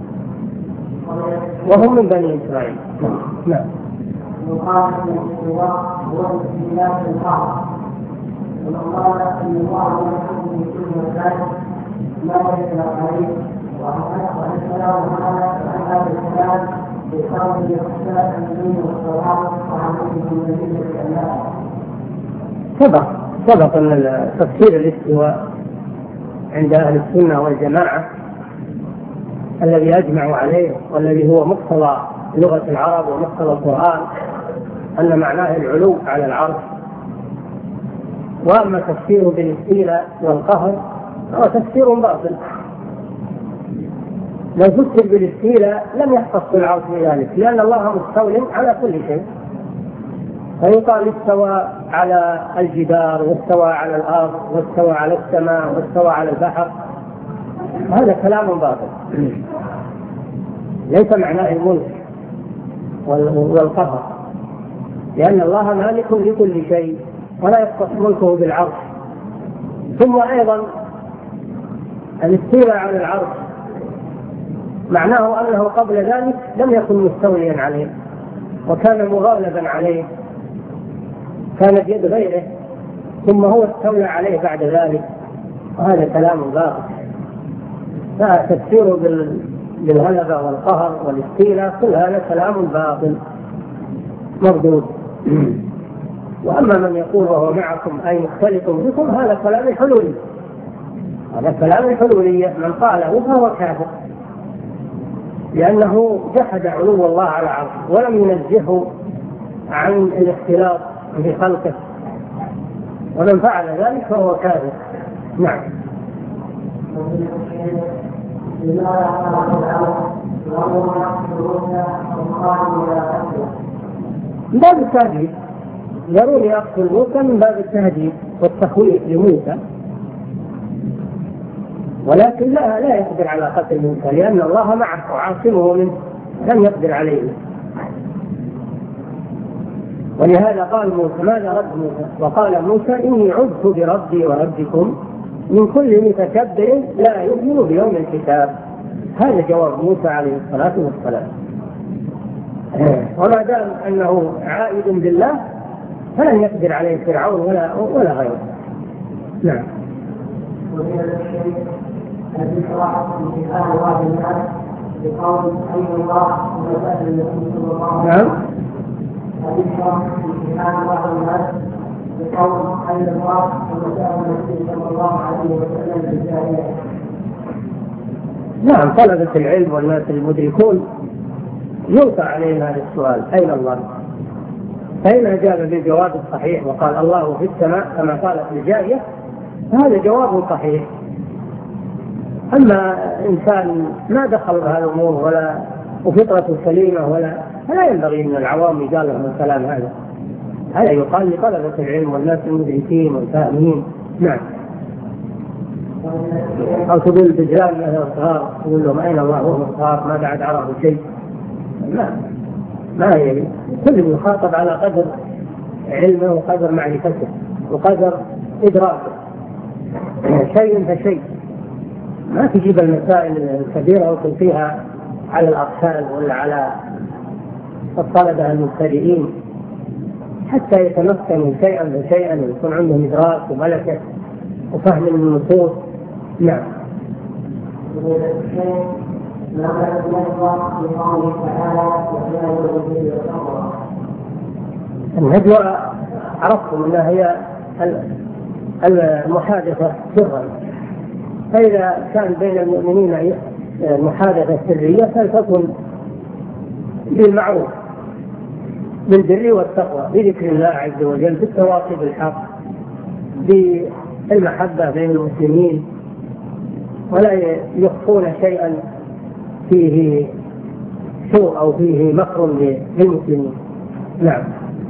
وهم من بني إسرائيل. نعم. وقال الاستواء هو الاستيلاء في الأرض، وقال أن الله يحب من كل مكان ما ليس عليه، وأن السلام على هذا الكلام بقول يخشى الدين والصلاة وعليه النبي الأمان. سبق أن تفسير الاستواء عند أهل السنة والجماعة الذي أجمعوا عليه والذي هو مقتضى لغة العرب ومقتضى القرآن أن معناه العلو على العرش. وأما تفسيره بالاستيلاء والقهر هو تفسير باطل. لو فسر بالاستيلاء لم يختص بالعرش بذلك، لأن الله مستول على كل شيء، فيقال استوى على الجدار واستوى على الأرض واستوى على السماء واستوى على البحر، هذا كلام باطل. ليس معناه الملك والقهر، لأن الله مالك لكل شيء ولا يختص ملكه بالعرش. ثم أيضا الاستيلاء على العرش معناه أنه قبل ذلك لم يكن مستوليا عليه وكان مغالبا عليه، كانت يد غيره ثم هو استولى عليه بعد ذلك، وهذا كلام باطل. فتفسيره بالغلبة والقهر والاستيلاء كل هذا كلام باطل مردود. وأما من يقول وهو معكم أي مختلط بكم هذا كلام حلولي، هذا كلام حلولية، من قاله فهو كافر، لأنه جحد علو الله على عرشه ولم ينزهه عن الاختلاط بخلقه، ومن فعل ذلك فهو كافر. نعم. من باب التهديد، يروني أقتل موسى من باب التهديد والتخويف لموسى، ولكن لا يقدر على قتل موسى لأن الله معه وعاصمه منه، لم يقدر عليه. ولهذا قال موسى ماذا رد موسى؟ وقال موسى إني عذت بربي وربكم من كل متكبر لا يؤمن بيوم الحساب. هذا جواب موسى عليه الصلاة والسلام. وما دام أنه عائد بالله فلن يقدر عليه فرعون ولا غيره. نعم. بقول أي الله ومثال النبي صلى الله عليه وسلم. نعم. الإشراك في امتحان بعض الناس بقول أي الله ومثال النبي صلى الله عليه وسلم بالجاهلية. نعم. طلبة العلم والناس المدركون يوقع علينا هذا السؤال: أين الله؟ فإن أجاب بالجواب الصحيح وقال: الله في السماء كما قالت الجارية، فهذا جواب صحيح. أما إنسان ما دخل بهذه الأمور ولا وفطرة سليمة فلا ينبغي من العوام يقال لهم الكلام هذا يقال لطلبة العلم والناس المدركين والفاهمين. نعم. أو تقول الدجال له صغار، تقول لهم أين الله وهم صغار ما بعد عرفوا شيء. ما هي كل يخاطب على قدر علمه وقدر معرفته وقدر إدراكه، شيء فشيء. ما تجيب المسائل الكبيرة وتلقيها على الأطفال ولا على الطلبة المبتدئين حتى يتمكنوا شيئا فشيئا ويكون عندهم إدراك وملكة وفهم النصوص. نعم. الندوة عرفتم أنها هي المحادثة سرا، فإذا كان بين المؤمنين محادثة سرية فلتكن بالمعروف بالبر والتقوى بذكر الله عز وجل، بالتواصي بالحق، بالمحبة بين المسلمين، ولا يخفون شيئا فيه سوء أو فيه مكر للمسلمين. نعم.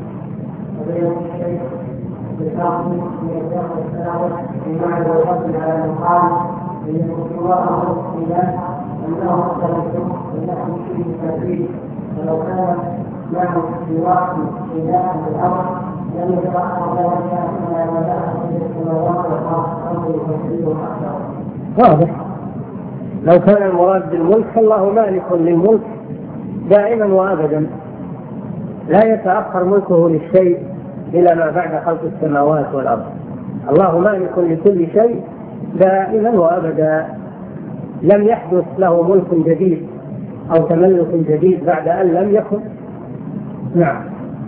ولو كان معه سواك إله الأرض لم يتأخر ذلك إلا ما دخل في السماوات والأرض يفسره أكثر. واضح. لو كان المراد بالملك فالله مالك للملك دائما وأبدا، لا يتأخر ملكه للشيء إلى ما بعد خلق السماوات والأرض. الله مالك لكل شيء دائما وأبدا، لم يحدث له ملك جديد أو تملك جديد بعد أن لم يكن. نعم.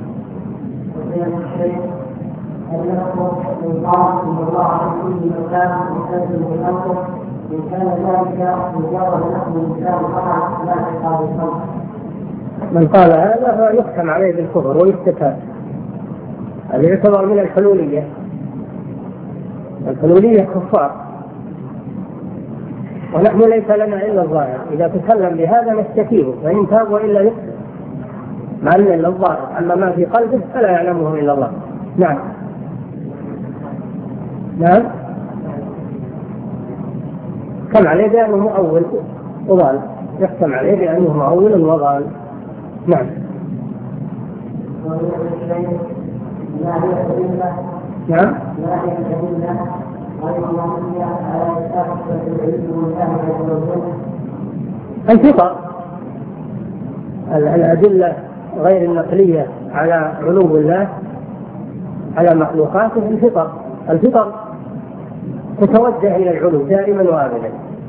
من قال هذا يحكم عليه بالكفر ويستتاب. هذا يعتبر من الحلولية. الحلولية كفار، ونحن ليس لنا إلا الظاهر. إذا تكلم بهذا نستكيه، فإن تاب وإلا يكفر، ما لنا إلا الظاهر، أما ما في قلبه فلا يعلمه إلا الله. نعم. نعم. يحكم عليه بأنه مؤول وضال، يحكم عليه بأنه مؤول وضال. نعم. نعم. الفطر، الأدلة غير النقلية على علو الله على مخلوقاته. الفطر تتوجه إلى العلو دائما وأبدا.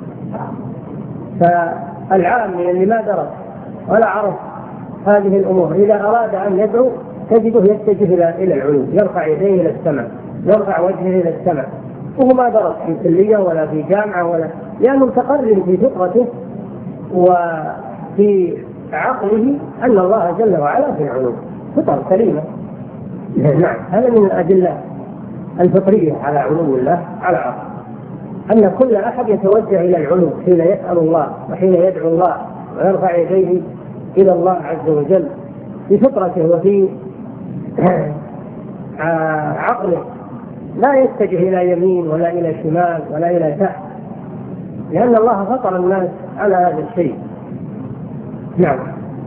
فالعامي اللي ما درس ولا عرف هذه الأمور إذا أراد أن يدعو تجده يتجه إلى العلو، يرفع يديه إلى السماء، يرفع وجهه إلى السماء، وهو ما درس في كلية ولا في جامعة لأنه متقرر في فطرته وفي عقله أن الله جل وعلا في العلو، فطر سليمة. نعم. هذا من الأدلة الفطرية على علو الله على عقل، أن كل أحد يتوجه إلى العلو حين يسأل الله وحين يدعو الله ويرفع يديه إلى الله عز وجل بفطرته وفي عقله، لا يتجه إلى يمين ولا إلى شمال ولا إلى تحت، لأن الله فطر الناس على هذا الشيء. نعم.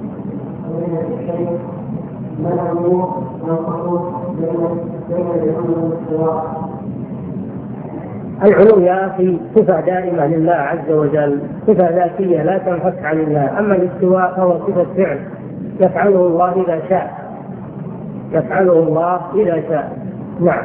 العلو يا أخي صفة دائمة لله عز وجل، صفة ذاتية لا تنفك عن الله. أما الاستواء فهو صفة فعل يفعله الله إذا شاء، يفعله الله إذا شاء. نعم.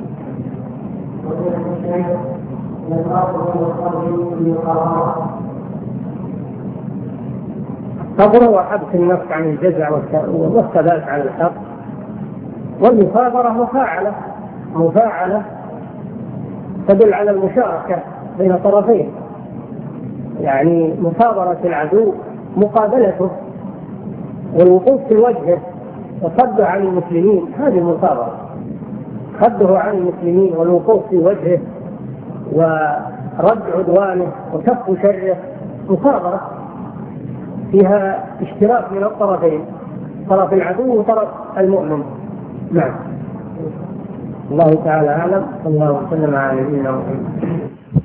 الصبر هو حبس النفس عن الجزع والثبات على الحق، والمصابرة مفاعلة تدل على المشاركة بين طرفين، يعني مصابرة العدو مقابلته والوقوف في وجهه وصده عن المسلمين هذه مصابرة، صده عن المسلمين والوقوف في وجهه ورد عدوانه وكف شره مصابرة فيها اشتراك من الطرفين، طرف العدو وطرف المؤمن. نعم. الله تعالى أعلم. صلى الله وسلم على نبينا محمد.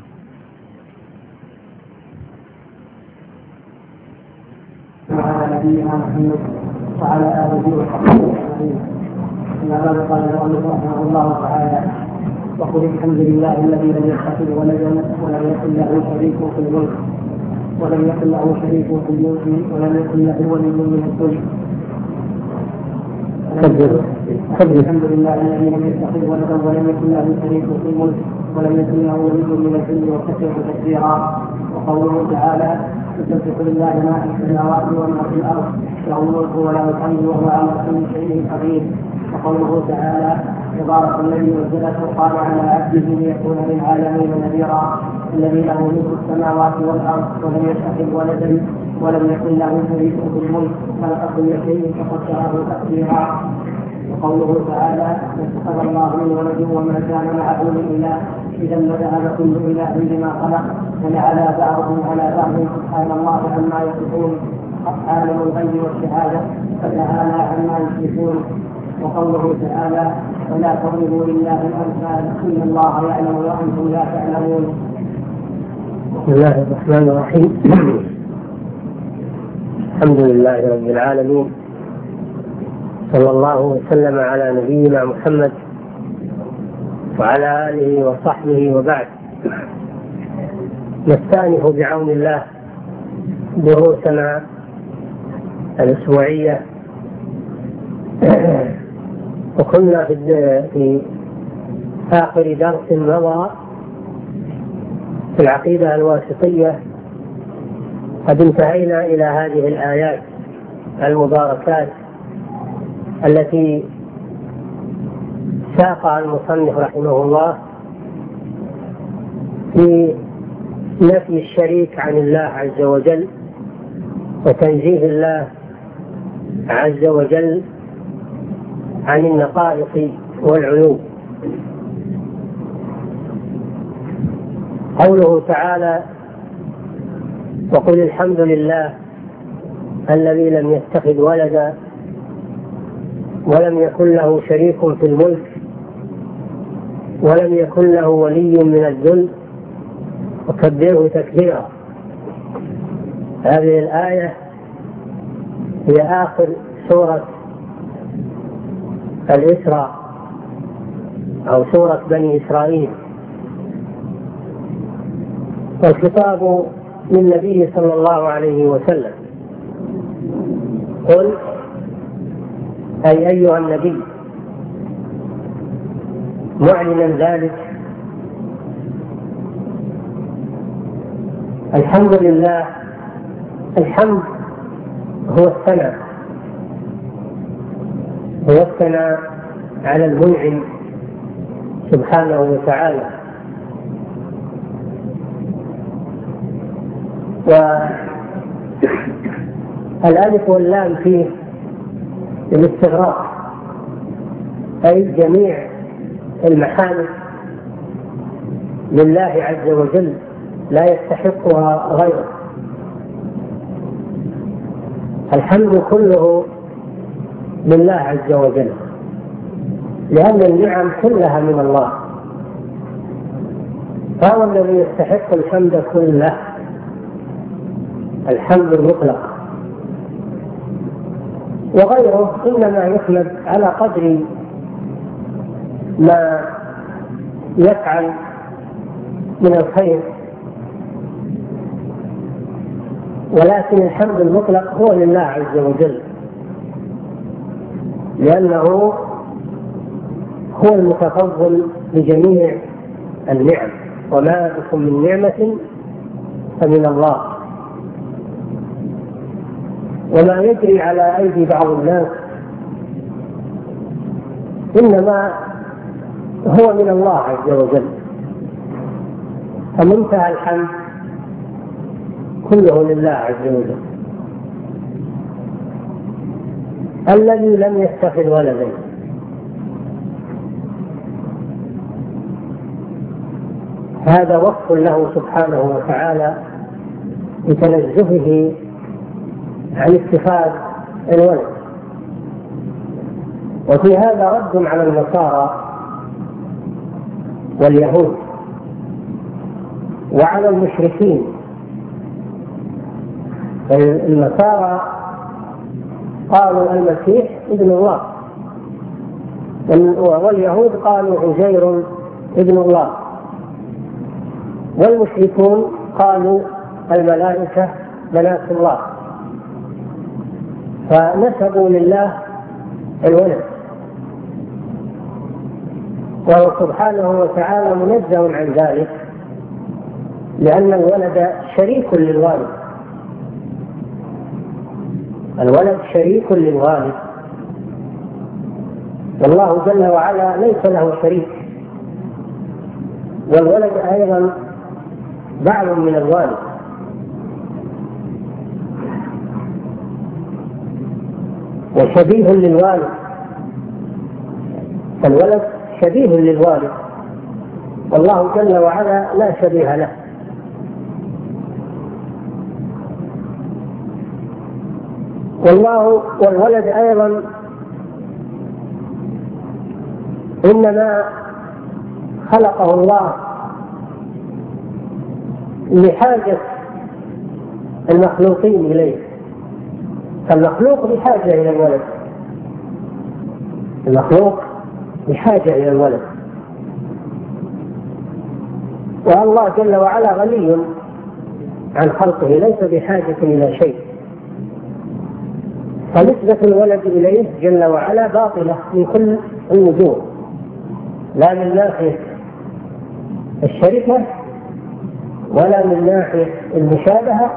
وعلى نبينا محمد وعلى آله وصحبه أجمعين. أما قال المؤلف رحمه الله تعالى: وقل الحمد لله الذي لم يتخذ ولدا ولم يكن له شريك في الملك ولم يكن له شريك في الملك ولم يكن له ولي من الذل. الحمد لله الذي لم يتخذ ولدا ولم يكن له شريك في الملك ولم يكن له ولي من الذل وكثر تكبيرا. وقوله تعالى: يسبح لله ما في السماوات وما في الارض له الملك وله الحمد وهو على كل شيء قدير. وقوله تعالى: تبارك الذي نزل الفرقان على عبده ليكون للعالمين نذيرا الذي له ملك السماوات والارض ولم يتخذ ولدا ولم يكن له شريك في الملك خلق كل شيء فقدره تقديرا. وقوله تعالى: اتخذ الله من ولد وما كان معه من اله اذا لذهب كل اله بما خلق ولعلى بعضهم على بعض سبحان الله عما يصفون عالم الغيب والشهاده فتعالى عما يشركون. وقوله تعالى: ولا تضربوا لله الامثال ان الله يعلم وانتم لا تعلمون. بسم الله الرحمن الرحيم. الحمد لله رب العالمين، صلى الله وسلم على نبينا محمد وعلى آله وصحبه وبعد. نستأنف بعون الله دروسنا الأسبوعية، وكنا في آخر درس مضى في العقيدة الواسطية قد انتهينا إلى هذه الآيات المباركات التي ساقها المصنف رحمه الله في نفي الشريك عن الله عز وجل وتنزيه الله عز وجل عن النقائص والعيوب. قوله تعالى: وقل الحمد لله الذي لم يتخذ ولدا ولم يكن له شريك في الملك ولم يكن له ولي من الذل وكبره تكبيرا. هذه الآية هي آخر سورة الإسراء أو سورة بني إسرائيل، والخطاب للنبي صلى الله عليه وسلم. قل أي أيها النبي، معلنا ذلك. الحمد لله، الحمد هو الثناء، هو الثناء على المنعم سبحانه وتعالى. والألف واللام فيه الاستغراق، أي جميع المحامد لله عز وجل لا يستحقها غيره. الحمد كله لله عز وجل، لأن النعم كلها من الله، فهو الذي يستحق الحمد كله، الحمد المطلق. وغيره إنما يحمد على قدر ما يفعل من الخير، ولكن الحمد المطلق هو لله عز وجل، لأنه هو المتفضل بجميع النعم، وما بكم من نعمة فمن الله. وما يجري على أيدي بعض الناس إنما هو من الله عز وجل، فمنتهى الحمد كله لله عز وجل. الذي لم يتخذ ولدا. هذا وصف له سبحانه وتعالى بتنزهه عن اتخاذ الولد. وفي هذا رد على النصارى واليهود وعلى المشركين. النصارى قالوا المسيح ابن الله، واليهود قالوا عزير ابن الله، والمشركون قالوا الملائكة بنات الله، فنسبوا لله الولد. وهو سبحانه وتعالى منزه عن ذلك، لأن الولد شريك للوالد. الولد شريك للوالد، والله جل وعلا ليس له شريك، والولد أيضا بعض من الوالد. وشبيه للوالد، فالولد شبيه للوالد، والله جل وعلا لا شبيه له. والولد أيضا إنما خلقه الله لحاجة المخلوقين إليه، فالمخلوق بحاجة إلى الولد، المخلوق بحاجة إلى الولد. والله جل وعلا غني عن خلقه، ليس بحاجة إلى شيء، فنسبة الولد إليه جل وعلا باطلة من كل الوجوه، لا من ناحية الشركة ولا من ناحية المشابهة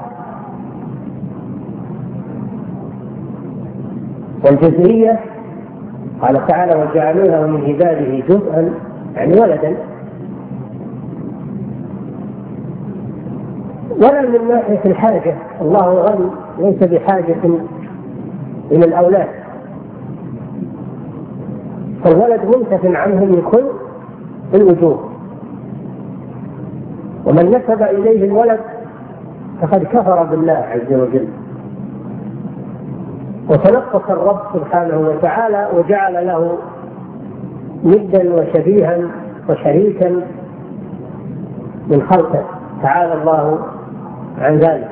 والجزئية. قال تعالى وجعلوه من عباده جزءا، يعني ولدا، ولا من ناحية الحاجة. الله غني ليس بحاجة إلى الأولاد، فالولد منتف عنه من كل الوجوه. ومن نسب إليه الولد فقد كفر بالله عز وجل، وتنقص الرب سبحانه وتعالى وجعل له ندا وشبيها وشريكا من خلقه، تعالى الله عن ذلك.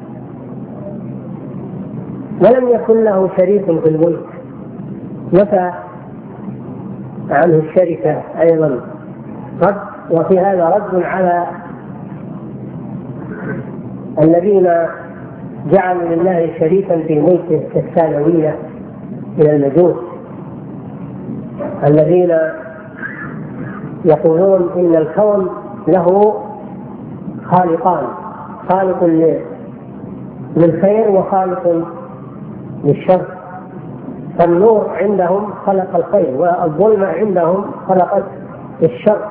ولم يكن له شريك في الملك، نفى عنه الشركة أيضا رد. وفي هذا رد على الذين جعلوا لله شريكا في ملكه كالثانوية إلى المجوس، الذين يقولون إن الكون له خالقان، خالق للخير وخالق للشر. فالنور عندهم خلق الخير، والظلمة عندهم خلقت الشر،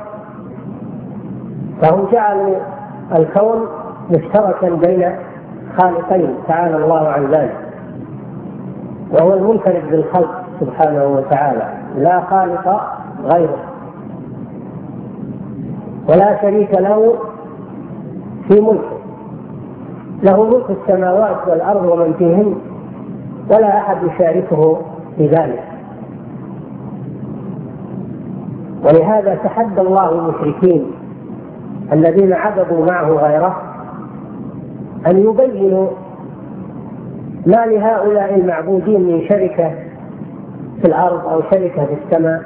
فهم جعلوا الكون مشتركا بين خالقين، تعالى الله عن ذلك. وهو المنفرد بالخلق سبحانه وتعالى، لا خالق غيره ولا شريك له في ملكه، له ملك السماوات والأرض ومن فيهن، ولا أحد يشاركه في ذلك. ولهذا تحدى الله المشركين الذين عبدوا معه غيره أن يبينوا ما لهؤلاء المعبودين من شركة في الأرض أو شركة في السماء.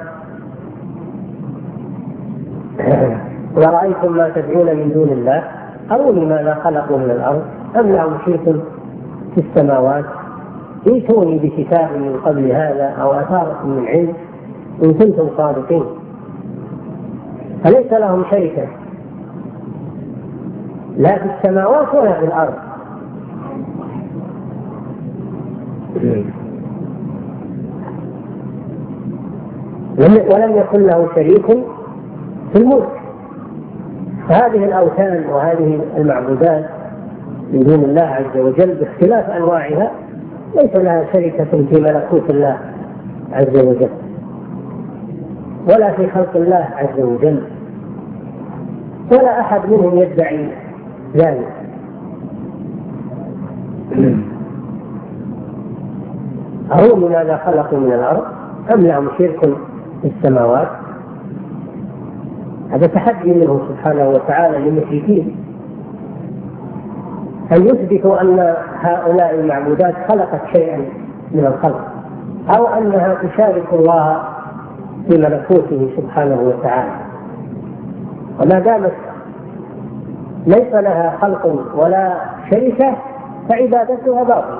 ورأيتم ما تدعون من دون الله أروني ماذا خلقوا من الأرض أم لهم شرك في السماوات، ائتوني بكتاب من قبل هذا أو أثارة من علم إن كنتم صادقين. فليس لهم شركة لا في السماوات ولا في الأرض. ولم يكن له شريك في الملك. فهذه الأوثان وهذه المعبودات من دون الله عز وجل باختلاف أنواعها ليس لها شركة في ملكوت الله عز وجل ولا في خلق الله عز وجل، ولا أحد منهم يدعي ذلك. أهم ماذا خلقوا من الأرض أم لهم شرك في السماوات؟ هذا تحدي منه سبحانه وتعالى للمشركين أن يثبتوا أن هؤلاء المعبودات خلقت شيئا من الخلق أو أنها تشارك الله في ملكوته سبحانه وتعالى. وما دامت ليس لها خلق ولا شركة فعبادتها باطلة،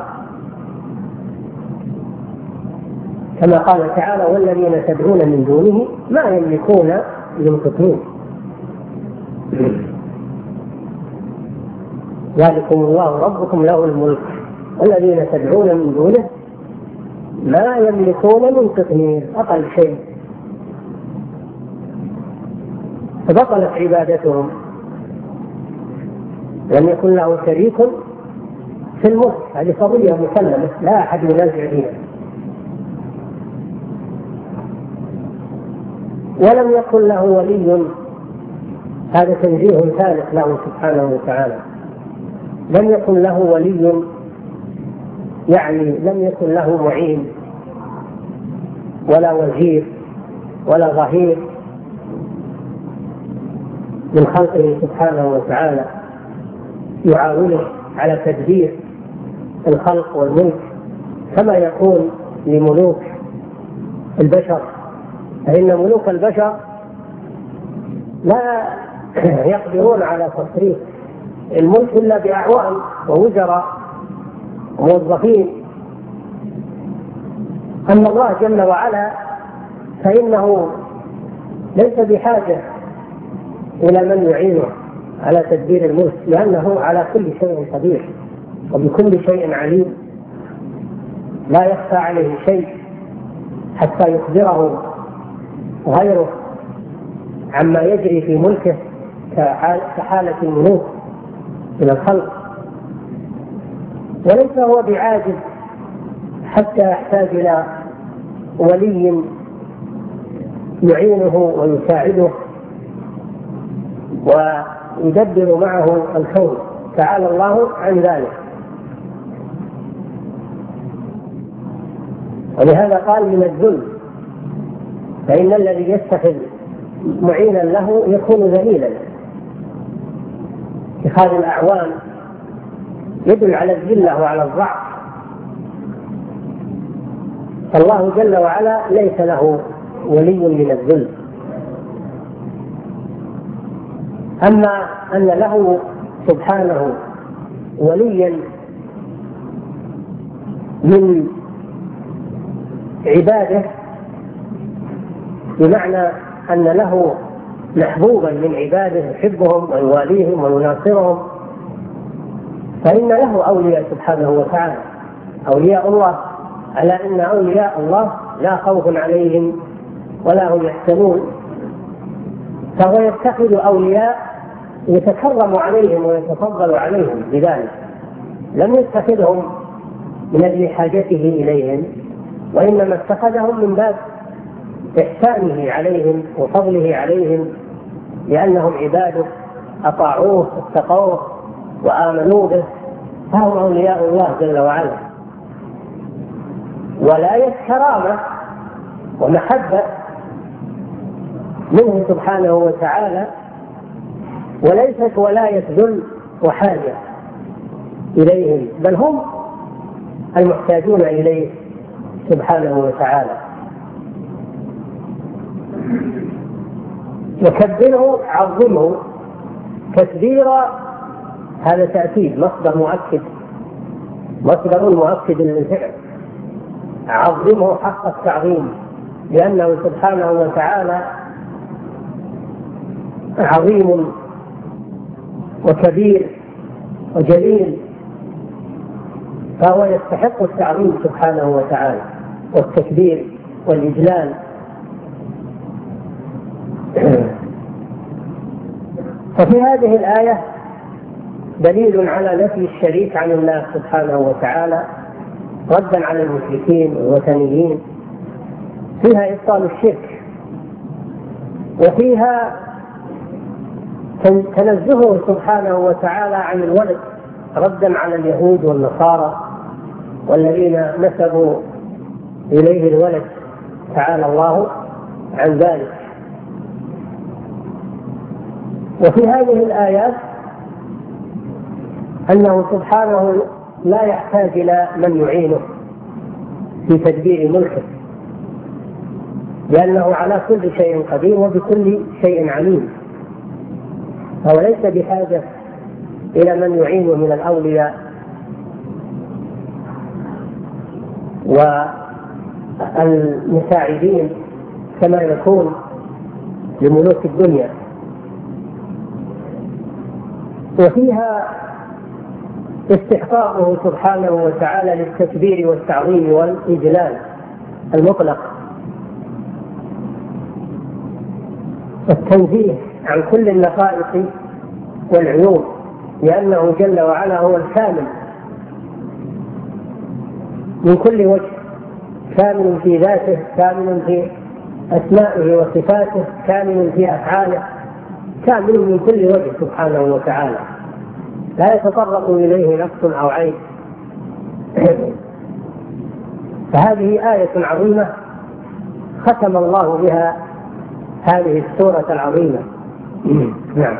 كما قال تعالى: والذين تدعون من دونه ما يملكون من قطمير. ذلكم الله ربكم له الملك والذين تدعون من دونه ما يملكون من قطمير، أقل شيء. فبطلت عبادتهم، لم يكن له شريك في الملك، هذه قضية مسلمة لا أحد ينازع فيها. ولم يكن له ولي، هذا تنزيه ثالث له سبحانه وتعالى. لم يكن له ولي يعني لم يكن له معين ولا وزير ولا ظهير من خلقه سبحانه وتعالى يعاونه على تدبير الخلق والملك كما يكون لملوك البشر. فإن ملوك البشر لا يقدرون على تصريف الملك إلا بأعوان ووزراء وموظفين. أما الله جل وعلا فإنه ليس بحاجة إلى من يعينه على تدبير الملك، لأنه على كل شيء قدير وبكل شيء عليم، لا يخفى عليه شيء حتى يخبره غيره عما يجري في ملكه كحالة الملوك من الخلق. وليس هو بعاجز حتى يحتاج إلى ولي يعينه ويساعده ويدبر معه الكون، تعالى الله عن ذلك. ولهذا قال من الذل، فإن الذي يتخذ معينا له يكون ذليلا. اتخاذ الأعوان يدل على الذلة وعلى الضعف، فالله جل وعلا ليس له ولي من الذل. أما أن له سبحانه وليا من عباده، بمعنى أن له محبوبا من عباده يحبهم ويواليهم ويناصرهم، فإن له أولياء سبحانه وتعالى، أولياء الله، على أن أولياء الله لا خوف عليهم ولا هم يحزنون. فهو يتخذ أولياء يتكرم عليهم ويتفضل عليهم بذلك، لم يتخذهم من أجل حاجته إليهم، وإنما اتخذهم من باب إحسانه عليهم وفضله عليهم، لأنهم عباده أطاعوه واتقوه وآمنوا به، فهم أولياء الله جل وعلا. ولاية كرامة ومحبة منه سبحانه وتعالى، وليست ولاية ذل وحاجة إليهم، بل هم المحتاجون إليه سبحانه وتعالى. وكبره عظمه تكبيرا، هذا تأكيد مصدر مؤكد للفعل. عظمه حق التعظيم، لأنه سبحانه وتعالى عظيم وكبير وجليل، فهو يستحق التعظيم سبحانه وتعالى والتكبير والإجلال. ففي هذه الآية دليل على نفي الشريك عن الله سبحانه وتعالى ردا على المشركين والوثنيين، فيها إبطال الشرك، وفيها تنزهه سبحانه وتعالى عن الولد ردا على اليهود والنصارى والذين نسبوا إليه الولد، تعالى الله عن ذلك. وفي هذه الآيات أنه سبحانه لا يحتاج إلى من يعينه في تدبير ملكه، لأنه على كل شيء قدير وبكل شيء عليم، فهو ليس بحاجة إلى من يعينه من الأولياء والمساعدين كما يكون لملوك الدنيا. وفيها استحقاقه سبحانه وتعالى للتكبير والتعظيم والإجلال المطلق، التنزيه عن كل النقائص والعيوب، لأنه جل وعلا هو الكامل من كل وجه، كامل في ذاته، كامل في أسمائه وصفاته، كامل في أفعاله، كامل من كل وجه سبحانه وتعالى، لا يتطرق إليه نفس أو عين. فهذه آية عظيمة ختم الله بها هذه السورة العظيمة. نعم.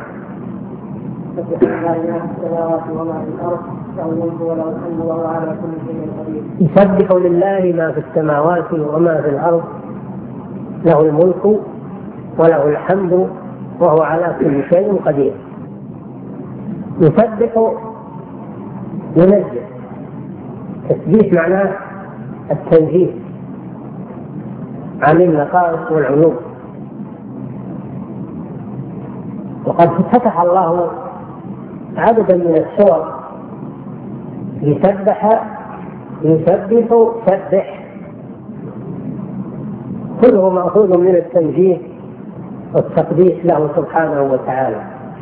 يسبح لله ما في السماوات وما في الأرض، له الملك وله الحمد وهو على كل شيء قدير. يسبح ينزه، تسبيح معناه التنزيه عن النقائص والعيوب. وقد فتح الله عددا من السور يسبح، سبح، كله مأخوذ من التنزيه والتقديس له سبحانه وتعالى.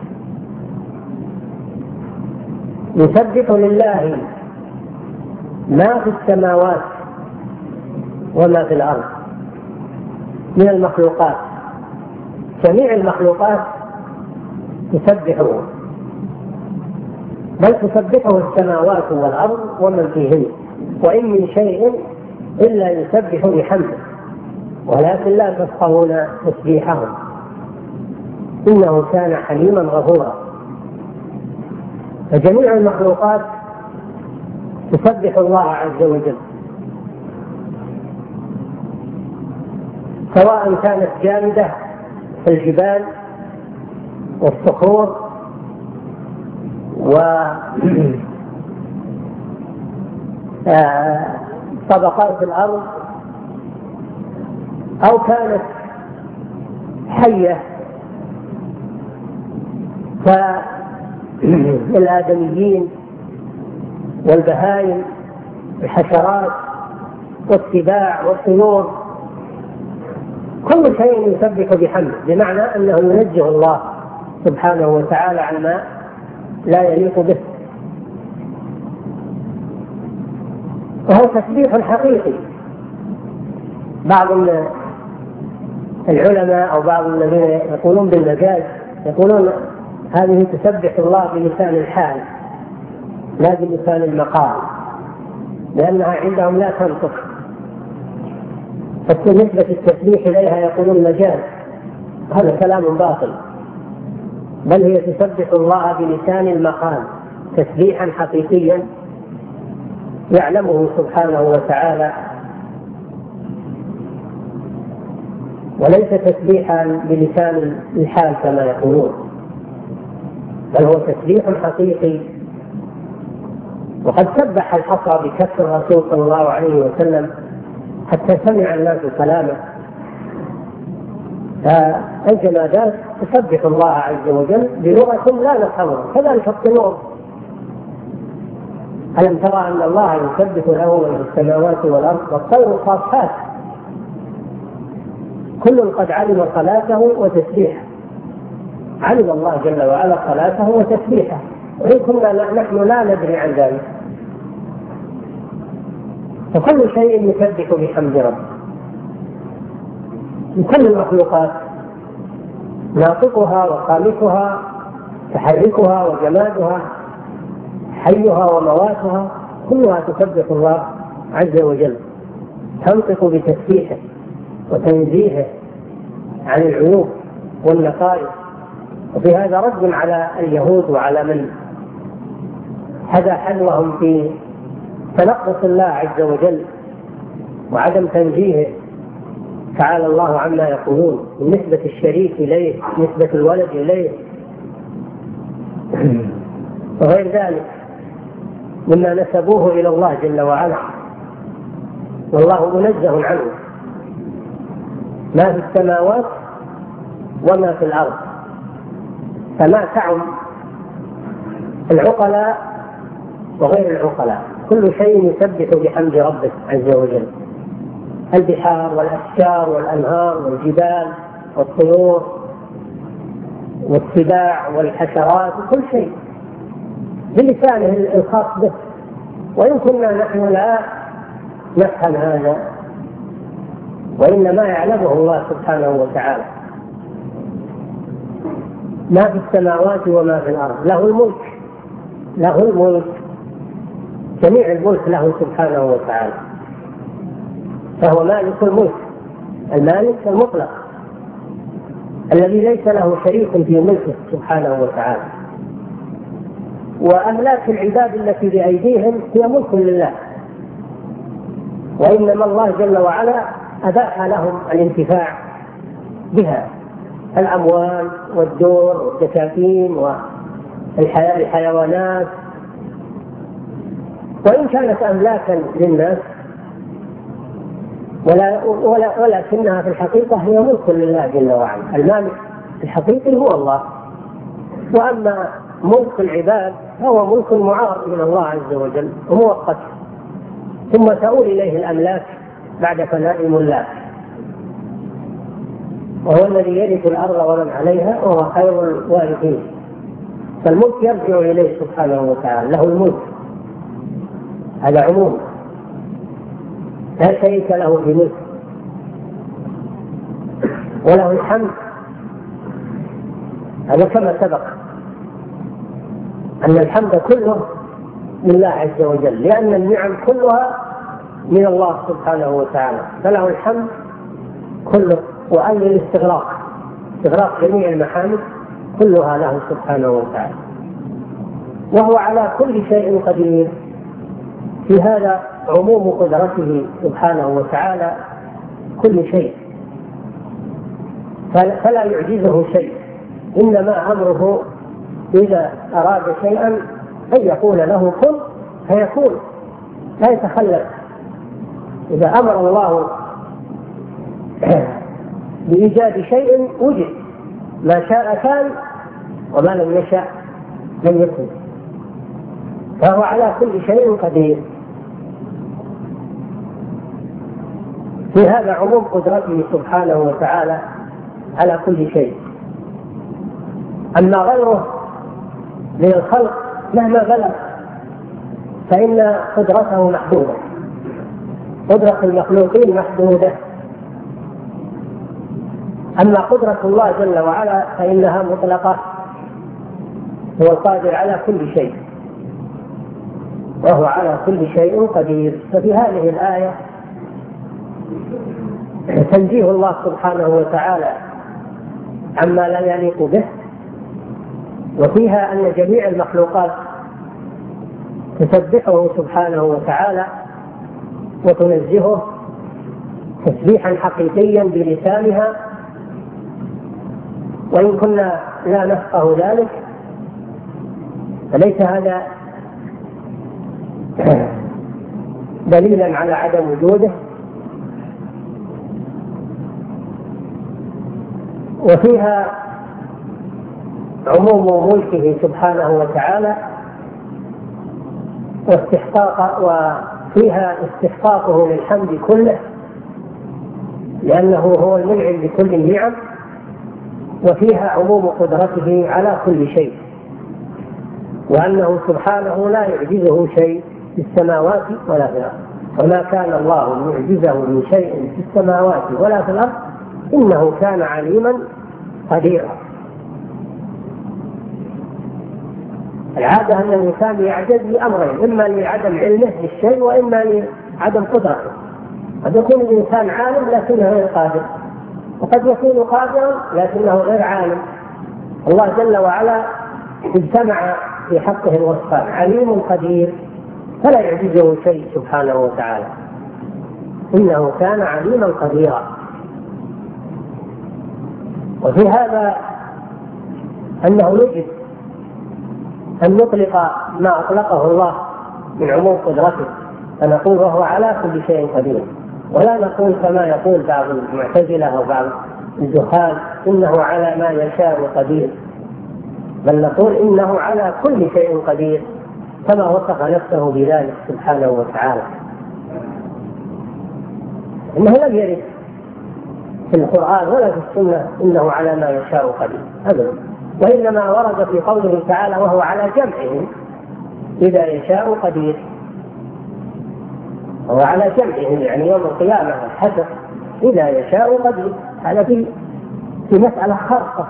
يسبح لله ما في السماوات وما في الأرض من المخلوقات، جميع المخلوقات تسبحه، بل تسبحه السماوات والأرض ومن فيهن، وإن من شيء إلا يسبح بحمده ولكن لا تفقهون تسبيحهم إنه كان حليما غفورا. فجميع المخلوقات تسبح الله عز وجل، سواء كانت جامدة الجبال والصخور وطبقات الأرض، أو كانت حية كالآدميين والبهائم الحشرات والسباع والطيور، كل شيء يسبح بحمده، بمعنى أنه ينزه الله سبحانه وتعالى عن ما لا يليق به. وهو تسبيح حقيقي. بعض العلماء أو بعض الذين يقولون بالمجاز يقولون هذه تسبح الله بلسان الحال لا بلسان المقال، لأنها عندهم لا تنطق، فبالنسبة التسبيح إليها يقولون مجاز، هذا كلام باطل، بل هي تسبح الله بلسان المقال تسبيحا حقيقيا يعلمه سبحانه وتعالى، وليس تسبيحا بلسان الحال كما يقولون، بل هو تسبيح حقيقي. وقد سبح الحصى بكف الرسول صلى الله عليه وسلم حتى سمع الناس كلامه. فالجمادات تسبح الله عز وجل بلغة لا نفهمها، كذلك الطيور. ألم ترى أن الله يسبح له من في السماوات والأرض والطير صافات، كل قد علم صلاته وتسبيحه، علم الله جل وعلا صلاته وتسبيحه، وإن كنا نحن لا ندري عن ذلك. فكل شيء يسبح بحمد ربه من كل المخلوقات، ناطقها وخالقها، تحركها وجمادها، حيها ومواتها، كلها تسبح الله عز وجل، تنطق بتسبيحه وتنزيهه عن العيوب والنقائص. وفي هذا رد على اليهود وعلى من حدا حذوهم في تنقص الله عز وجل وعدم تنزيهه، تعالى الله عما يقولون من نسبة الشريك إليه، نسبة الولد إليه وغير ذلك مما نسبوه إلى الله جل وعلا، والله منزه عنه، ما في السماوات وما في الأرض. فما تعم العقلاء وغير العقلاء، كل شيء يسبح بحمد ربه عز وجل، البحار والأشجار والأنهار والجبال والطيور والسباع والحشرات، كل شيء بلسانه الخاص به، وإن كنا نحن لا نفهم هذا، وإنما يعلمه الله سبحانه وتعالى. ما في السماوات وما في الأرض، له الملك، له الملك، جميع الملك له سبحانه وتعالى، فهو مالك الملك، المالك المطلق الذي ليس له شريك في ملكه سبحانه وتعالى. وأملاك العباد التي بأيديهم هي ملك لله، وإنما الله جل وعلا أباح لهم الانتفاع بها، الأموال والدور والدكاكين والحيوانات، وإن كانت أملاكا للناس ولكنها في الحقيقة هي ملك لله جل وعلا. المالك الحقيقي هو الله، وأما ملك العباد هو ملك معار من الله عز وجل ومؤقت، ثم تؤول إليه الأملاك بعد فناء الملاك، وهو الذي يرث الأرض ومن عليها وهو خير الوارثين. فالملك يرجع إليه سبحانه وتعالى، له الملك، هذا عموم، لا شريك له في ملك، وله الحمد، هذا كما سبق أن الحمد كله لله عز وجل، لأن النعم كلها من الله سبحانه وتعالى، فله الحمد كله، وأن الاستغراق، استغراق جميع المحامد كلها له سبحانه وتعالى، وهو على كل شيء قدير. في هذا عموم قدرته سبحانه وتعالى كل شيء، فلا يعجزه شيء، إنما أمره إذا أراد شيئا أن يقول له كن فيكون، لا يتخلف. إذا أمر الله بإيجاد شيء وجد، ما شاء كان وما لم يشاء لم يكن، فهو على كل شيء قدير. في هذا عموم قدرته سبحانه وتعالى على كل شيء. أما غيره من الخلق مهما بلغ فإن قدرته محدودة، قدرة المخلوقين محدودة، أما قدرة الله جل وعلا فإنها مطلقة، هو القادر على كل شيء وهو على كل شيء قدير. ففي هذه الآية تنزيه الله سبحانه وتعالى عما لا يليق به، وفيها أن جميع المخلوقات تسبحه سبحانه وتعالى وتنزهه تسبيحا حقيقيا بلسانها، وإن كنا لا نفقه ذلك فليس هذا دليلا على عدم وجوده. وفيها عموم ملكه سبحانه وتعالى وفيها استحقاقه للحمد كله، لأنه هو المنعم بكل النعم، وفيها عموم قدرته على كل شيء، وأنه سبحانه لا يعجزه شيء في السماوات ولا في الأرض. وما كان الله ليعجزه من شيء في السماوات ولا في الأرض إنه كان عليما قديرا. العادة أن الإنسان يعجز بأمرين، إما لعدم علمه بالشيء وإما لعدم قدرته. قد يكون الإنسان عالم لكنه غير قادر، وقد يكون قادرا لكنه غير عالم. الله جل وعلا اجتمع في حقه الوصفان، عليم قدير فلا يعجزه شيء سبحانه وتعالى، إنه كان عليما قديرا. وفي هذا أنه يجب أن نطلق ما أطلقه الله من عموم قدرته، فنقول وهو على كل شيء قدير، ولا نقول كما يقول بعض المعتزلة أو بعض الجهال إنه على ما يشاء قدير، بل نقول إنه على كل شيء قدير كما وصف نفسه بذلك سبحانه وتعالى. إنه لم يرد في القرآن ولا في السنة إنه على ما يشاء قدير أبدا، وإنما ورد في قوله تعالى وهو على جمعه إذا يشاء قدير، وهو على جمعه يعني يوم القيامة الحسب إذا يشاء قدير، هذا في مسألة خاصة.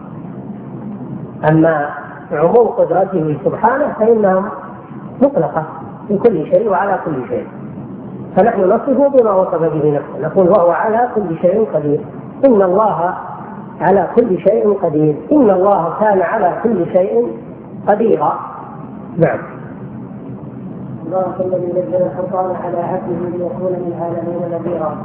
أما عموم قدرته سبحانه فإنها مطلقة في كل شيء وعلى كل شيء، فنحن نصفه بما وصف به نفسه، نقول وهو على كل شيء قدير، إن الله على كل شيء قدير، إن الله كان على كل شيء قديرا. نعم. الله الذي نزل الفرقان على عبده ليكون للعالمين نذيرا.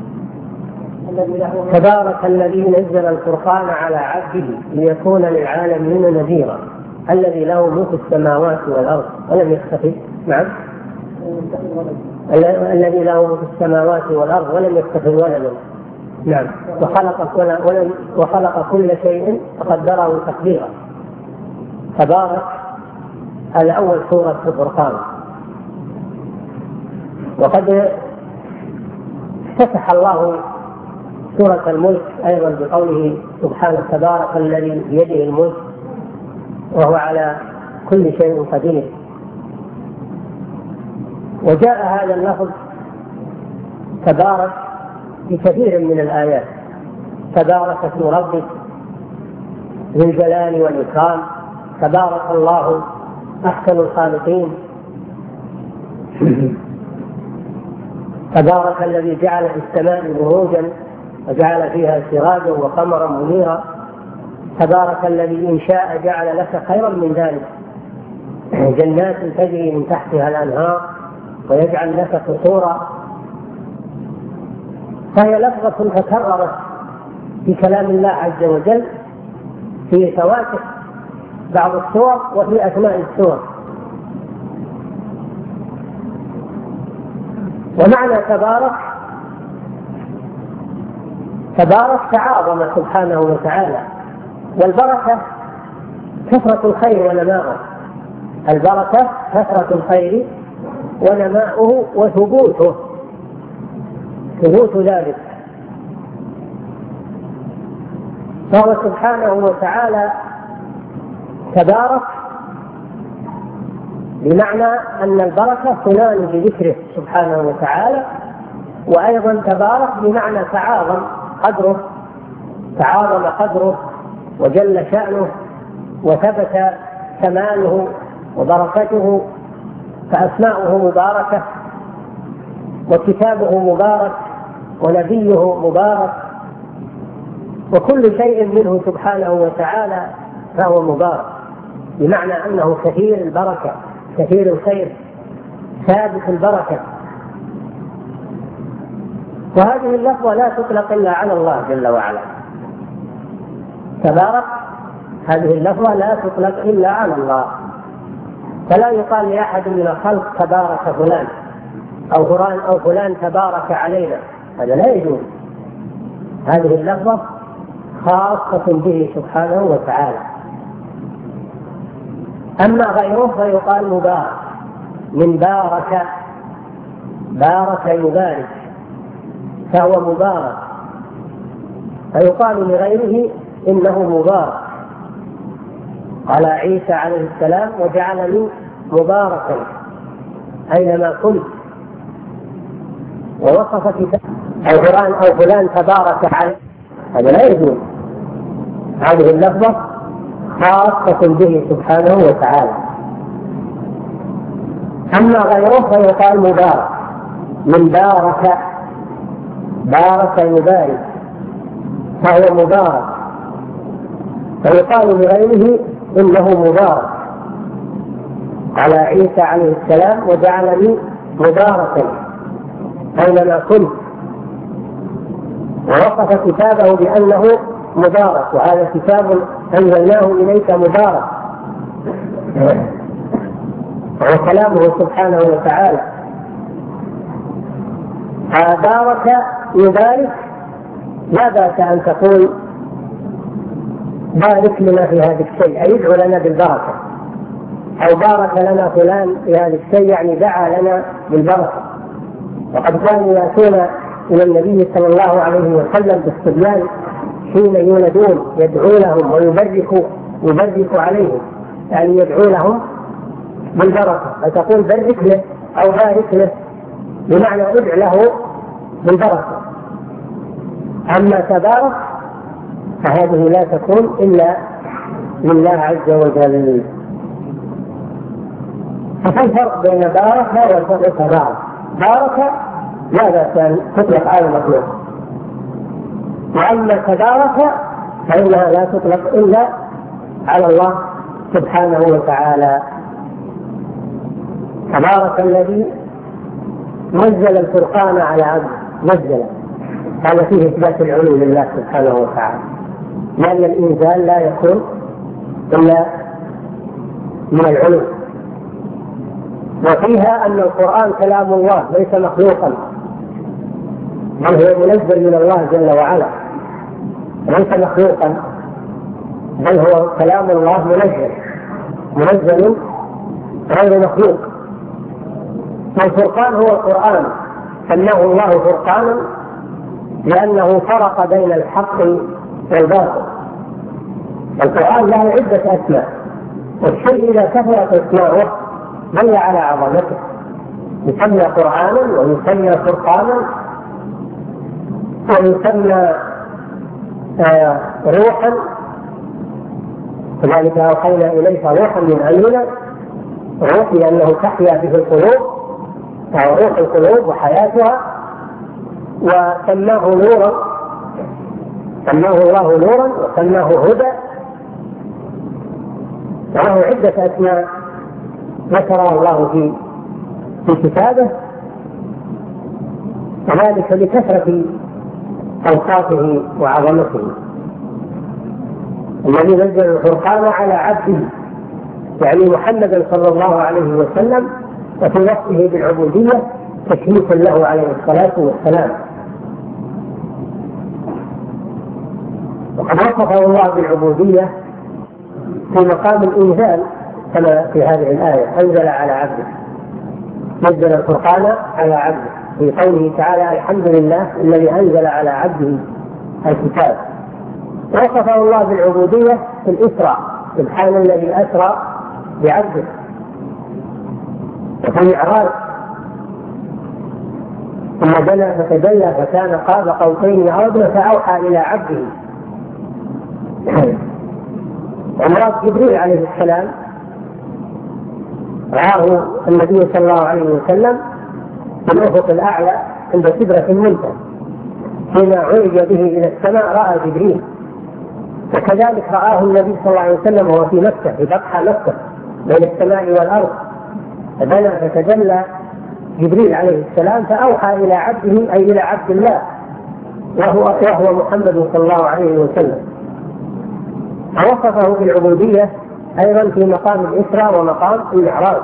تبارك الذي نزل الفرقان على عبده ليكون للعالمين نذيرا، الذي له ملك السماوات والأرض ولم يختفي. نعم. الذي له ملك السماوات والأرض ولم يختفي ولدا. نعم. وخلق كل شيء فقدره تقديرا. تبارك هذا أول سورة في الفرقان. وقد افتتح الله سورة الملك أيضا بقوله سبحانه تبارك الذي بيده الملك وهو على كل شيء قدير. وجاء هذا اللفظ تبارك في كثير من الآيات، تبارك اسم ربك ذي الجلال والإكرام، تبارك الله أحسن الخالقين، تبارك الذي جعل في السماء بروجا وجعل فيها سراجا وقمرا منيرا، تبارك الذي إن شاء جعل لك خيرا من ذلك جنات تجري من تحتها الأنهار ويجعل لك قصورا. فهي لفظة تكررت في كلام الله عز وجل في فواتح بعض السور وفي أثناء السور. ومعنى تبارك تعاظم سبحانه وتعالى، والبركة كثرة الخير ونماؤه، البركة كثرة الخير ونماؤه وثبوت ذلك. فهو سبحانه وتعالى تبارك بمعنى أن البركة تنال بذكره سبحانه وتعالى، وأيضا تبارك بمعنى تعاظم قدره وجل شأنه وثبت كماله وبركته، فأسماؤه مباركة وكتابه مبارك ونبيه مبارك، وكل شيء منه سبحانه وتعالى فهو مبارك، بمعنى أنه كثير البركة كثير الخير ثابت البركة. وهذه اللفظة لا تطلق إلا على الله جل وعلا. تبارك هذه اللفظة لا تطلق إلا على الله، فلا يقال لأحد من الخلق تبارك فلان أو فلان تبارك علينا، هذا لا يجوز. هذه اللفظة خاصة به سبحانه وتعالى. أما غيره فيقال مبارك، من بارك يبارك فهو مبارك، فيقال لغيره إنه مبارك. قال عيسى عليه السلام وجعلني مباركا أينما كنت ووصف كتاب القرآن أو فلان تبارك عليه، هذا لا يجوز. هذه اللفظة خاصة به سبحانه وتعالى. أما غيره فيقال مبارك، من بارك، بارك يبارك فهو مبارك، فيقال لغيره إنه مبارك. على عيسى عليه السلام وجعلني مباركا أينما كنت، ووصف كتابه بأنه مبارك، وهذا كتاب أنزلناه إليك مبارك، وهو كلامه سبحانه وتعالى. بارك يبارك، لا بأس أن تقول بارك لنا في هذا الشيء، أي ادعو لنا بالبركة، أو بارك لنا فلان في هذا الشيء، يعني دعا لنا بالبركة. وقد كانوا يأتون إلى النبي صلى الله عليه وسلم بالصبيان حين يولدون يدعو لهم ويبرك عليهم، يعني يدعو لهم بالبركة، فتقول برك له أو بارك له بمعنى ادع له بالبركة. أما تبارك فهذه لا تكون إلا لله عز وجل. ففي فرق بين بارك وتبارك. بارك لا بأس أن تطلق على المخلوق، وأما تبارك فإنها لا تطلق إلا على الله سبحانه وتعالى. تبارك الذي نزل الفرقان على عبده، نزل، هذا فيه إثبات العلو لله سبحانه وتعالى، لأن الإنزال لا يكون إلا من العلو. وفيها أن القرآن كلام الله ليس مخلوقا، بل هو منزل من الله جل وعلا، ليس مخلوقا بل هو كلام الله منزل غير مخلوق. والفرقان هو القرآن، سماه الله فرقانا لأنه فرق بين الحق والباطل. القرآن له عدة أسماء، والشيء إذا كثرت أسماؤه دل على عظمته، يسمى قرآنا ويسمى فرقانا ويسمى روحا، كذلك أوحينا إليك روحا من أمرنا، روح لأنه تحيا به القلوب، وهو روح القلوب وحياتها. وسماه نورا، سماه الله نورا وسماه هدى، وله عدة أسماء ذكرها الله في كتابه، وذلك لكثرة أوصافه وعظمته. الذي نزل الفرقان على عبده يعني محمدا صلى الله عليه وسلم، وفي وصفه بالعبودية تشريفا له عليه الصلاة والسلام. وقد وصفه الله بالعبودية في مقام الإنزال كما في هذه الآية، أنزل على عبده، نزل الفرقان على عبده، في قوله تعالى الحمد لله الذي أنزل على عبده الكتاب. وصفه الله بالعبودية في الإسراء، سبحان الذي أسرى بعبده، وفي المعراج ثم دنا فتدلى فكان قاب قوسين أو أدنى فأوحى إلى عبده. ومراد جبريل عليه السلام رآه النبي صلى الله عليه وسلم في الأفق الأعلى عند سدرة المنتهى، حين عرج به إلى السماء رأى جبريل، وكذلك رآه النبي صلى الله عليه وسلم وهو في مكة، في بطحة مكة بين السماء والأرض، فدنا فتجلى جبريل عليه السلام فأوحى إلى عبده أي إلى عبد الله وهو محمد صلى الله عليه وسلم. ووصفه بالعبودية أيضا في مقام الإسراء ومقام المعراج.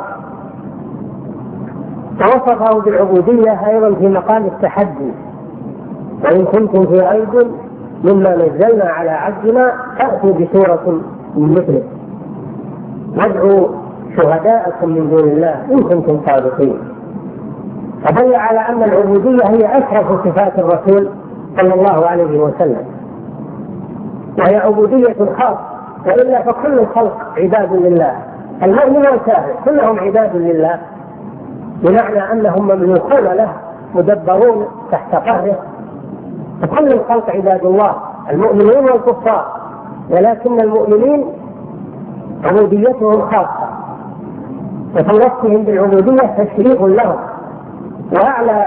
ووصفه بالعبودية أيضا في مقام التحدي، وإن كنتم في ريب مما نزلنا على عبدنا فأتوا بسورة من مثله وادعوا شهداءكم من دون الله إن كنتم صادقين. فدل على أن العبودية هي أشرف صفات الرسول صلى الله عليه وسلم، وهي عبودية خاصة، وإلا فكل الخلق عباد لله، المؤمن والكافر كلهم عباد لله، بمعنى أنهم مملوكون له مدبرون تحت قهره، فكل الخلق عباد الله المؤمنين والكفار، ولكن المؤمنين عبوديتهم خاصة، وفي وصفهم بالعبودية تشريف لهم، وأعلى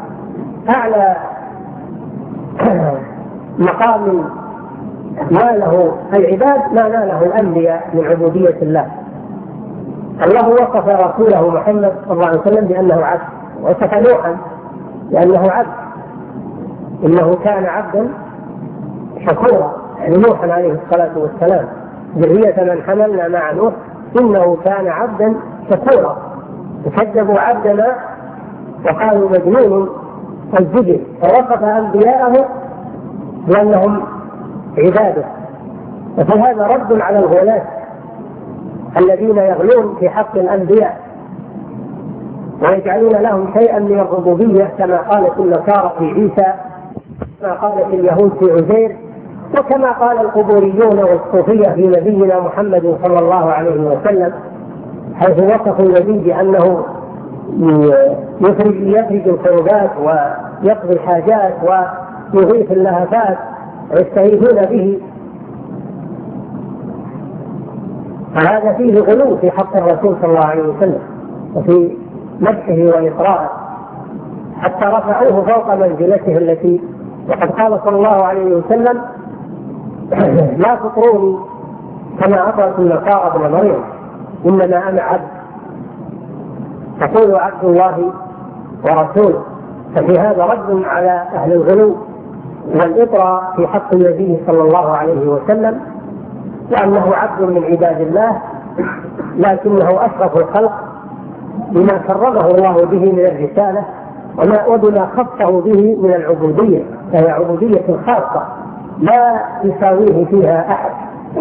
مقام ناله العباد ما ناله الأنبياء من عبودية الله. الله وصف رسوله محمد صلى الله عليه وسلم بأنه عبد، وصف نوحا بأنه عبد، إنه كان عبدا شكورا، يعني نوحا عليه الصلاة والسلام ذرية من حملنا مع نوح إنه كان عبدا شكورا. فكذبوا عبدنا وقالوا مجنون الزجر، فوصف أنبياءه بأنهم عباده. وفي هذا رد على الغلاة الذين يغلون في حق الأنبياء ويجعلون لهم شيئا من الربوبية كما قالت النصارى في عيسى، كما قالت اليهود في عزير، وكما قال القبوريون والصوفية في نبينا محمد صلى الله عليه وسلم، حيث وصفوا النبي بأنه يفرج الكربات ويقضي الحاجات ويغيث اللهفات ويستغيثون به. فهذا فيه غلو في حق الرسول صلى الله عليه وسلم وفي مدحه وإطراءه، حتى رفعوه فوق منزلته التي، وقد قال صلى الله عليه وسلم لا تطروني كما أطرت النصارى ابن مريم إنما أنا عبد، تقول عبد الله ورسوله. ففي هذا رد على أهل الغلو والإطراء في حق النبي صلى الله عليه وسلم، وأنه عبد من عباد الله لكنه أشرف الخلق بما كرمه الله به من الرسالة وبما خصه به من العبودية، فهي عبودية خاصة لا يساويه فيها أحد.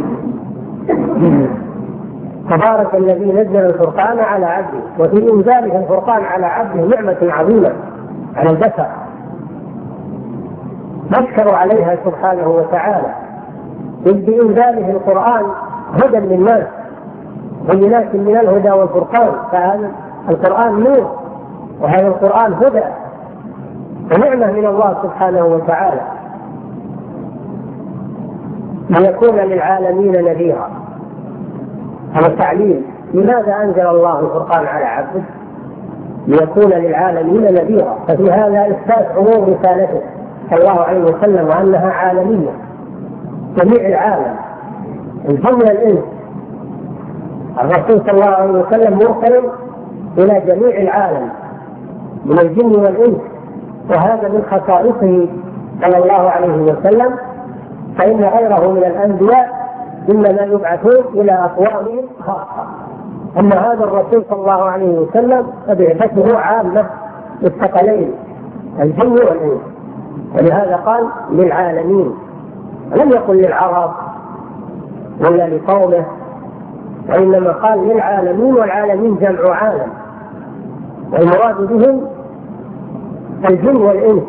تبارك الذي نزل الفرقان على عبده، وفي إنزاله الفرقان على عبده نعمة عظيمة على البشر نشكر عليها سبحانه وتعالى، إذ بإنزاله القرآن هدى للناس بينات من الهدى والفرقان، فهذا القرآن نور وهذا القرآن هدى ونعمة من الله سبحانه وتعالى ليكون للعالمين نذيرا. هذا التعليل لماذا أنزل الله القرآن على عبده؟ ليكون للعالمين نذيرا. ففي هذا إثبات عموم رسالته صلى الله عليه وسلم وأنها عالمية، جميع العالم الجن والإنس. الرسول صلى الله عليه وسلم مرسل إلى جميع العالم من الجن والإنس، وهذا من خصائصه صلى الله عليه وسلم، فإن غيره من الأنبياء إنما يبعثون إلى أقوامهم خاصة. أما هذا الرسول صلى الله عليه وسلم فبعثته عامة للثقلين الجن والإنس، ولهذا قال للعالمين، لم يقل للعرب ولا لقومه، وإنما قال للعالمين، والعالمين جمع عالم، والمراد بهم الجن والإنس.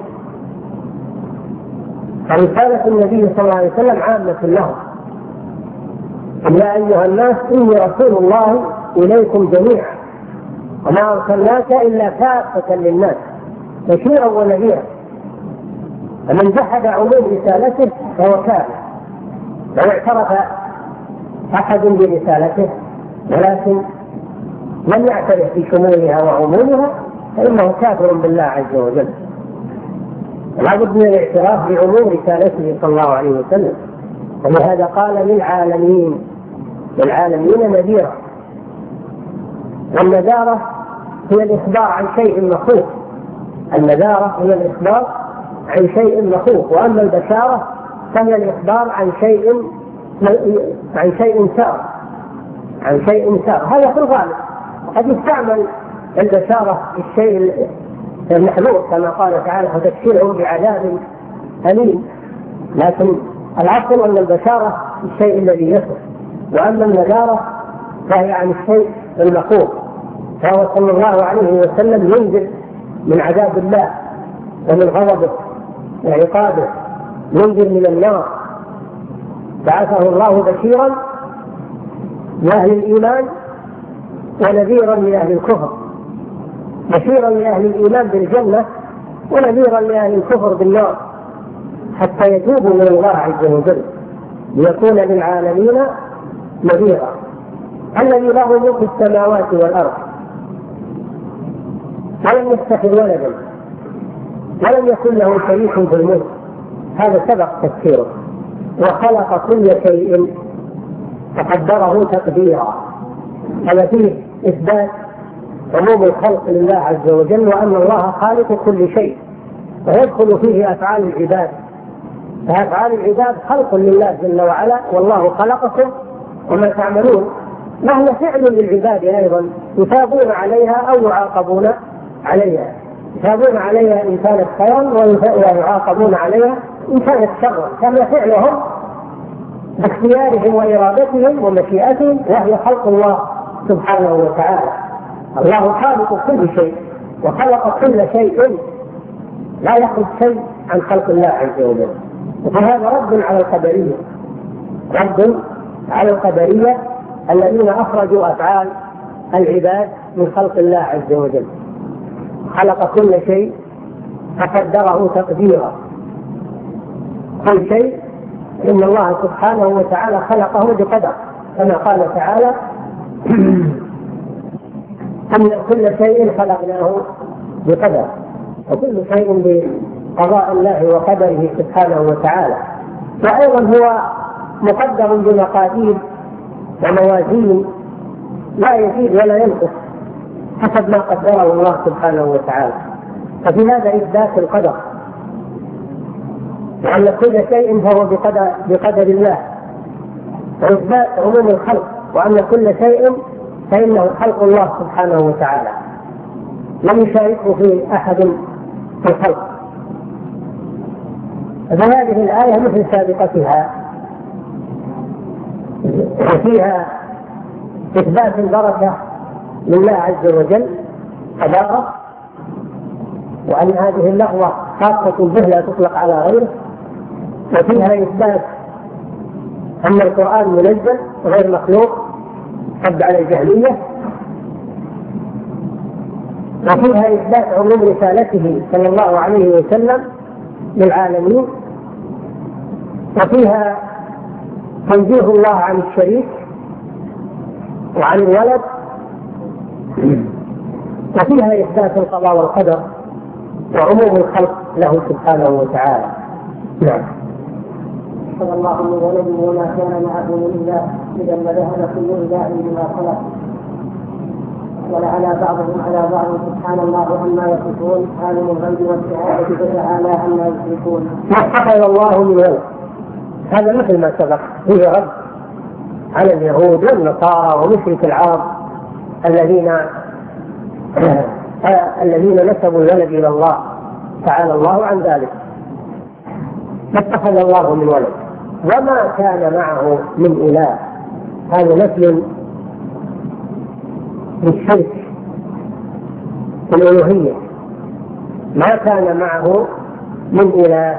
فرسالة النبي صلى الله عليه وسلم عامة لهم: يا أيها الناس إني رسول الله إليكم جميعا وما أرسلناك إلا كافة للناس بشيرا ونذيرا. فمن جحد عموم رسالته فهو كافر، لو اعترف أحد برسالته ولكن لم يعترف بشمولها وعمومها فإنه كافر بالله عز وجل. لا بد من الاعتراف بعموم رسالته صلى الله عليه وسلم، ولهذا قال للعالمين نذيرا. والنذارة هي الإخبار عن شيء مخوف، النذارة هي الإخبار عن شيء مخوف، وأما البشارة فهي الإخبار عن شيء سار، هذا في الغالب. قد يستعمل البشارة في الشيء المحذور كما قال تعالى: وتبشرهم بعذاب أليم، لكن العصر أن البشارة الشيء الذي يصف، وأما النذارة فهي عن الشيء المخوف. فهو صلى الله عليه وسلم ينذر من عذاب الله ومن غضبه وعقابه، ينذر من النار. بعثه الله بشيرا لأهل الإيمان ونذيرا لأهل الكفر. بشيرا لأهل الإيمان بالجنة ونذيرا لأهل الكفر بالنار حتى يتوبوا من الله عز وجل ليكون للعالمين نذيرا. الذي له ملك السماوات والأرض ولم يتخذ ولدا ولم يكن له شريك في الملك، هذا سبق تفسيره، وخلق كل شيء فقدره تقديرا. هذا فيه إثبات عموم الخلق لله عز وجل، وأن الله خالق كل شيء، ويدخل فيه أفعال العباد، فأفعال العباد خلق لله جل وعلا، والله خلقكم وما تعملون، وهي فعل للعباد أيضا يثابون عليها أو يعاقبون عليها، يثابون عليها إن كانت خيرا ويعاقبون عليها إن كانت شرا، فهي فعلهم باختيارهم وإرادتهم ومشيئتهم، وهي خلق الله سبحانه وتعالى. الله خالق كل شيء وخلق كل شيء، لا يخرج شيء عن خلق الله عز وجل. وهذا رد على القدرية، رد على القدرية الذين أخرجوا أفعال العباد من خلق الله عز وجل. خلق كل شيء فقدره تقديرا، كل شيء إن الله سبحانه وتعالى خلقه بقدر، كما قال تعالى أن كل شيء خلقناه بقدر، وكل شيء بقضاء الله وقدره سبحانه وتعالى. وأيضا هو مقدر بمقادير وموازين لا يزيد ولا ينقص حسب ما قدره الله سبحانه وتعالى. ففي هذا إثبات القدر، وأن كل شيء فهو بقدر الله، وإثبات عموم الخلق، وأن كل شيء فإنه خلق الله سبحانه وتعالى، لم يشاركه فيه أحد في الخلق. فهذه الآية مثل سابقتها، وفيها إثبات البركة لله عز وجل تبارك، وأن هذه اللغوة خاصة به لا تطلق على غيره، وفيها إثبات أن القرآن منزل غير مخلوق رد على الجهمية، وفيها إثبات عموم رسالته صلى الله عليه وسلم للعالمين، وفيها تنزيه الله عن الشريك وعن الولد، وفيها إثبات القضاء والقدر وعموم الخلق له سبحانه وتعالى. نعم. صلى الله من ولد وما كان معه من إله، إذا لذهب كل إله بما خلق، ولعلى بعضهم على بعض سبحان الله عما يصفون، عالم الغيب والشهادة فتعالى عما يشركون. اتخذ الله من ولد، هذا مثل ما سبق، فيه رد على اليهود والنصارى ومشرك العرب الذين نسبوا الولد إلى الله، تعالى الله عن ذلك. اتخذ الله من ولد وما كان معه من إله، هذا مثل للشرك في الألوهية، ما كان معه من إله،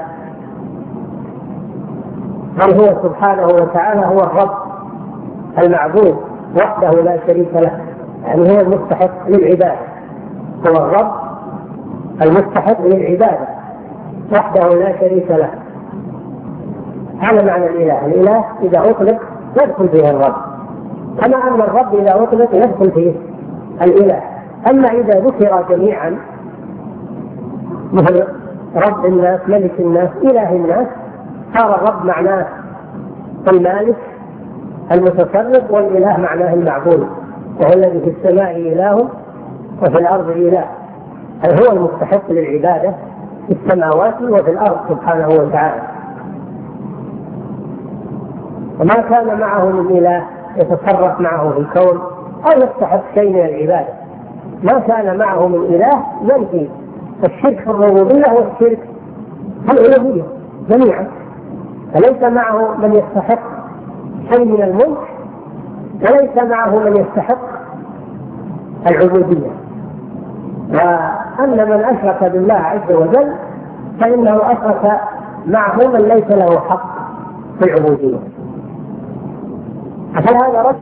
بل هو سبحانه وتعالى هو الرب المعبود وحده لا شريك له، يعني هو المستحق للعبادة، هو الرب المستحق للعبادة وحده لا شريك له. هذا معنى الإله. الإله إذا أطلق يدخل فيه الرب، كما أن الرب إذا أطلق يدخل فيه الإله. أما إذا ذكر جميعا مثل رب الناس، ملك الناس، إله الناس، صار الرب معناه المالك المتصرف، والإله معناه المعبود، وهو الذي في السماء إله وفي الأرض إله، هو المستحق للعبادة في السماوات وفي الأرض سبحانه وتعالى. وما كان معه من إله يتصرف معه في الكون أو يستحق شيء من العبادة. ما كان معه من إله ينفي الشرك في الربوبية والشرك في الألوهية جميعا، فليس معه من يستحق شيء من الملك، وليس معه من يستحق العبودية. وأن من أشرك بالله عز وجل فإنه أشرك معه من ليس له حق في العبودية. عشان هذا رد.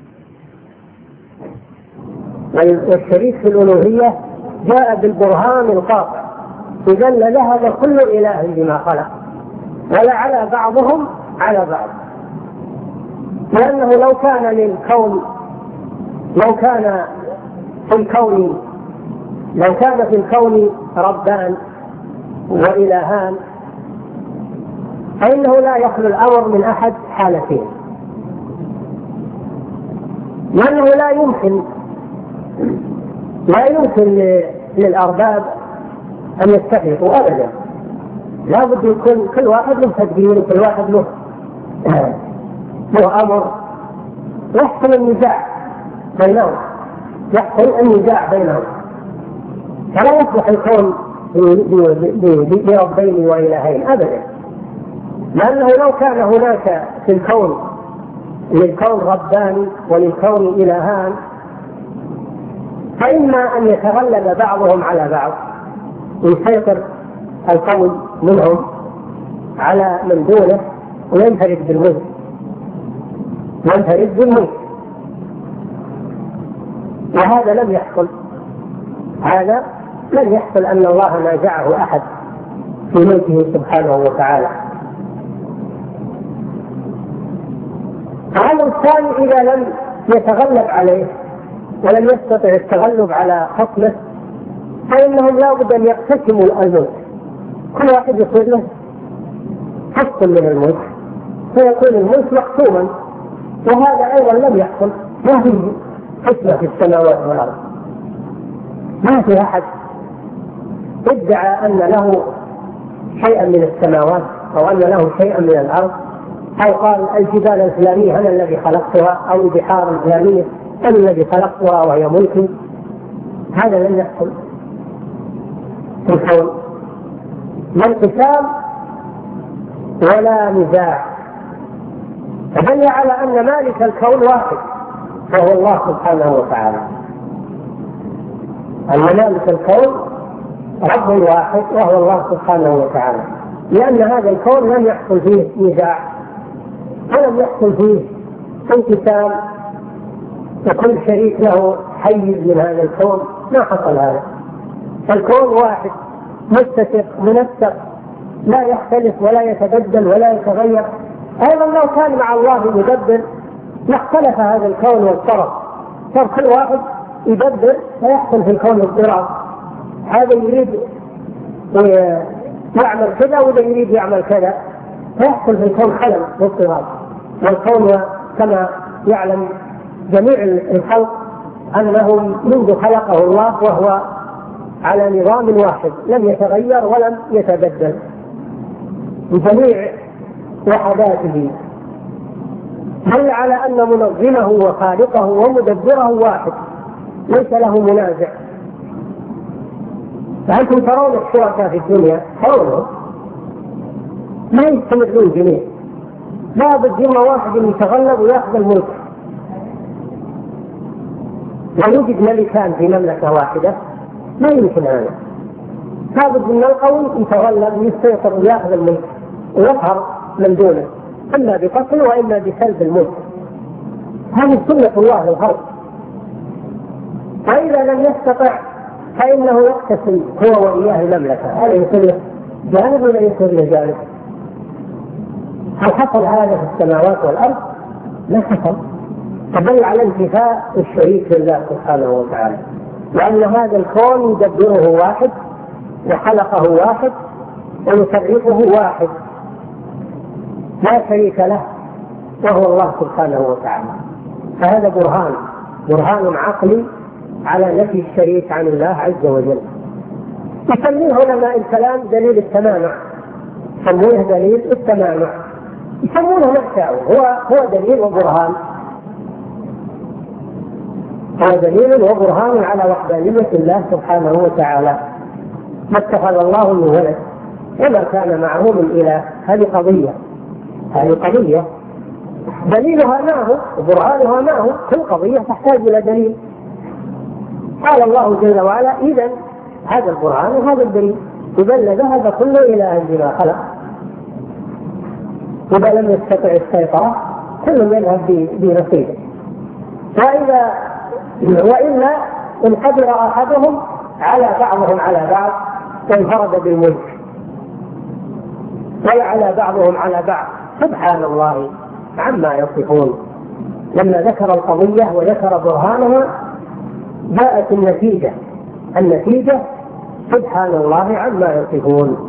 والشريك في الألوهية جاء بالبرهان القاطع إذا لذهب كل إله بما خلق، ولا على بعضهم على بعض. لأنه لو كان في الكون ربان وإلهان فإنه لا يخلو الأمر من أحد حالتين، لأنه لا يمكن للأرباب أن يتفقوا أبدا، لا بد يكون كل واحد له تدبير وكل واحد له أمر، يحصل النزاع بينهم، فلا يصلح الكون بربين وإلهين أبدا. لأنه لو كان هناك في الكون للكون ربان وللكون إلهان فإما أن يتغلب بعضهم على بعض، يسيطر الكون منهم على من دونه وينفرد بالملك، وهذا لم يحصل أن الله نازعه أحد في ملكه سبحانه وتعالى. الأمر الثاني إذا لم يتغلب عليه ولم يستطع التغلب على خصمه فإنهم لا بد أن يقتسموا الملك، كل واحد يصير له حق من الملك فيكون الملك مقسوما، وهذا أيضا لم يحصل. ما في قسمة في السماوات والأرض، ما في أحد ادعى أن له شيئا من السماوات أو أن له شيئا من الأرض، أو قال الجبال الفلانية أنا الذي خلقتها، أو البحار الفلانية أنا الذي خلقتها وهي ملكي. هذا لم يحصل في الكون، لا انقسام ولا نزاع، فدل على أن مالك الكون واحد وهو الله سبحانه وتعالى، أن مالك الكون رب واحد وهو الله سبحانه وتعالى، لأن هذا الكون لم يحصل فيه نزاع ولم يحصل فيه انقسام وكل شريك له حيز من هذا الكون، ما حصل هذا. الكون واحد متسق منسق لا يختلف ولا يتبدل ولا يتغير. أيضا لو كان مع الله يدبر لاختلف هذا الكون واضطرب، صار كل واحد يدبر فيحصل في الكون اضطراب، هذا يريد يعمل كذا وده يريد يعمل كذا، فيحصل في الكون خلل واضطراب. والكون كما يعلم جميع الخلق أنه منذ خلقه الله وهو على نظام واحد لم يتغير ولم يتبدل بجميع وحداته، دل على أن منظمه وخالقه ومدبره واحد ليس له منازع. فأنتم ترون الشركاء في الدنيا ترونه ما يستمرون جميع، لا بد يوم واحد يتغلب ويأخذ الملك، ويوجد ملكان في مملكة واحدة ما يمكن هذا، لابد من القوي يتغلب ويسيطر ويأخذ الملك ويظهر من دونه، إما بقتل وإما بسلب الملك. هذه سنة الله للخلق. فإذا لم يستطع فإنه يقتسم هو وإياه المملكة، هذا يصير له جانب ولا يصير له جانب. هل حصل هذا في السماوات والأرض؟ لا حصل، تدل على انتفاء الشريك لله سبحانه وتعالى، وأن هذا الكون يدبره واحد وخلقه واحد ويصرفه واحد لا شريك له وهو الله سبحانه وتعالى. فهذا برهان عقلي على نفي الشريك عن الله عز وجل. يسميه علماء الكلام دليل التمانع، يسمونه دليل التمانع، يسمونه ما شاءوا، هو دليل وبرهان، هو دليل وبرهان على وحدانية الله سبحانه وتعالى. ما اتخذ الله من ولد وما كان معه من إله. هذه قضية دليلها معه وبرهانها معه، كل قضية تحتاج إلى دليل. قال الله جل وعلا إذن هذا البرهان وهذا الدليل، إذا ذهب كل إله بما خلق، إذا لم يستطع السيطرة كل يذهب بنصيبه، وإلا إن قدر أحدهم على بعضهم على بعض وانفرد بالملك ويعلى بعضهم على بعض، سبحان الله عما يصفون. لما ذكر القضية وذكر برهانها جاءت النتيجة سبحان الله عما يصفون.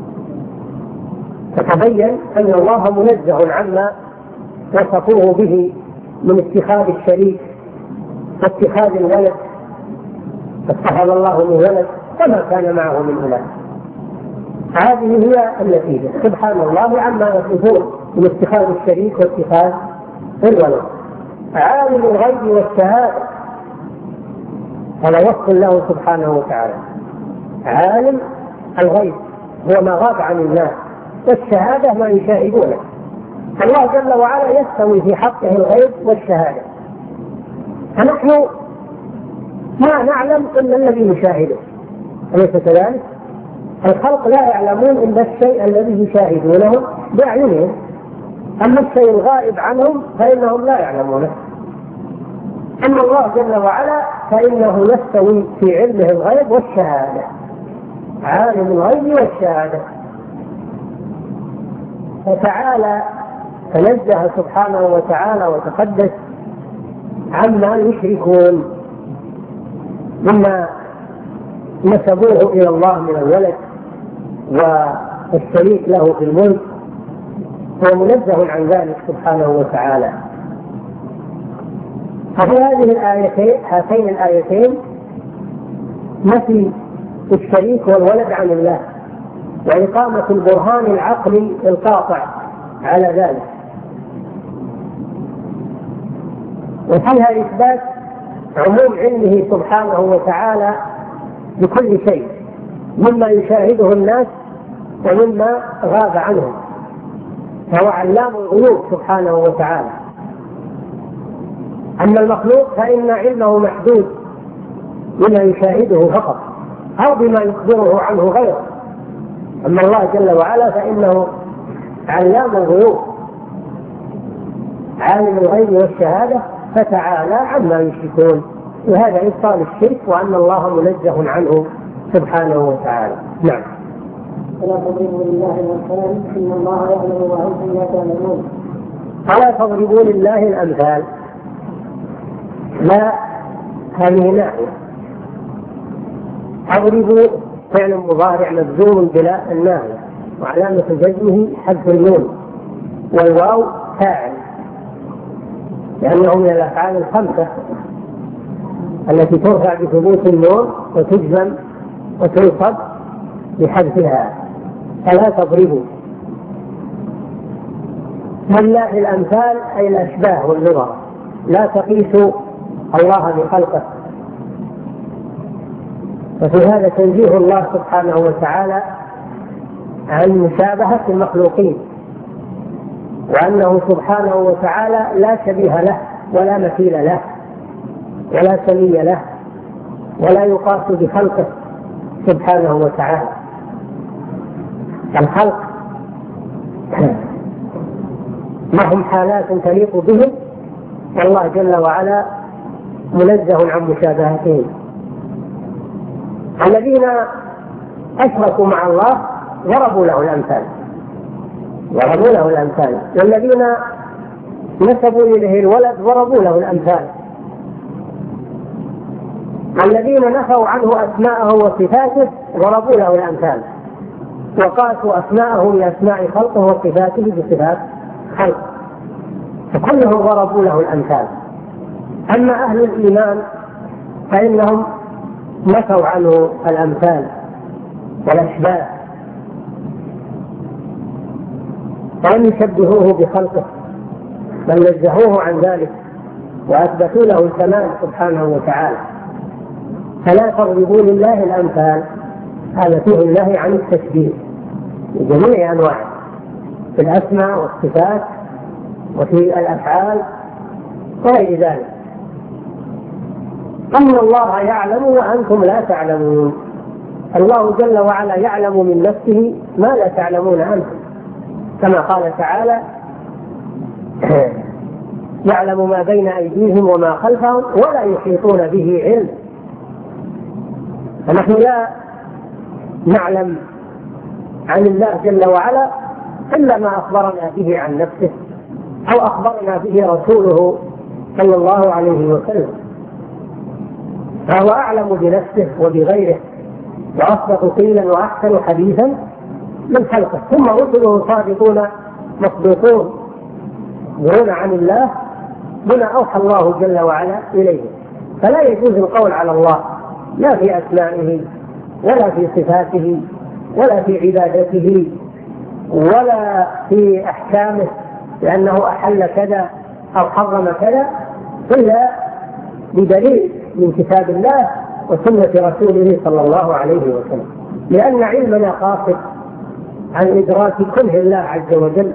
فتبين أن الله منزه عما وصفوه به من اتخاذ الشريك واتخاذ الولد، فاتخذ الله من ولد وما كان معه من إله. هذه هي النتيجة، سبحان الله عما يصفون من اتخاذ الشريك واتخاذ الولد. عالم الغيب والشهادة، هذا وصف له سبحانه وتعالى. عالم الغيب هو ما غاب عن الناس، والشهادة ما يشاهدونه. الله جل وعلا يستوي في حقه الغيب والشهادة، فنحن ما نعلم إلا الذي نشاهده، أليس كذلك؟ الخلق لا يعلمون إلا الشيء الذي يشاهدونه بأعينهم، أما الشيء الغائب عنهم فإنهم لا يعلمونه. أما الله جل وعلا فإنه يستوي في علمه الغيب والشهادة، عالم الغيب والشهادة. فتعالى تنزه سبحانه وتعالى وتقدس عما يشركون مما نسبوه إلى الله من الولد والشريك له في الملك، هو منزه عن ذلك سبحانه وتعالى. ففي هاتين الآيتين نفي الشريك والولد عن الله، وإقامة البرهان العقلي القاطع على ذلك، وفيها إثبات عموم علمه سبحانه وتعالى بكل شيء مما يشاهده الناس ومما غاب عنهم، فهو علام الغيوب سبحانه وتعالى. أما المخلوق فإن علمه محدود بما يشاهده فقط أو بما يخبره عنه غيره، أما الله جل وعلا فإنه علام الغيوب، عالم الغيب والشهادة، فتعالى عما يشركون. وهذا إبطال الشرك وأن الله منزه عنه سبحانه وتعالى. نعم. فلا تضربوا لله الأمثال إن الله يعلم وأنتم لا تعلمون. فلا تضربوا لله الأمثال، لا، هذه ناحية. أضربوا فعل مضارع مجزوم بلا الناحية، وعلامة جزمه حذف النون، والواو فاعل، لأنه من الأفعال الخمسة التي ترفع بثبوت النون وتجزم وتنصب بحذفها. فلا تضربوا لله الأمثال أي الأشباه والنظر، لا تقيسوا الله بخلقه. ففي هذا تنزيه الله سبحانه وتعالى عن مشابهة المخلوقين، وأنه سبحانه وتعالى لا شبيه له ولا مثيل له ولا سمي له ولا يقاس بخلقه سبحانه وتعالى. الخلق لهم حالات تليق بهم، والله جل وعلا منزه عن مشابهتهم. الذين أشركوا مع الله ضربوا له الأمثال، والذين نسبوا إليه الولد ضربوا له الأمثال. الذين نفوا عنه أسماءه وصفاته ضربوا له الأمثال، وقاسوا أسماءه بأسماء خلقه وصفاته بصفات خلقه، فكلهم ضربوا له الأمثال. أما أهل الإيمان فإنهم نفوا عنه الأمثال والأشباه، ولم يشبهوه بخلقه، بل نزهوه عن ذلك وأثبتوا له الكمال سبحانه وتعالى. فلا تضربوا لله الأمثال، هذا فيه النهي عن التشبيه بجميع أنواعه، في الأسماء والصفات وفي الأفعال وغير ذلك. أن الله يعلم وأنتم لا تعلمون. الله جل وعلا يعلم من نفسه ما لا تعلمون أنتم، كما قال تعالى: يعلم ما بين أيديهم وما خلفهم ولا يحيطون به علم. فنحن لا نعلم عن الله جل وعلا إلا ما أخبرنا به عن نفسه أو أخبرنا به رسوله صلى الله عليه وسلم، فهو أعلم بنفسه وبغيره وأصدق قيلا وأحسن حديثا من خلقه. ثم رسله صادقون مصدوقون يرون عن الله بما أوحى الله جل وعلا إليه. فلا يجوز القول على الله لا في أسمائه ولا في صفاته ولا في عبادته ولا في أحكامه لأنه أحل كذا أو حرم كذا إلا بدليل من كتاب الله وسنة رسوله صلى الله عليه وسلم، لأن علمنا قاصر عن إدراك كنه الله عز وجل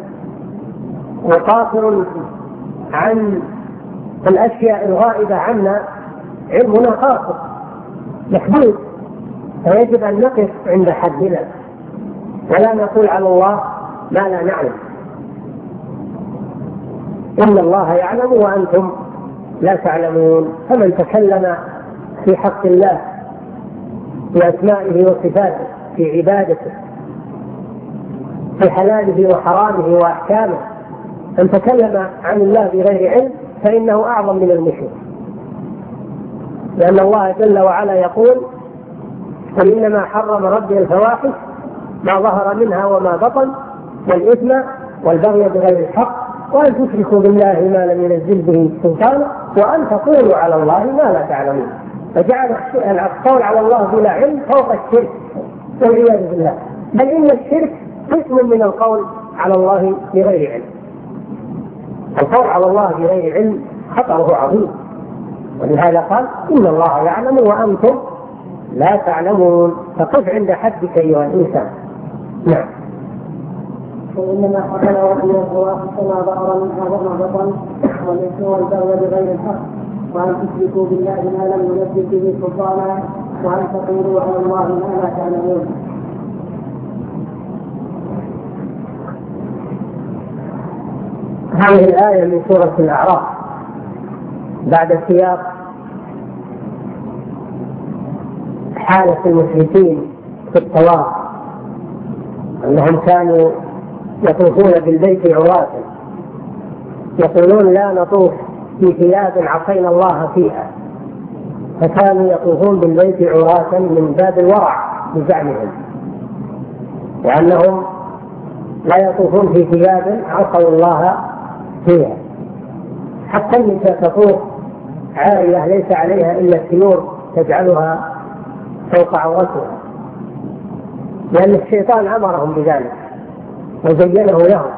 وقاصر عن الأشياء الغائبة عنا، علمنا قاصر محدود، فيجب أن نقف عند حدنا ولا نقول على الله ما لا نعلم. إن الله يعلم وأنتم لا تعلمون. فمن تكلم في حق الله في أسمائه وصفاته في عبادته في حلاله وحرامه وأحكامه أن تكلم عن الله بغير علم فإنه أعظم من المشرك، لأن الله جل وعلا يقول قل إنما حرم ربي الفواحش ما ظهر منها وما بطن والإثم والبغي بغير الحق وأن تشركوا بالله ما لم ينزل به سلطانا وأن تقولوا على الله ما لا تعلمون. فجعل القول على الله بلا علم فوق الشرك والعياذ بالله، بل إن الشرك قسم من القول على الله بغير علم. القول على الله بغير علم خطره عظيم، ولهذا قال إن الله يعلم وأنتم لا تعلمون. فقف عند حدك أيها الإنسان. نعم. وإنما حصل ربي الفواحش ما ظهر منها وما بطن والإثم والبغي بغير الحق وأن تشركوا بالله ما لم ينزل به سلطانا وأن تقولوا على الله ما لا تعلمون. هذه الآية من سورة الأعراف بعد سياق حالة المشركين في الطواف أنهم كانوا يطوفون بالبيت عراة، يقولون لا نطوف في ثياب عصينا الله فيها، فكانوا يطوفون بالبيت عراة من باب الورع بزعمهم، وأنهم لا يطوفون في ثياب عصوا الله فيها. حتى النساء تطوف عارية ليس عليها إلا الثيور تجعلها فوق عورتها، لأن الشيطان أمرهم بذلك وزينه لهم.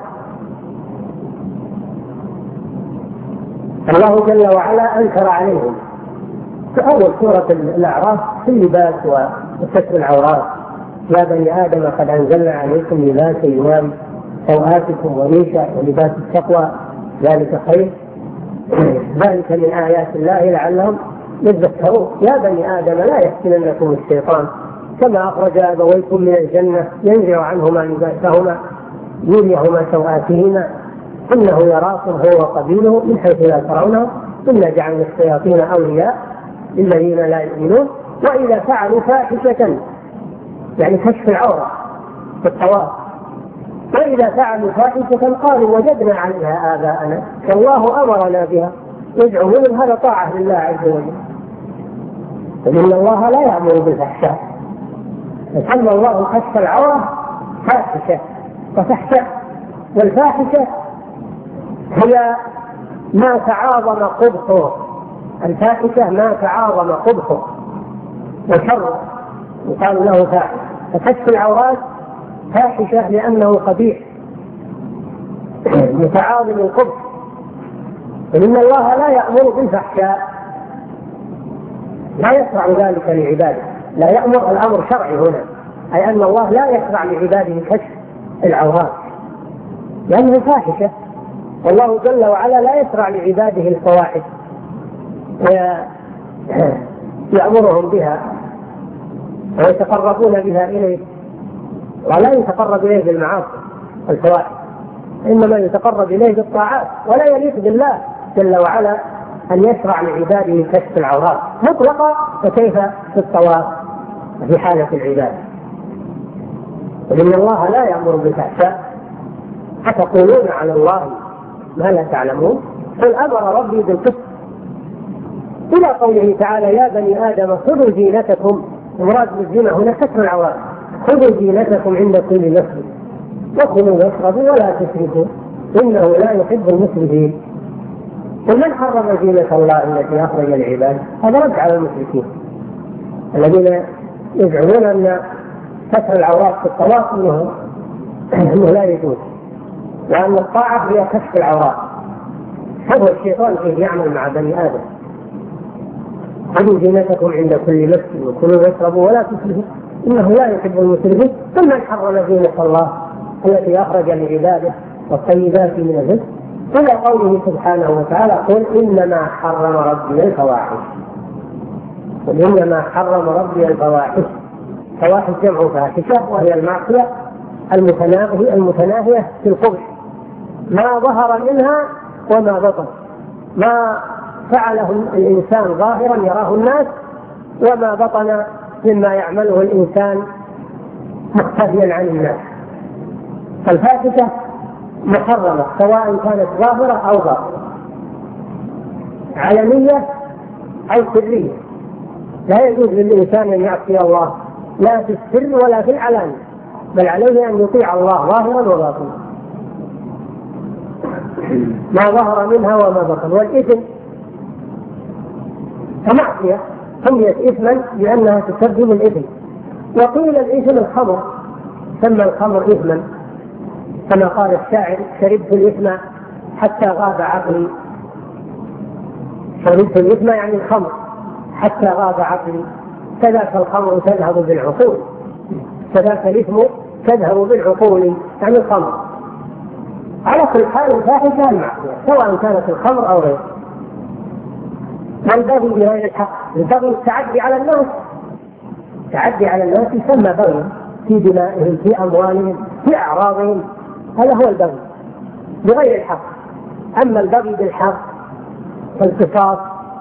الله جل وعلا أنكر عليهم في أول سورة الأعراف في اللباس وستر العورات: يا بني آدم قد أنزلنا عليكم لباسا يواري سوآتكم وريشا ولباس التقوى ذلك خير ذلك من آيات الله لعلهم يذكرون. يا بني آدم لا يفتننكم الشيطان كما أخرج أبويكم من الجنة ينزع عنهما لباسهما يريهما سوآتهما إنه يراكم هو وقبيله من حيث لا ترونه إنا جعلنا الشياطين أولياء للذين لا يؤمنون وإذا فعلوا فاحشة يعني كشف العورة في الطواف وإذا فعلوا فاحشة قالوا وجدنا عليها آباءنا والله أمرنا بها يدعون هذا طاعة لله عز وجل. فإن الله لا يأمر بالفحشاء، فسمى الله كشف العورة فاحشة وفحشاء، والفاحشة هي ما تعاظم قبحه، الفاحشة ما تعاظم قبحه وشره يقال له فاحشة. فكشف العورات فاحشة لأنه قبيح متعاظم القبح، إن الله لا يأمر بالفحشاء لا يشرع ذلك لعباده، لا يأمر الأمر شرعي هنا، أي أن الله لا يشرع لعباده كشف العورات لأنه فاحشة، والله جل وعلا لا يشرع لعباده الفواحش ويأمرهم بها ويتقربون بها إليه، ولا يتقرب إليه بالمعاصي الفواحش، إنما يتقرب إليه بالطاعات. ولا يليق بالله جل وعلا أن يشرع لعباده كشف العورات مطلقا، فكيف في الطواف في حالة العبادة. وإن الله لا يأمر بالفحشاء أتقولون على الله ما لا تعلمون. قل أمر ربي بالقسط، إلى قوله تعالى يا بني آدم خذوا زينتكم. المراد بالزينة هنا ستر العورات. خذوا زينتكم عند كل مسجد وكلوا واشربوا ولا تسرفوا إنه لا يحب المسرفين. قل من حرم زينة الله التي أخرج للعباد؟ هذا رد على المشركين الذين يزعمون أن ستر العورات في الطواف أنه لا يجوز، وأن الطاعة هي كشف العورات. هذا الشيطان فيه يعمل مع بني آدم. خذوا زينتكم عند كل مسجد وكلوا واشربوا ولا تسرفوا إنه لا يحب المسرفين. ثم من حرم زينة الله التي أخرج لعباده والطيبات من الرزق، إلى قوله سبحانه وتعالى قل إنما حرم ربي الفواحش. قل إنما حرم ربي الفواحش. فواحش جمع فاحشة وهي المعصية المتناهية في القبح، ما ظهر منها وما بطن، ما فعله الإنسان ظاهرا يراه الناس وما بطن مما يعمله الإنسان مختفيا عن الناس. فالفاحشة محرمة سواء كانت ظاهرة أو باطنة، علنية أو سرية. لا يجوز للإنسان أن يعصي الله لا في السر ولا في العلانية، بل عليه أن يطيع الله ظاهرا وباطنا ما ظهر منها وما بطن. والإثم كمعصية سميت إثما لأنها تسبب الإثم. وقيل الإثم الخمر، سمى الخمر إثما كما قال الشاعر شربت الإثم حتى غاب عقلي. شربت الإثم يعني الخمر حتى غاب عقلي. كذاك الخمر تذهب بالعقول، كذاك الإثم تذهب بالعقول يعني الخمر. على كل حال الفاحشة المعصية سواء كانت الخمر أو غيره. والبغي بغير الحق، البغي التعدي على الناس، التعدي على الناس يسمى بغي في دمائهم في أموالهم في أعراضهم، هذا هو البغي بغير الحق. أما البغي بالحق فالقصاص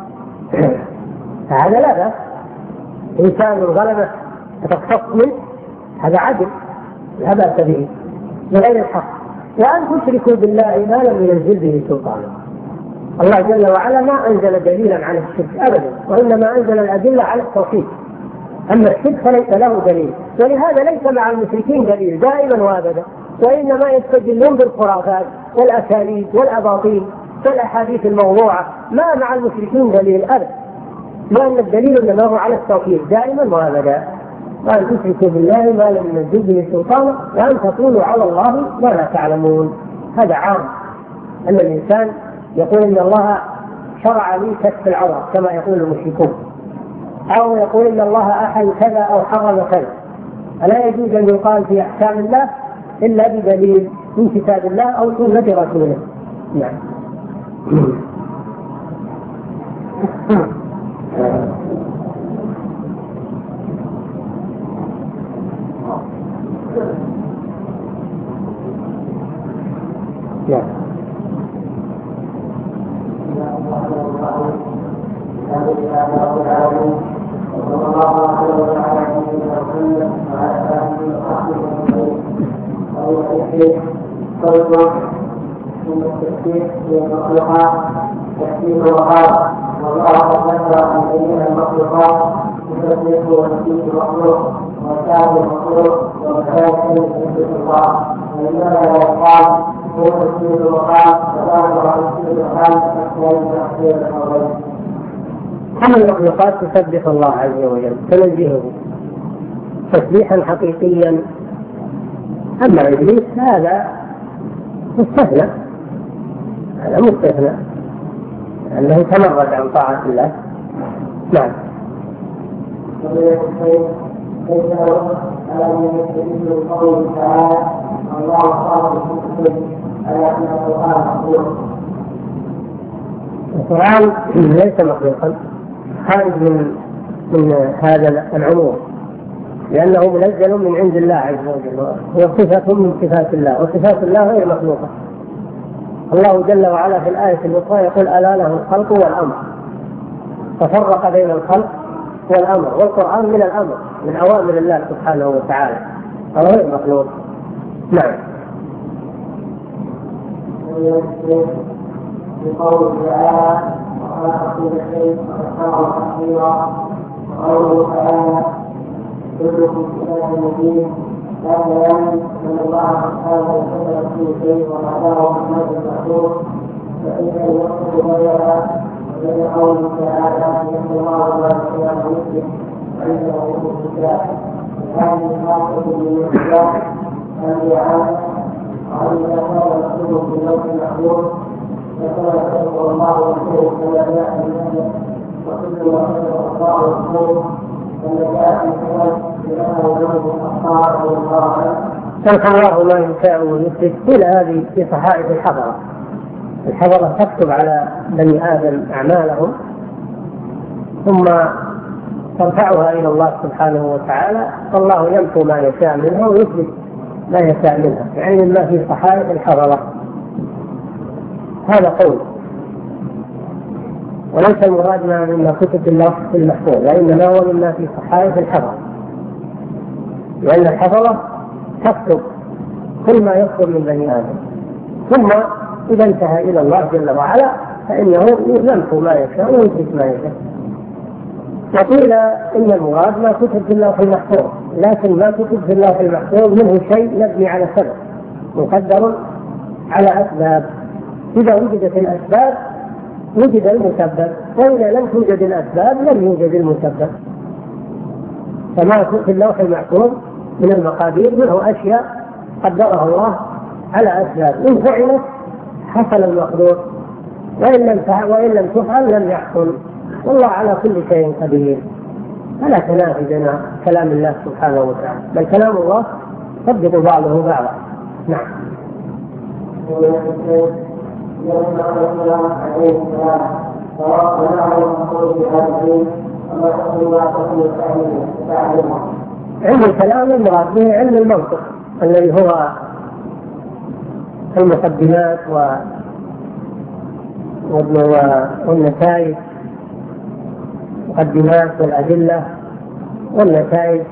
فهذا لا بأس. إنسان غلبه فتقتص منه هذا عدل لا بأس به بغير الحق. وأن تشركوا بالله ما لم ينزل به سلطانا. الله جل وعلا ما أنزل دليلا على الشرك أبدا، وإنما أنزل الأدلة على التوحيد. أما الشرك فليس له دليل، ولهذا ليس مع المشركين دليل دائما وابدا، وإنما يستدلون بالخرافات والأساليب والأباطيل والأحاديث الموضوعة. ما مع المشركين دليل أبدا، لأن الدليل إنما هو على التوحيد دائما وابدا. وأن تشركوا بالله ما لم ينزل به سلطانا وأن تقولوا على الله ما لا تعلمون. هذا عام أن الإنسان يقول إن الله شرع لي كشف العورة كما يقول المشركون، أو يقول إن الله أحل كذا أو حرم كذا. ألا يجوز أن يقال في أحكام الله إلا بدليل من كتاب الله أو سنة رسوله. نعم. كل المخلوقات تسبح الله عز وجل تنزهه تسبيحا حقيقيا. أما إبليس هذا مستثنى، هذا مستثنى أنه تمرد عن طاعة الله. نعم. القرآن ليس مخلوقا، خارج من هذا العموم، لأنه منزل من عند الله عز وجل، هو صفة من صفات الله، وصفات الله غير مخلوقة. الله جل وعلا في الآية الأخرى يقول ألا له الخلق والأمر، ففرق بين الخلق والأمر، والقرآن من الأمر من أوامر الله سبحانه وتعالى. أو غير مخلوق. نعم. بقول تعالى وخلق كل شيء فقدره تقديرا، وقوله تعالى كلكم كتاب مبين لا بيان ان الله سبحانه وتعالى كل شيء وقدره محمد المعصوم، فإن الوقت غيرها وبين قوله تعالى ان الله لا يشاء مثله وعنده علم الكتاب. هذه الخاصة بالمعجزات الإعانة، وإذا كان الرسول في اللوح المحفوظ فكان يذكر الله ورسوله كما جاء في ذلك، وكل ما ذكر الله ورسوله كما جاء في ذلك بأنه له الأخطاء والقواعد. سمح الله ما يشاء ويثبت. كل هذه في صحائف الحضرة. الحضرة تكتب على بني آدم أعمالهم ثم ترفعها إلى الله سبحانه وتعالى، فالله يمحو ما يشاء منها ويثبت ما يشاء منها، يعني ما في صحائف الحضرة. هذا قول. وليس المراد مما كتب الله في المحفوظ، وإنما هو مما في صحائف الحضرة، لأن الحضرة تكتب كل ما يصدر من بني آدم، ثم إذا انتهى إلى الله جل وعلا فإنه يمحو ما يشاء ويثبت ما يشاء. وقيل إن المراد ما كتب في اللوح المحفوظ، لكن ما كتب في اللوح المحفوظ منه شيء مبني على سبب مقدر على أسباب. إذا وجدت الأسباب وجد المسبب، وإذا لم توجد الأسباب لم يوجد المسبب. فما في اللوح المحفوظ من المقادير منه أشياء قدرها الله على أسباب، إن فعلت حصل المقدور، وإن لم تفعل لم يحصل. والله على كل شيء قدير، فلا تنافي بين كلام الله سبحانه وتعالى، بل كلام الله يصدق بعضه بعضا. نعم. علم الكلام المراد به علم المنطق الذي هو المقدمات والنتائج، مقدمات والأدلة والنتائج.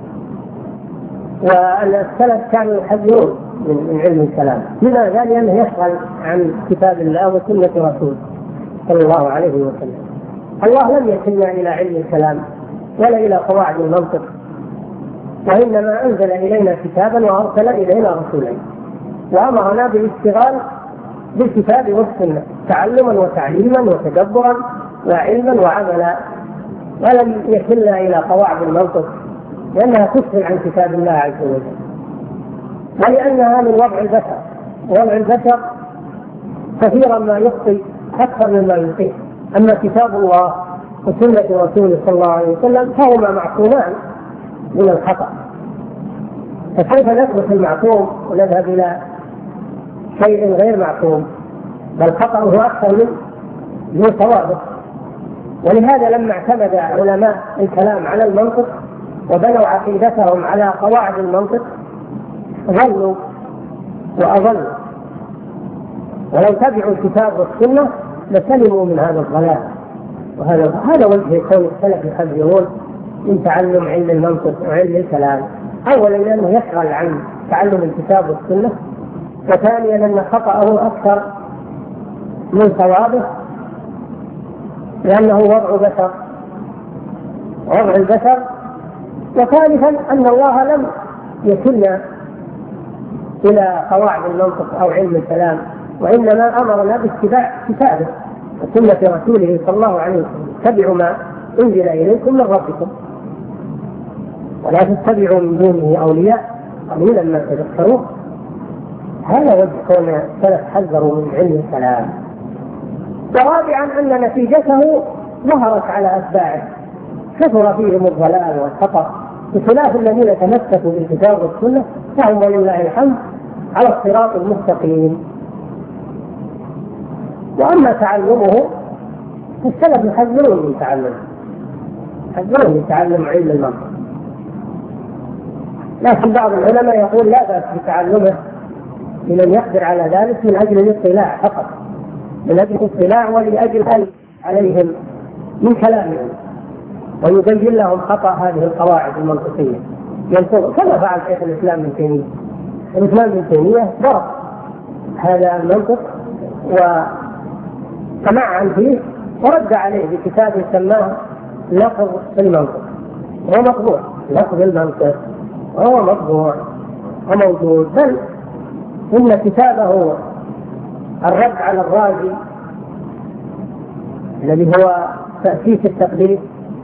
والسلف كانوا يحذرون من علم الكلام. لماذا؟ لأنه يشغل عن كتاب الله وسنة رسوله صلى الله عليه وسلم. الله لم يكلنا إلى علم الكلام ولا إلى قواعد المنطق، وإنما أنزل إلينا كتابا وأرسل إلينا رسولين، وأمرنا بالاشتغال بالكتاب والسنة تعلما وتعليما وتدبرا وعلما وعملا، ولم يكلنا إلى قواعد المنطق لأنها تشغل عن كتاب الله عز وجل، ولأنها من وضع البشر. وضع البشر كثيرا ما يخطئ أكثر مما يصيب. أما كتاب الله وسنة رسوله صلى الله عليه وسلم فهما معصومان من الخطأ، فكيف نثبت المعصوم ونذهب إلى شيء غير معصوم؟ بل خطأه أكثر من صوابه. ولهذا لما اعتمد علماء الكلام على المنطق وبنوا عقيدتهم على قواعد المنطق ضلوا وأضلوا، ولو تبعوا الكتاب والسنة لسلموا من هذا الضلال. وهذا وجه كون السلف يحذرون من تعلم علم المنطق وعلم الكلام، أولا لأنه يشغل عن تعلم الكتاب والسنة، وثانيا أن خطأه أكثر من صوابه لأنه وضع البشر، وثالثا أن الله لم يكلنا إلى قواعد المنطق أو علم الكلام، وإنما أمرنا باتباع كتابه وسنة رسوله صلى الله عليه وسلم. اتبعوا ما أنزل إليكم من ربكم ولا تتبعوا من دونه أولياء قليلا ما تذكرون. هذا وجه كون السلف حذروا من علم الكلام. ورابعا أن نتيجته ظهرت على أتباعه، كثر فيهم الضلال والخطأ، بخلاف الذين تمسكوا بالكتاب والسنة فهم ولله الحمد على الصراط المستقيم. وأما تعلمه فالسلف يحذرون من تعلم علم المنطق، لكن بعض العلماء يقول لا بأس بتعلمه لمن يقدر على ذلك من أجل الاطلاع فقط، من أجل الاطلاع ولأجل أن عليهم من كلامهم ويبين لهم خطأ هذه القواعد المنطقية. ينصره، كما فعل شيخ الإسلام ابن تيمية. الإسلام ابن تيمية ضرب هذا المنطق وتمعن فيه ورد عليه بكتاب سماه لفظ المنطق. هو مطبوع، لفظ المنطق هو مطبوع وموجود، بل إن كتابه الرد على الرازي الذي هو تأسيس التقليد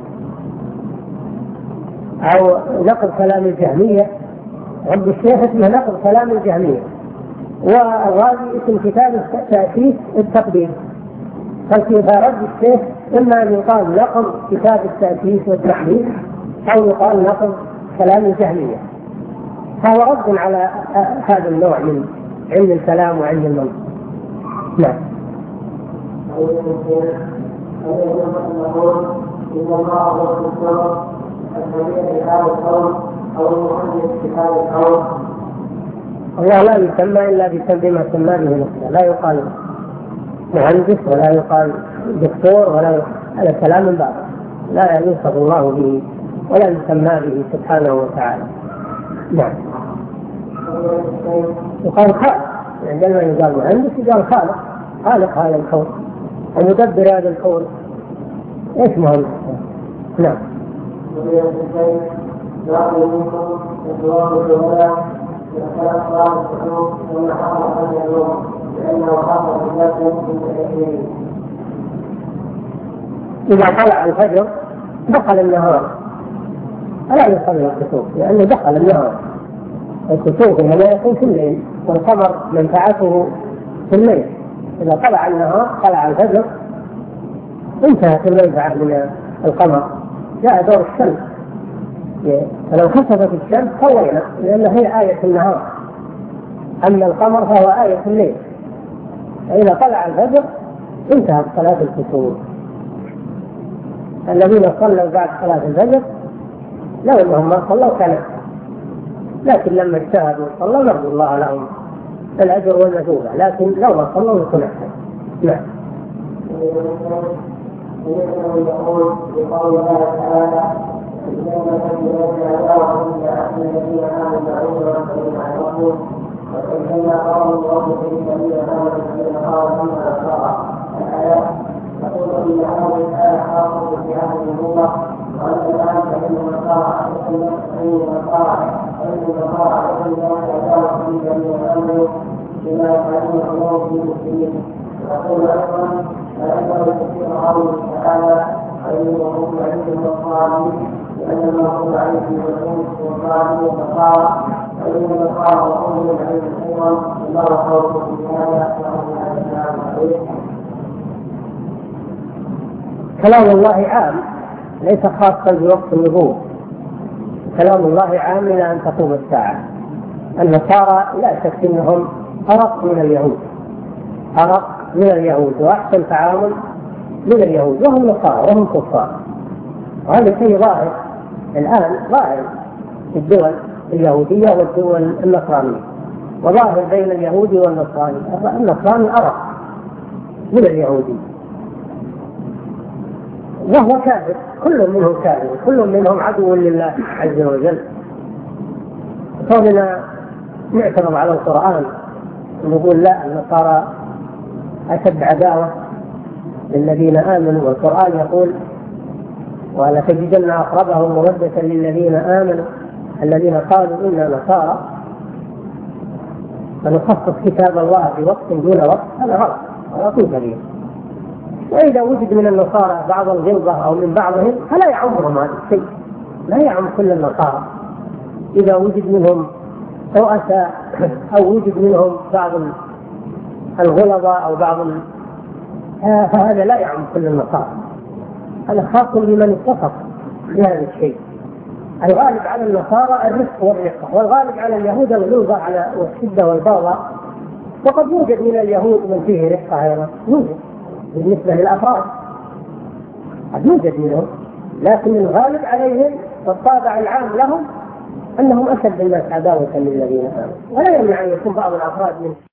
أو نقل كلام الجهمية، عند الشيخ اسمه نقل كلام الجهمية، والرازي اسم كتاب تأسيس التقليد. ففي رد الشيخ إما أن يقال نقل كتاب التأسيس والتقليد أو يقال نقل كلام الجهمية، فهو رد على هذا النوع من علم الكلام وعلم المنطق. نعم. الله لا يسمى إلا بما سمى به نفسه، لا يقال مهندس ولا يقال دكتور ولا هذا كلام من بعض، لا يوصف الله به ولا يسمى به سبحانه وتعالى. نعم. يقال خالق، عندما يقال مهندس يقال خالق، خالق هذا الكون ومدبر هذا الكون، ايش مهندس؟ نعم. إذا طلع الفجر دخل النهار، فلا يصلي الكسوف لأنه دخل النهار. الكسوف هنا يكون في الليل، والقمر منفعته في الليل. إذا طلع النهار طلع الفجر انتهت المنفعة من القمر، جاء دور الشمس. فلو خسفت الشمس طوينا لأن هي آية النهار، أما القمر فهو آية الليل. فإذا طلع الفجر انتهت صلاة الكسوف. الذين صلوا بعد صلاة الفجر لو أنهم ما صلوا كان، لكن لما اجتهدوا صلوا نرجو الله لهم الأجر والمثوبة، لكن لو ما صلوا يكون أحسن. نعم. يقول بقول الله تعالى إنما تجد الله الذين آمنوا عذرا فإن عرفوا وإنما قالوا الله في الذين آمنوا الذين قالوا فيما أشرع الآيات. يقول إن هذه الآية خاصة بهذه الأمة، وأن الآن فإن النصارى في الذين آمنوا بما يفعلون الله في المسلمين. يقول أيضا فإنه تفسير قوله تعالى فإنهم عندهم الصالحين لأن ما هو عليه الرسول والصالحين والنصارى فإن النصارى وقومهم عليه الأمم الله خوف في هذا وهم على السلام عليه. كلام الله عام ليس خاصا بوقت النبوة، كلام الله عام إلى أن تقوم الساعة. النصارى لا شك أنهم أرق من اليهود، أرق من اليهود وأحسن تعامل من اليهود، وهم نصارى وهم كفار، وهذا شيء ظاهر الآن، ظاهر في الدول اليهودية والدول النصرانية، وظاهر بين اليهودي والنصراني. النصراني أرق من اليهودي وهو كافر، كل منهم كافر، كل منهم عدو لله عز وجل. كوننا نعترض على القرآن ونقول لا النصارى أشد عداوة للذين آمنوا، والقرآن يقول ولتجدن أقربهم مودة للذين آمنوا الذين قالوا إنا نصارى، فنخصص كتاب الله بوقت دون وقت، هذا غلط غلط كبير. وإذا وجد من النصارى بعض الغلظة أو من بعضهم فلا يعمهم هذا الشيء، لا يعم كل النصارى. إذا وجد منهم رؤساء أو وجد منهم بعض الغلظة أو بعض فهذا لا يعم كل النصارى، هذا خاص بمن اتصف بهذا الشيء. الغالب على النصارى الرفق والرقة، والغالب على اليهود الغلظة على والشدة والبغضة، وقد يوجد من اليهود من فيه رقة أيضا، يوجد بالنسبة للأفراد قد يوجد منهم، لكن الغالب عليهم والطابع العام لهم أنهم أشد الناس عداوة للذين آمنوا. ولا يمنع أن يكون بعض الأفراد من